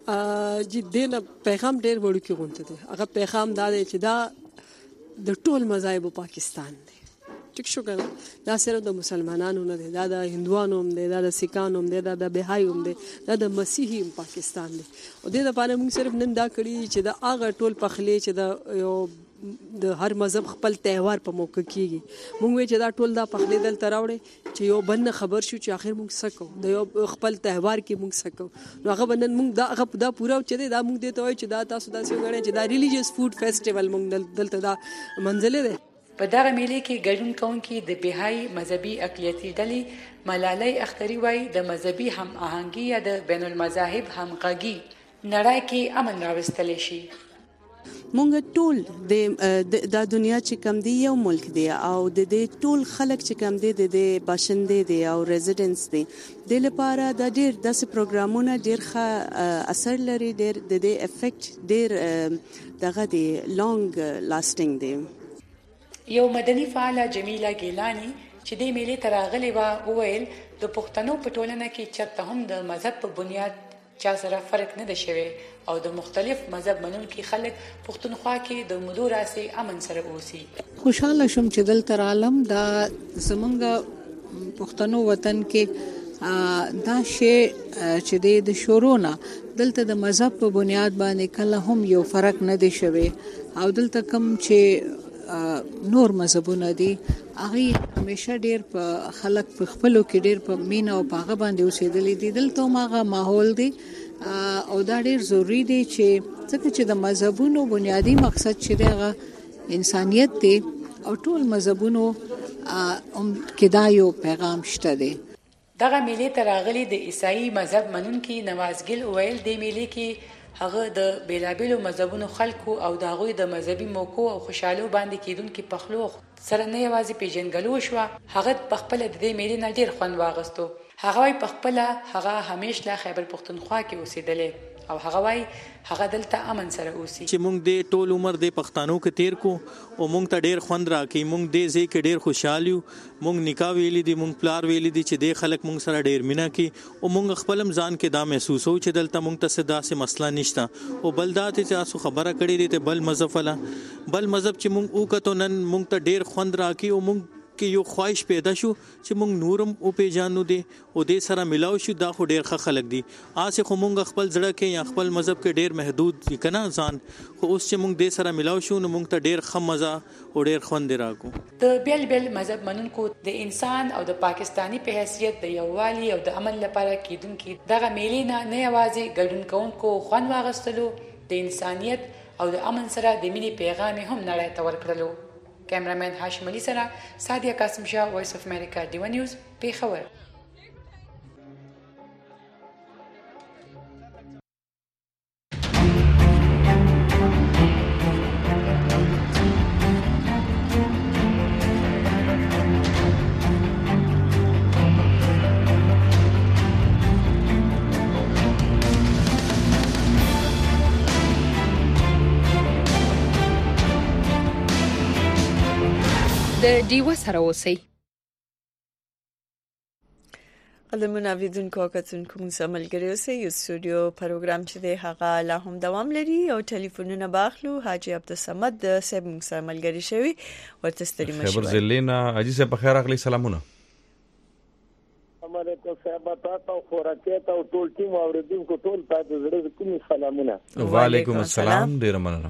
جدي پیغام ډیر وړو کې غونډه ده هغه پیغام دا دی چې دا د ټول مذاهب پاکستان دی ټیک شو کنه دا صرف د مسلمانانو نه دی، دا د هندوانو هم دی، دا د سیکانو هم دی، دا د بهایو هم دی، دا د مسیحي هم پاکستان دی. او دې لپاره موږ صرف نن دا کړی چې دا هغه ټول پخلی چې د یو د هر مذهب خپل تهوار په موقع کېږي، موږ وایو چې دا ټول دا پخلی دلته راوړی چې یو بل نه خبر شو چې آخر موږ څه کوو، د یو خپل تهوار کې موږ څه کوو. نو هغه به نن موږ دا هغه دا پوره چې دی دا موږ دې ته وایو چې دا تاسو داسې وګڼئ چې دا ریلیجیس فوډ فیسټیول موږ دلته دا منځلې دی. په دغه میلې کې ګډون کوونکي د بهایي مذهبي اقلیتي ډلې ملالۍ اختري وایي د مذهبي هم آهنګي یا د بین المذاهب همغږي نړۍ کې امن راوستلی شي. مونږ ټول د د دنیا چې کم دی یو ملک دی او د دې ټول خلک چې کم دی د دې باشندې دی او ریزیډنس دی، د لپاره د ډیر داسې پروګرامونه ډیر ښه اثر لري، ډیر د دې افیکټ ډیر دغه دی لانګ لاسټینګ دی. یو مدني فعاله جمیله ګیلانی چې د میلې ته راغلې وه وویل د پښتنو په ټولنه کې چېرته هم د مذهب په بنیاد چا سره فرق نه دی شوی او د مختلف مذهب منونکي خلک پښتونخوا کې د مودو راسې امن سره اوسي. خوشاله شوم چې دلته رالم، دا زمونږ پښتنو وطن کې دا شی چې د شورونه دلته د مذهب په بنیاد باندې کله هم یو فرق نه دی شوی او دلته کم چې نور مذهبونه دي هغه همیشه ډیر په خلک په خپلو کې ډیر په مینا او پاغه باندې اوسېدلې دي. دلته ماغه ماحول دی او دا ډیر ضروری دی چې ځکه چې د مذهبونو بنیادی مقصد چې دغه انسانیت دی او ټول مذهبونو کې دا یو پیغام شته دی. دغه میلې ته راغلي د عیسائی مذهب منونکي نوازګل ویل د میلې کې هغه د بیلابیلو مذهبونو خلکو او د هغوی د مذهبي موکو او خوشحالو باندې کېدونکي پخلو سره نه یوازې پیژنګلو شوه، هغه په خپله د دې میلې نه ډېر خوند واخیستو. هغه وایي په خپله هغه همیش له خیبر پښتونخوا کې اوسېدلی او هغه وایي هغه دلته امن سره اوسي. چې موږ د ټول عمر د پښتنو کې تیر کو او موږ ته ډېر خوند راکړي، موږ دې ځای کې ډېر خوشحال یو، موږ نکاح ویلي دي، موږ پلار ویلي دي چې د خلک موږ سره ډېر مینه کوي او موږ خپل ځان کې دا محسوسو چې دلته موږ ته څه داسې مسله نشته او بل دا چې تاسو خبره کړې دي ته بل مذهب ولا بل مذهب چې موږ وکړو نن موږ ته ډېر خوند راکړي او موږ کې یو خواهش پیدا شو چې موږ نورم او پیژانو دي او دې سره ملاو شو. دا خو ډېر ښه خلک دي، آسه خو موږ خپل ځړه کې یا خپل مذهب کې ډېر محدود دي کنه ځان، خو اوس چې موږ دې سره ملاو شو نو موږ ته ډېر ښه مزه او ډېر خوند راکو. د بیل بیل مذهب منونکو د انسان او د پاکستانی په حیثیت د یووالي او د امن لپاره کېدونکي دغه میلې نه نه یوازې ګډون کوونکو خوند واغستلو، د انسانیت او د امن سره د مینې پیغام هم نړۍ ته ورکړلو. کیمرامین هاشم علي سره سادیا قاسم شاه، وایس اف امریکا، ډیو نیوز، پیښور. د ډیو سره اوسئ. قدمونه اوریدونکو او کتونکو موږ سره ملګري اوسئ. یو سټوډیو پروګرام چې دی هغه لا هم دوام لري او ټلیفونونه باخلو. حاجی عبدالصمد صاحب موږ سره ملګري شوی ورته ستړي مشه. خبر زلینا حاجی صاحب په خیر اخلي سلامونه. علیکم صاحب تاسو خوراکه ته ټول ټیم اوریدونکو ټول تاسو زړه کوم سلامونه. وعلیکم السلام ډیر مننه.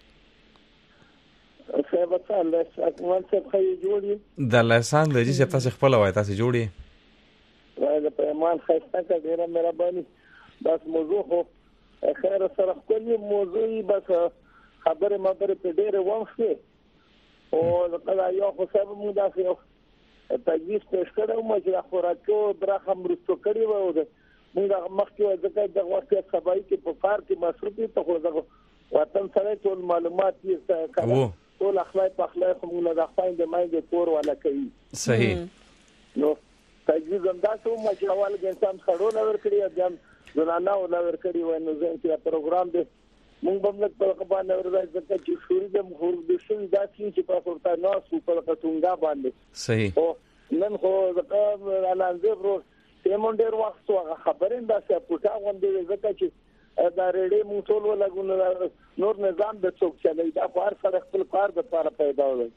صاحب الله څنګه څه خیر جوړی د لسان د جې تاسو خپل وای تاسو جوړی وای د پیمان خسته کا ډیره مهرباني. بس موضوع خو خیر سره خپل موضوع بس خبره مبره په ډیره وښه او لکه یو خو صاحب موږ داسې تجویز پېښ کړو مې چې خوراکو برخه مرستو کړی و موږ مخکې ځکه د وخت سبای کې په کار کې مصروفي ته خو دغه وطن سره ټول معلومات یې کړو ټول اخلاق په اخلاق موږ د خپل د مایند کور ولا کوي. صحیح. نو تجویز هم تاسو چې اول کې انسان خړول ور کړی ځم زنانه ول ور کړی و نو زه چې پروګرام دې موږ هم له په باندې ورځ ځکه چې شوري د مخور د شوي داسې چې په ورته نو سو په کټونګا باندې. صحیح. او نن خو ځکه اعلانځه ورو سیمونډر وخت هغه خبرین داسې پټا غونډې ځکه چې دا ریډي مو ټول ولګونه نور نظام د څوک چلای دا خو هر سره خپل کار د لپاره پیدا وي.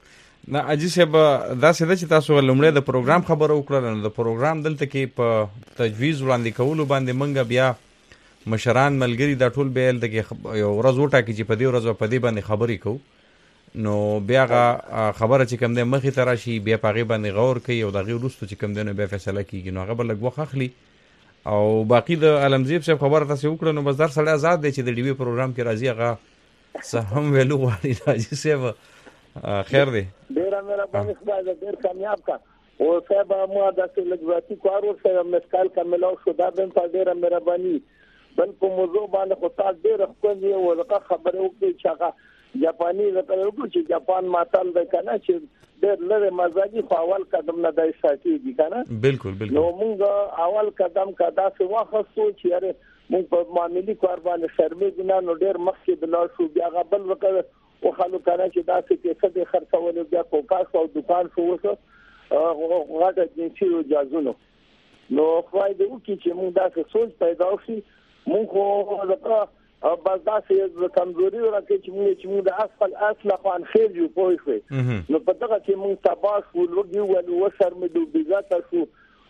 نه اجي صاحب دا څه چې تاسو لومړی د پروګرام خبرو وکړل، د پروګرام دلته کې په تجویز وړاندې کولو باندې منګه بیا مشران ملګری دا ټول بیل د یو ورځ وټاکي چې په دې ورځ په دې باندې خبرې کوو، نو بیا خبره چې کوم دی مخې ته راشي بیا په هغې باندې غور کوي او د هغې وروسته چې کوم دی نو بیا فیصله کېږي، نو هغه به لږ وخت اخلي. او باقي د علمزیب صاحب خبره تاسې وکړه، نو بس در سړی آزاد دی چې د ډي وي پروګرام کې راځي هغه څه هم ویلو غواړي. حاجي صاحب خیر دی، ډېره مهرباني خدای دې ډېر کامیاب کا. او صاحب ما داسې لږ ذاتي کار ورسره مسکال کا ملاو شو، دا به په ډېره مهرباني بل په موضوع باندې خو تاسو ډېر ښکلي او دغه خبرې وکړئ چې هغه جاپاني ذکر وکړو چې جاپان ماتل دی که نه چې ډېر لرې مزاجي خو اول قدم نه دی ساتېږي که نه. بالکل بالکل. نو موږ اول قدم که داسې واخیستو چې یارې موږ په معاملي کار باندې شرمېږو نه، نو ډېر مخکې به لاړ شو. بیا هغه بل وکړ وخلو که نه چې داسې پیسه دې خرڅولې، بیا کوکاس او دکان شو اوس غټه جنسي جازونو. نو خدای دې وکړي چې موږ داسې سوچ پیدا شي. موږ خو دغه بس داسې کمزوري راکړي چې موږ چې موږ د اصل اصل خوان خیر جو پوه شوې، نو په دغه کې موږ تباه شو، لوګي ول وشرمېدو بېګاته شو.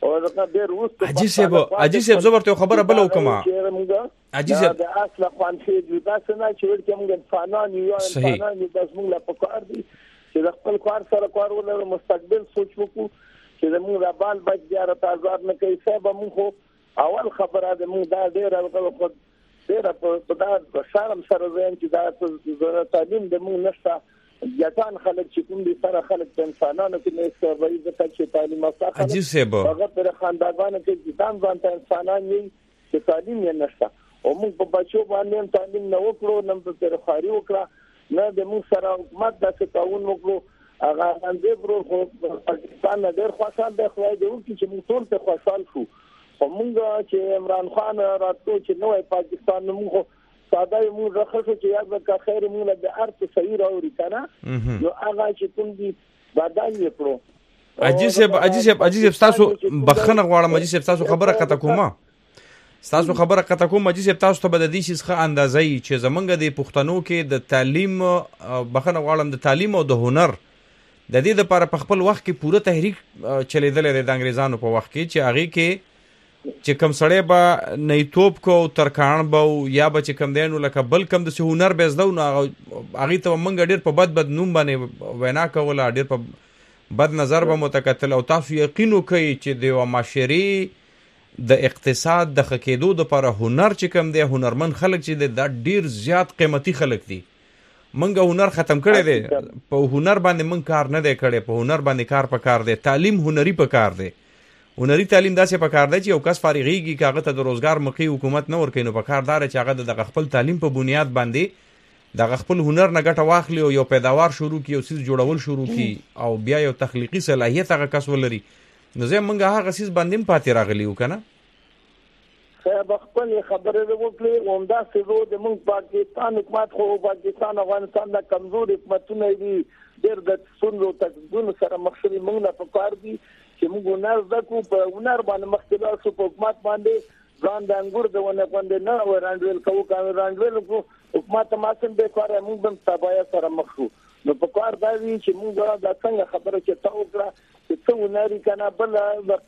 حاجي صاحب حاجي صاحب زه ورته خبره بل وکم. حاجي صاحب د اصل خوان شي جدا څنګه چې ورته موږ انسانان یو انسانان د موږ لا پکار دي چې د خپل کار سره کار ولر مستقبل سوچ وکړو چې موږ را بال بچ زیارت آزاد نه کوي. صاحب موږ اول خبره د موږ دا ډېر خپل ډېر په دا شرم سره زم چې دا تعلیم د موږ نشته. جاتان خلک چې کوم دي سره خلک د انسانانو کې نه سوي ځکه چې تعلیم افته حاجي صاحب هغه پر خاندانانو کې ځان ځان ته انسانان یې چې تعلیم یې نشته او موږ په بچو باندې تعلیم نه وکړو، نه په ترخاري وکړه، نه د موږ سره حکومت داسې تعاون وکړو. هغه باندې برو خو پاکستان ډېر خوشحال دی، خدای دې وکړي چې موږ ټول ته خوشحال شو. خو موږ چې عمران خان راتلو چې نوې پاکستان موږ ساده موږ راخصو چې یاد وکړه خیر موږ د ارت صحیح راوړي کنه، نو هغه چې کوم دي بدل یې کړو. حاجي صاحب حاجي صاحب حاجي صاحب تاسو بخنه غواړم. حاجي صاحب تاسو خبره قطع کومه تاسو خبره قطع کوم. حاجي صاحب تاسو ته به د دې شي څخه اندازې چې زمونږ د پښتنو کې د تعلیم بخنه غواړم د تعلیم او د هنر د دې لپاره په خپل وخت کې پوره تحریک چلیدل د انګریزانو په وخت کې چې هغه کې چې کم سړی به نیتوب کو ترکان به یا به چې کم دینو لکه بل کم د هنر به زده نو هغه ته موږ ډېر په بد بد نوم باندې وینا کوله، ډېر په بد نظر به متکتل. او تاسو یقین وکړئ چې د یو معاشري د اقتصاد د ښه کېدو دپاره هنر چې کم دی، هنرمند خلک چې دی دا ډېر زیات قیمتي خلک دي. موږ هنر ختم کړی دی، په هنر باندې موږ کار نه دی کړی، په هنر باندې کار په کار دی. تعلیم هنري په کار دی، هنري تعلیم داسې په کار دی چې یو کس فارغېږي که هغه ته د روزګار موقع حکومت نه ورکوي، نو په کار داره چې هغه د دغه خپل تعلیم په بنیاد باندې دغه خپل هنر نه ګټه واخلي او یو پیداوار شروع کړي، یو څیز جوړول شروع کړي او بیا یو تخلیقي صلاحیت هغه کس ولري. نو زه موږ هغه څیز باندې هم پاتې راغلي یو که نه. صاحب خپل خبرې وکړې همداسې زه د موږ پاکستان حکومت خو پاکستان افغانستان د کمزور حکومتونه دي، ډېر د ستونزو تکلیفونو سره مخ شوي. موږ نه پکار دي چې موږ هنر زده کړو، په هنر باندې مخکې لاړ شو، په حکومت باندې ځان د انګور د ونه باندې نه وړاندویل کوو. که وړاندویل کړو حکومت ته ماسم بې کاره موږ هم تباهۍ سره مخ شو. نو په کار دا وي چې موږ دا څنګه خبره چې تا وکړه چې څه هنر که نه بل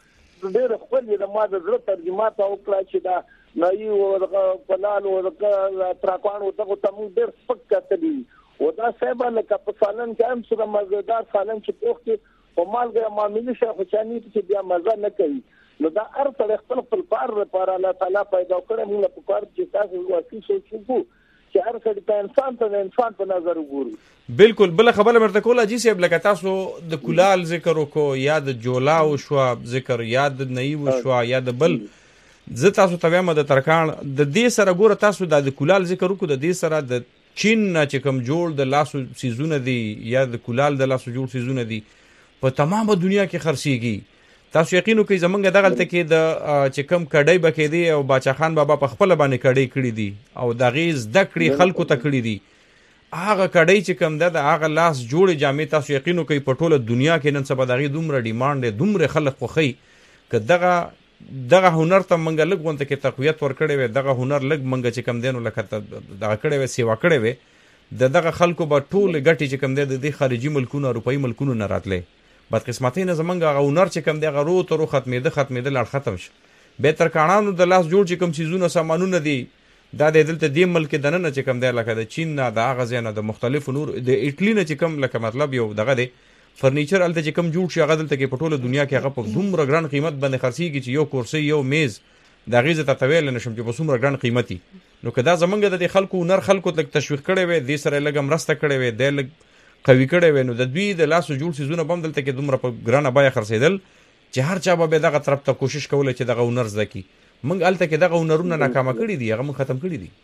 ډېر خپل یې د ما د زړه ترجمه ته وکړه چې دا نایي و دغه پلال و دغه تراکوان و دغو ته موږ ډېر سپک کتلي و دا صاحب لکه په سالن کې هم سره مزېدار سالن چې پوخ کې په مالګه معاملې شي خو چا نیت چې بیا مزه نه کوي. نو دا هر سړی خپل خپل کار لپاره الله تعالی پیدا کړی، موږ په کار چې تاسو واسي سوچ وکړو چې هر سړی ته انسان ته انسان په نظر وګورو. بالکل. بل خبره مرته کوله حاجي صاحب لکه تاسو د کولال ذکر وکړو یا د جولا وشو ذکر یا د نئی وشو یا د بل زه تاسو ته وایم د ترکان د دې سره ګوره تاسو د کولال ذکر وکړو، د دې سره د چین چې کوم جوړ د لاسو سیزونه دي یا د کولال د لاسو جوړ سیزونه دي په تمامه دنیا کې خرڅيږي. تاسو یقین وکړئ زمونږ دغلته کې د چې کوم کډۍ بکې دی او باچا خان بابا په خپل باندې کډۍ کړې دي او د غیز د کړې خلکو ته کړې دي. هغه کډۍ چې کوم ده د هغه لاس جوړې جامې تاسو یقین وکړئ په ټوله دنیا کې نن سبا دغه دومره ډیماند دی، دومره خلک خوښي که دغه دغه هنر ته منګه لګ وانت کې تقویت ور کړې وي، دغه هنر لګ منګه چې کم دینو لکه دغه کړې وي سیوا کړې وي، د دغه خلکو به ټول ګټي چې کم دی د دې خارجي ملکونو اروپایي ملکونو نه راتلې بدقسمتۍ نه زمونږ هغه هنر چې کم دی هغه رو ترو ختمېده ختمېدل اړ ختم شو بیا ترکاڼانو د لاس جوړ چې کوم څیزونه سامانونه دي دا د دلته دې ملک دننه چې کم دی لکه د چین نه د هغه ځای نه د مختلفو نور د ایټلي نه چې کم لکه مطلب یو دغه دی فرنیچر هلته چې کم جوړ شي هغه دلته کې په ټوله دنیا کې هغه په دومره ګران قیمت باندې خرڅېږي چې یو کرسۍ یو میز د هغې زه ته ویلی نه شم چې په څومره ګران قیمتي نو که دا زمونږ د دې خلکو هنر خلکو لږ تشویق کړی وی دې سره یې لږه مرسته کړې وی دی لږ قوي کړی وی نو د دوی د لاسو جوړ څیزونه به هم دلته کې دومره په ګرانه بیه خرڅېدل چې هر چا به بیا دغه طرف ته کوشش کولی چې دغه هنر زده کړي موږ هلته کې دغه هنرونه ناکامه کړي دي هغه موږ ختم کړي دي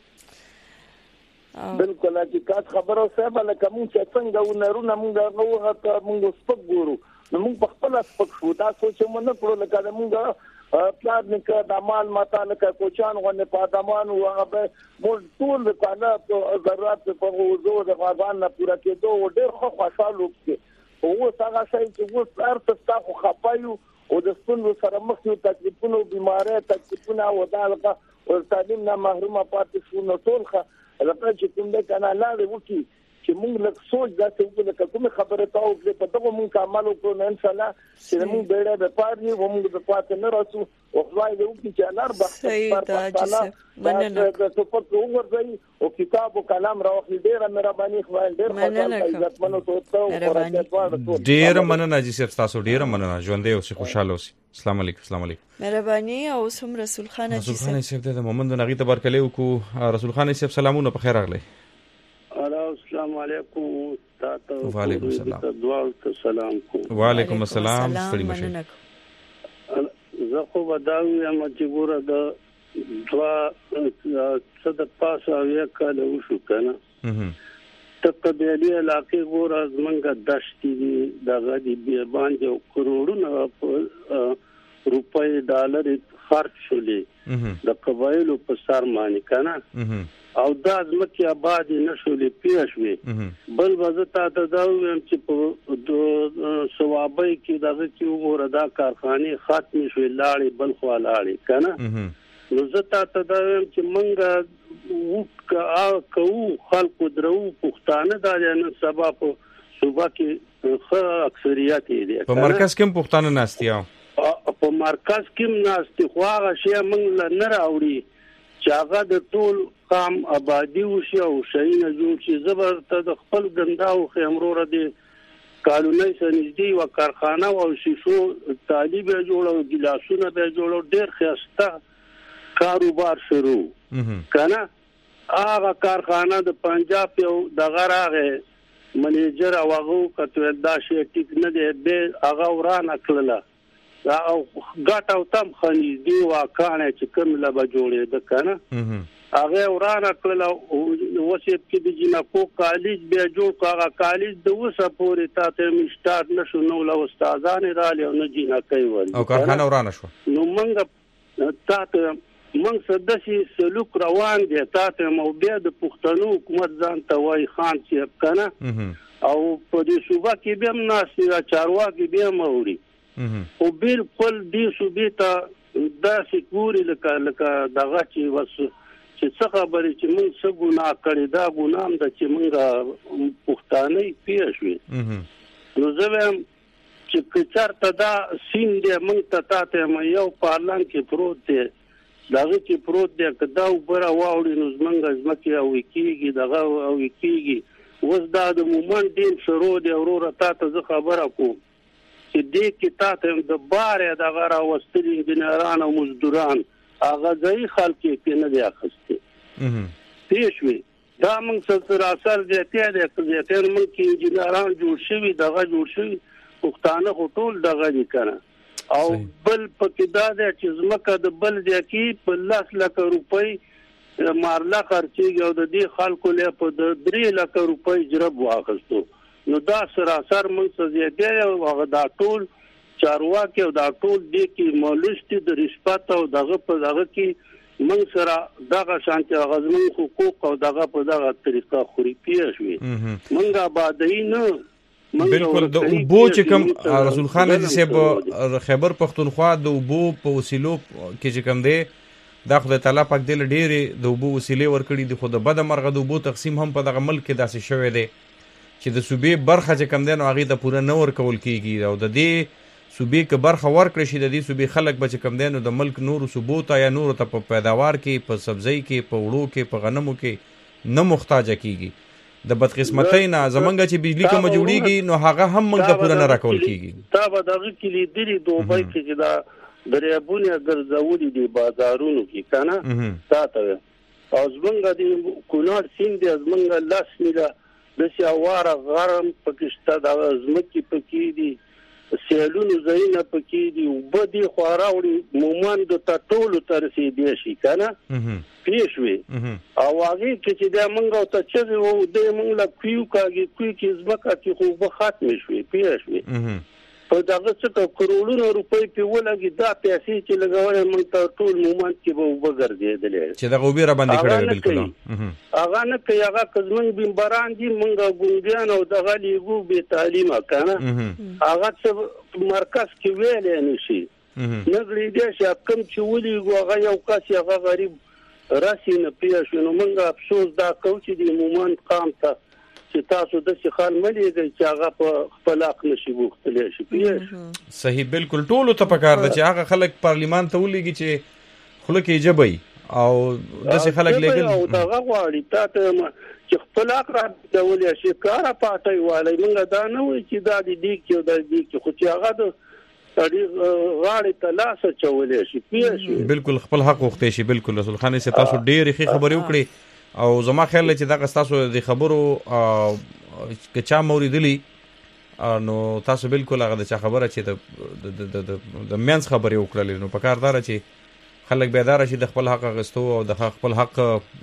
بالکل حقیقت خبره صاحب لکه مونږ چې څنګه هنرونه مونږ هغه وخت مونږ سپک ګورو نو مونږ په خپل سپک شو دا سوچ مونږ نه کړو لکه مونږ پلان نکه د مال ماته لکه کوچان غو په ادمان او هغه مونږ ټول د کاله ضرورت په وزو د غوان نه پوره کېدو ډېر خو خوشاله وکړي او څنګه شي چې و ارته تاسو خپایو او د ستونزو سره مخ یو تکلیفونه او بیماری تکلیفونه او دالګه او تعلیم نه محرومه پاتې شو نو ټول لکه چې کوم د کنه لاړې وکي چې موږ لکه سوچ داسې وکړو لکه کومه خبره تا وکړې په دغه موږ عمل وکړو نو ان شاء الله چې موږ بیره د پاره و موږ د پاتې نه راسو او خدای دې وکړي چې انار بخت مننه د سپورت وګورئ او کتاب او کلام راوخی ډیره مهرباني خدای ډیر خوشاله عزت منو ته او ډیر مننه جی صاحب تاسو ډیر مننه ژوندې اوسئ خوشاله اوسئ السلام علیکم السلام علیکم مهرباني او سم رسول خان جی رسول خان صاحب د مومند نغی تبارکله کو رسول خان صاحب سلامونه په خیر راغلی السلام علیکم تاسو وعلیکم السلام دعا سلام کوم وعلیکم السلام ستړي مشه زه خو وداوی یم چې ګوره د دوا صد پاسه یو کال وشو کنه تقبلی علاقې ګوره زمونږ دشتې دي دغه دي باندې کروڑونه روپۍ ډالر خرج شولې د قبایلو په سر باندې کنه او دا ځمکې آبادې نه شولې پیښ شوې بل به زه تا ته دا ووایم چې په صوابۍ کې دغه کې وګوره دا کارخانې ختمې شوې لاړې بل خوا لاړې که نه نو زه تا ته دا ووایم چې موږ کوو خلکو درو پښتانه دا دی نن سبا په صوبه کې ښه اکثریت یې دی په مرکز کې هم پښتانه ناست دي په مرکز کې هم ناست دي خو هغه شی موږ له نه راوړي چې هغه د ټول قام آبادی وشي او شیونه جوړ شي زه به ته د خپل ګنداو ښیم وروره د کالونۍ سره نږدې یوه کارخانه او شیشو تالي به یې جوړه او ګیلاسونه به یې جوړه ډېر ښایسته کاروبار شروع که نه هغه کارخانه د پنجاب یو دغه راغی منیجر او هغه وکتل دا شی ټیک نه دی بیا هغه ورانه کړله او ګټه او تم ښه نږدې وه کاڼی چې کوم له به جوړېده که نه هغه ورانه کړله اوس یې کې د جینکو کالج بیا جوړ کړو هغه کالج د اوسه پورې تا ته مې سټارټ نه شو نو له استادانې رالې او نه جینکۍ ول او کارخانه ورانه شوه نو موږ تا ته موږ څه داسې سلوک روان دی تا ته مو بیا د پښتنو حکومت ځان ته وایي خان صاحب که نه او په دې صوبه کې بیا هم ناست دي چارواکي بیا هم اوري خو بالکل دې صوبې ته داسې ګوري لکه لکه دغه چې بس چې څه خبرې چې موږ څه ګناه کړې دا ګناه هم ده چې موږ پښتانۍ پیښ شوې نو زه وایم چې که چېرته دا سین دی موږ ته تا ته یو پارلان کې پروت دی دغه کې پروت دی که دا اوبه راواوړي نو زموږ ځمکې اوې کېږي دغه اوې کېږي اوس دا د مومند ډیم شروع دی وروره تا ته زه خبره کوم چې دې کې تا ته د بارې دغه راوستلي انجینران او مزدوران هغه ځایي خلک یې پرې نه دی اخیستې پوه شوې دا موږ سراسر زیاتې دی که زیاتې موږ کې انجینران جوړ شوي دغه جوړ شوي پښتانه خو ټول دغه دي که نه او بل پکې دا دی چې ځمکه د بل ځای کې په لس لکه روپۍ مارله خرڅېږي او د دې خلکو له په د درې لکه روپۍ جرب واخیستو نو دا سراسر موږ څه زیاتې دی او هغه دا ټول چارواکي او دا ټول دې کې مولوش دي د رشوت او دغه په دغه کې موږ سره دغه شانتي هغه زموږ حقوق او دغه په دغه طریقه خوري پیښ شوې موږ آبادۍ نه بالکل د اوبو چې کوم رسول خان حاجي صاحب خیبر پښتونخوا د اوبو په وسیلو کې چې کوم دی دا خدای تعالی پاک دل ډېرې د اوبو وسیلې ورکړي دي، خو د بده مرغه د اوبو تقسیم هم په دغه ملک کې داسې شوی دی چې د صوبې برخه چې کم دی نو هغې ته پوره نه ورکول کېږي، او د دې صوبې که برخه ورکړی شي د دې صوبې خلک به چې کم دی نو د ملک نورو صوبو ته یا نورو ته په پیداوار کې، په سبزۍ کې، په وړو کې، په غنمو کې نه محتاجه کېږي. د بدقسمتۍ نه زمونږ چې بجلي کومه جوړېږي نو هغه هم موږ ته پوره نه راکول کېږي. تا به دغه کې لیدلي دوبۍ کې چې دا دریابونه ګرځولي دي بازارونو کې که نه تا ته او زمونږ د کونړ سیند دی زمونږ لس میله داسې هواره غرم پکې شته، دغه ځمکې پکې دي، سیلونو ځایونه پکې دي، اوبه دې خوا راوړي مومندو ته ټولو ته رسېدی شي که نه پوه شوې. او هغې کې چې دا موږ او ته چغې وو دی موږ له کویو کاږي کوی کې ځمکه کې خو اوبه ختمې شوې پوه شوې. په دغه څه کروړونه روپۍ پې ولګي دا پیسې چې لګولې موږ ته ټول مومند کې به اوبه ګرځېدلې چې دغه اوبې راباندې کړې وې. بالکل هغه نه کوي، هغه که زموږ بیمبران دي موږ ګونګیان او دغه لیګو بې تعلیمه که نه هغه څه مرکز کې ویلی نه شي نه غړېدی شي. کوم چې ولیږو هغه یو کس هغه غریب راسي نه پوه شو. نو موږ افسوس دا کوو چې د مومند قام ته چې تاسو داسې خال مه لیږئ چې هغه په خپل حق نشي غوښتلی شي پوه شو. صحیح بالکل ټولو ته پکار ده چې هغه خلک پارلیمان ته ولیږي چې خوله کې ژبه او داسې خلک لیږل او دغه غواړي تا ته چې خپل حق راډولی شي کاره پاټۍ والی. موږ دا نه وایي چې دا د دې کې او دا د دې کې، خو چې هغه د سړي غاړې ته لاس اچولی شي پوه شو. بالکل خپل حق غوښتی شي. بالکل رسول خان صاحب تاسو ډېرې ښې خبرې وکړې او زما خیال دی چې دغه ستاسو د خبرو که چا موریدلی نو تاسو بالکل هغه د چا خبره چې د منځ خبرې وکړلې نو په کار داره چې خلک بیداره شي د خپل حق اخیستو او د خپل حق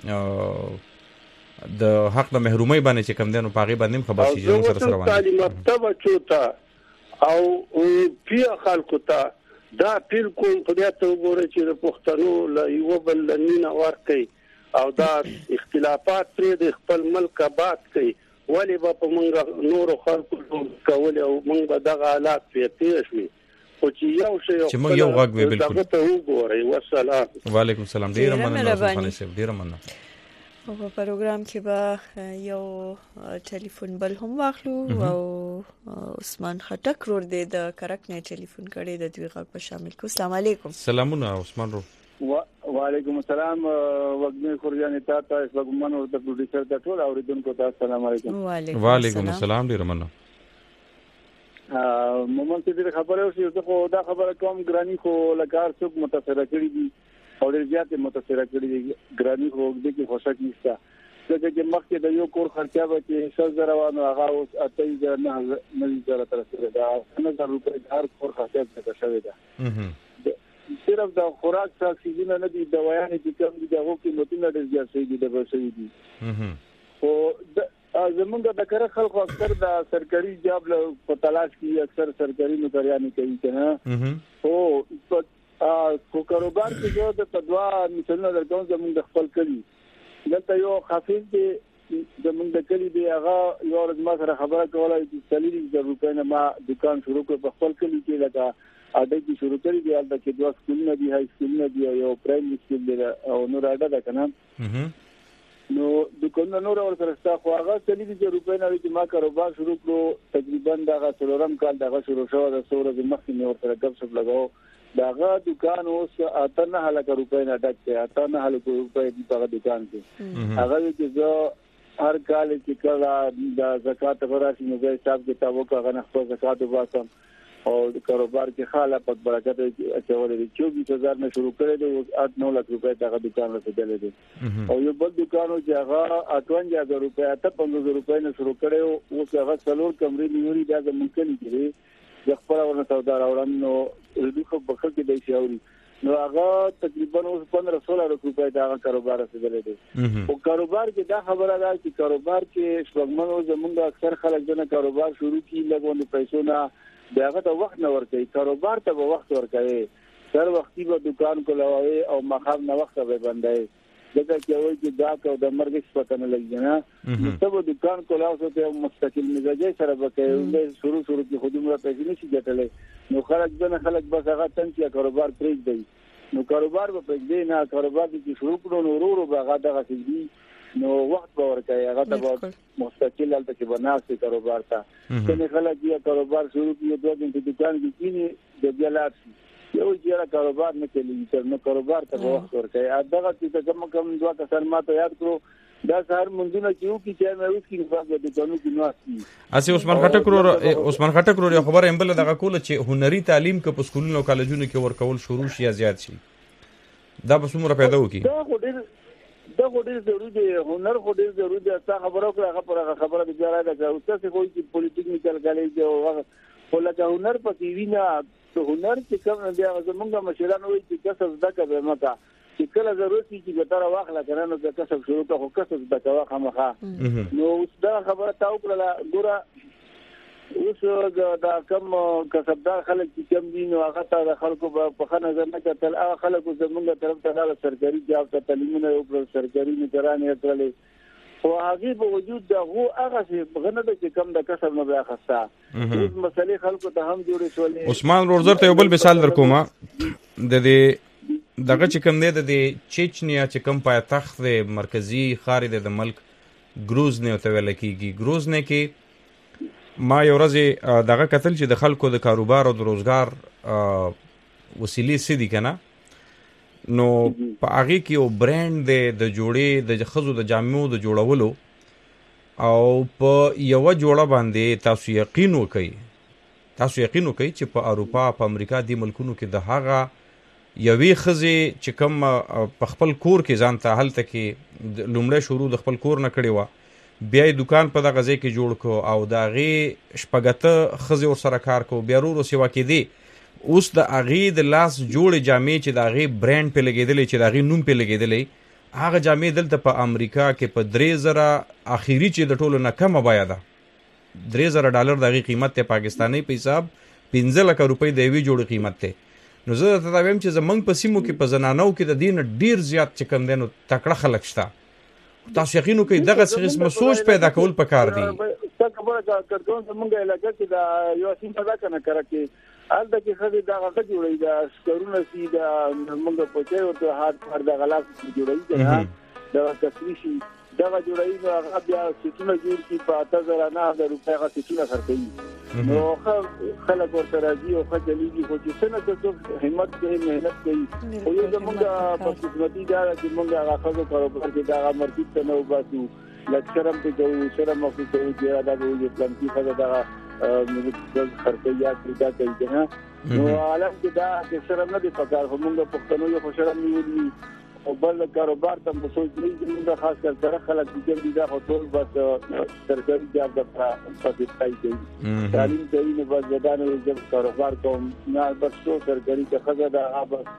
د حق د محرومۍ باندې چې کم دی نو په هغې باندې هم خبر شي چې موږ سره سره باندې تعلیم یافته بچو ته او پیا خلکو ته دا بالکل خدای ته وګورئ چې د پښتنو له یوه بل له مینه ورکوي او دا اختلافات پرې د خپل ملک آباد کوي. ولې به په موږ نورو خلکو کولې او موږ به دغه حالات پرې تېر شوي، خو چې یو شی چې موږ یو غږ وي. بالکل دغه ته وګورئ. والسلام. وعلیکم السلام. ډېره مننه رسول خان صاحب، ډېره مننه. او په پروګرام کې به یو ټلیفون بل هم واخلو او عثمان خټک رور دی د کرک نه ټلیفون کړي د دوی غږ په شامل کو. السلام علیکم. سلامونه عثمان رو. وعلیکم السلام. وګمه خورجان تا ته وګمن او د پروډوسر ته ټول اوریدونکو ته السلام علیکم. وعلیکم السلام. ډیر مننه. ا مومن چې خبره اوسه زه خو دا خبره کوم ګرانی خو لکار څوک متاثر کړي دي او ډیر زیات متاثر کړي دي. ګرانی خو د کې خوشک نشته ځکه چې مخکې د یو کور خرچه به چې څو زره وانه هغه اوس اته زره نه نه زره تر څه دا نه زره روپۍ هر کور خرچه څه شوی ده. صرف د خوراک ساکسیزونه نه دي، دوايانې چې کوم دي دغه قیمتونه ډېر زیات شوي دي د بشوي دي. خو زمونږ د کار خلکو اکثر د سرکاري جاب په تلاش کې اکثر سرکاري نوکریانې کوي کنه. او په کاروبار کې د تدوا مثالونه درکوم زمونږ د خپل کلی دلته یو حافظ دی زمونږ د کلی دی هغه یو ورځ ما سره خبره کوله چې څلور زره روپۍ نه ما دکان شروع کړ په خپل کلی کې لکه اډه کې شروع کړی دی البته کې دوه سکولونه دي، های سکولونه دي او یو پرایمري سکول دی او نور اډه ده کنه. نو د کوم نور اور سره ستا خو هغه څلور زره روپۍ نه چې ما کاروبار شروع کړو تقریبا دغه څلورم کال دغه شروع شو د سوره د مخکې مې ورته ګپ شپ لګاو. دغه دکان اوس اته نه هلکه روپۍ نه ډک دی، اته نه هلکه روپۍ دی په دکان کې. هغه چې زه هر کال چې کله د زکات وراسي نو زه حساب کتاب وکړم نه خپل زکات وباسم او د کاروبار کې خاله پک برکت اچولې دي. چوبیس هزار نه شروع کړی دی، اټ نو لک روپۍ دغه دکان رسېدلې دي. او یو بل دکان چې هغه اټوانجا هزار روپۍ اته پنځوس زره روپۍ نه شروع کړی او اوس هغه څلور کمرې نیولې دا د ممکن کړي د خپل ورنه سودا راوړم نو د خو بخښه کې دی شاوري نو هغه تقریبا اوس پندرہ سولہ روپۍ دا کاروبار رسېدلې دي. او کاروبار کې دا خبره ده چې کاروبار کې شپږمنو زمونږ اکثر خلک دنه کاروبار شروع کی لګونه پیسو نه داغه ته وخت نه ورکړي، کاروبار ته به وخت ورکړي، هر وختي به دکان کولاوي او مخاب نه وخت به بندای دغه کې وایي چې دا کو د مرګ څخه نه لګي نه ته به دکان کولاو ته مستقل مزاجي سره وکړي شروع شروع کې خودمره پیسې نشي ګټلې نو خلک دنه خلک بس هغه تنګ کاروبار پرېږ دی نو کاروبار به پدې نه کاروبار کې شروع کړو نو ورو ورو به هغه دغه سړي نو وخت به ورکړي هغه ته مستقل حالت کې بناسي کاروبار ته څنګه خلک یې کاروبار شروع کړي دوه دن په دکان کې کینی د بلات یو چې کاروبار نه کوي تر نو کاروبار ته وخت ورکړي دغه چې کم کم دوه کسان ماته یاد کړو دا سهار منځونه چې یو کې چې مې اوس کې په دکانو کې نو اسي اسی عثمان خټک ورو عثمان خټک ورو خبر هم بل دغه کول چې هنري تعلیم کې په سکولونو او کالجونو کې ورکول شروع شي یا زیات شي دا به څومره پیدا وکړي دا خو ډېر دا خو ډېر ضروري دی هنر خو ډېر ضروري دی تاسو خبرو کړه هغه پر خبره دی راځي دا اوس څه کوئی چې پولیټیک نکل غلې دی او ولکه هنر پکې وینا ته هنر چې کوم دی هغه زمونږ مشران وایي چې کسب زده کوي مکه چې کله ضرورت چې ګټره واخله کنه نو د کسب شروع ته خو کسب زده کوي خامخا نو اوس دا خبره تاو کړه ګوره اوس دا کم کسبدار خلک چې کم دي نو هغه ته خلکو په ښه نظر نه کتل هغه خلکو زمونږ طرف ته دا سرکاري جاب ته تعلیمونه یو پر سرکاري نگرانې ترلې او هغه په وجود دا هو هغه چې غنه د کم د کسب نه بیا خسته اوس مسلې خلکو ته هم جوړې شولې عثمان ورزر ته یو بل مثال درکوم د دې دغه چې کوم دی د چچنیا چې کوم پایتخت مرکزی خاري د ملک ګروزنه ته ویل کیږي ګروزنه کې ما یو ورځ دغه قتل چې د خلکو د کاروبار او د روزګار وسیلې سدي کنه نو په هغه کې یو برانډ دی د جوړې د خزو د جامو د جوړولو او په یو جوړه باندې تاسو یقین وکړئ تاسو یقین وکړئ چې په اروپا په امریکا دی ملکونو کې د هغه یوې خزې چې کوم په خپل کور کې ځان ته هلته کې لومړی شروع د خپل کور نه کړی و بیا دکان په دغه ځای کې جوړ کو او دا غي شپګته خزي ور سره کار کو بیا ورو سیوا کې دی اوس د اغي د لاس جوړ جامې چې دا غي برانډ په لګیدلې چې دا غي نوم په لګیدلې هغه جامې دلته په امریکا کې په درې زره اخیری چې د ټولو نه کم بیا ده درې زره ډالر د غي قیمت ته پاکستاني په حساب پنځه لک روپۍ د وی جوړ قیمت ته نو زه ته وایم چې زمنګ په سیمو کې په زنانو کې د دین ډیر زیات چې کم دینو تکړه خلک شته تاسو یقینو کوي دغه څه سوچ پیدا کول پکار دي څه خبره کړو زمونږ علاقې کې دا یو سیم پیدا کنه کړه کې الته کې خدي دا غږ جوړي دا سکرونه سي دا موږ په څه ورته هات پر دا غلاف جوړي دا دا تفریشي دا جوړي نو هغه بیا ستونه جوړ کی په اته زره نه د روپیا غا ستونه خرڅي نو خلک ورته راځي او خجلېږي خو چې څنګه ته همت کوي مهنت کوي او یو زمونږ په خدمتي دا چې موږ هغه خلکو کاروبار کې دا مرکز ته نو باسو لکشرم په جو شرم او په جو دا د پلان کې خدای دا موږ خرڅيات پیدا کوي نه نو عالم کې دا چې شرم نه دی پکار موږ په پښتنو یو شرم نیولې او بل کاروبار ته په سوچ نه دی خاص کر سره خلک چې دی دا ټول بس سرکاري جاب د پاتې کوي تعلیم کوي نو بس ځدانه یو کاروبار کوم نه بس سرکاري ته خزه دا اب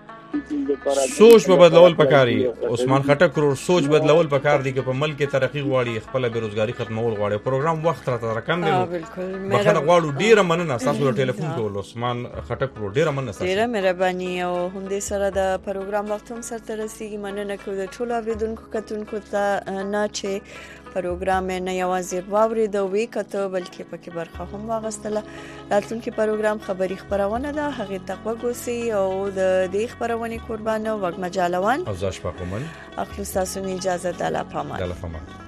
سوچ په بدلول پکاري عثمان خټک ورو سوچ بدلول پکار دي چې په ملک کې ترقی غواړي خپل بیروزګاری ختمول غواړي پروګرام وخت را رقم دی بخښنه غواړو ډیره مننه تاسو له ټلیفون کول عثمان خټک ورو ډیره مننه تاسو ډیره مهرباني او هم دې سره د پروګرام وخت هم سره رسیدي مننه کوم د ټولو اوریدونکو کتونکو ته نه چې پروګرام نه یوازې واوري د وی کته بلکې پکې برخه هم واغستله راتلونکي پروګرام خبري خبرونه ده هغه تقوا ګوسی او د دې خبرونه قربانه وګ مجالوان او زاش پاکومن اخلو تاسو نه اجازه ده لا پامه ده لا پامه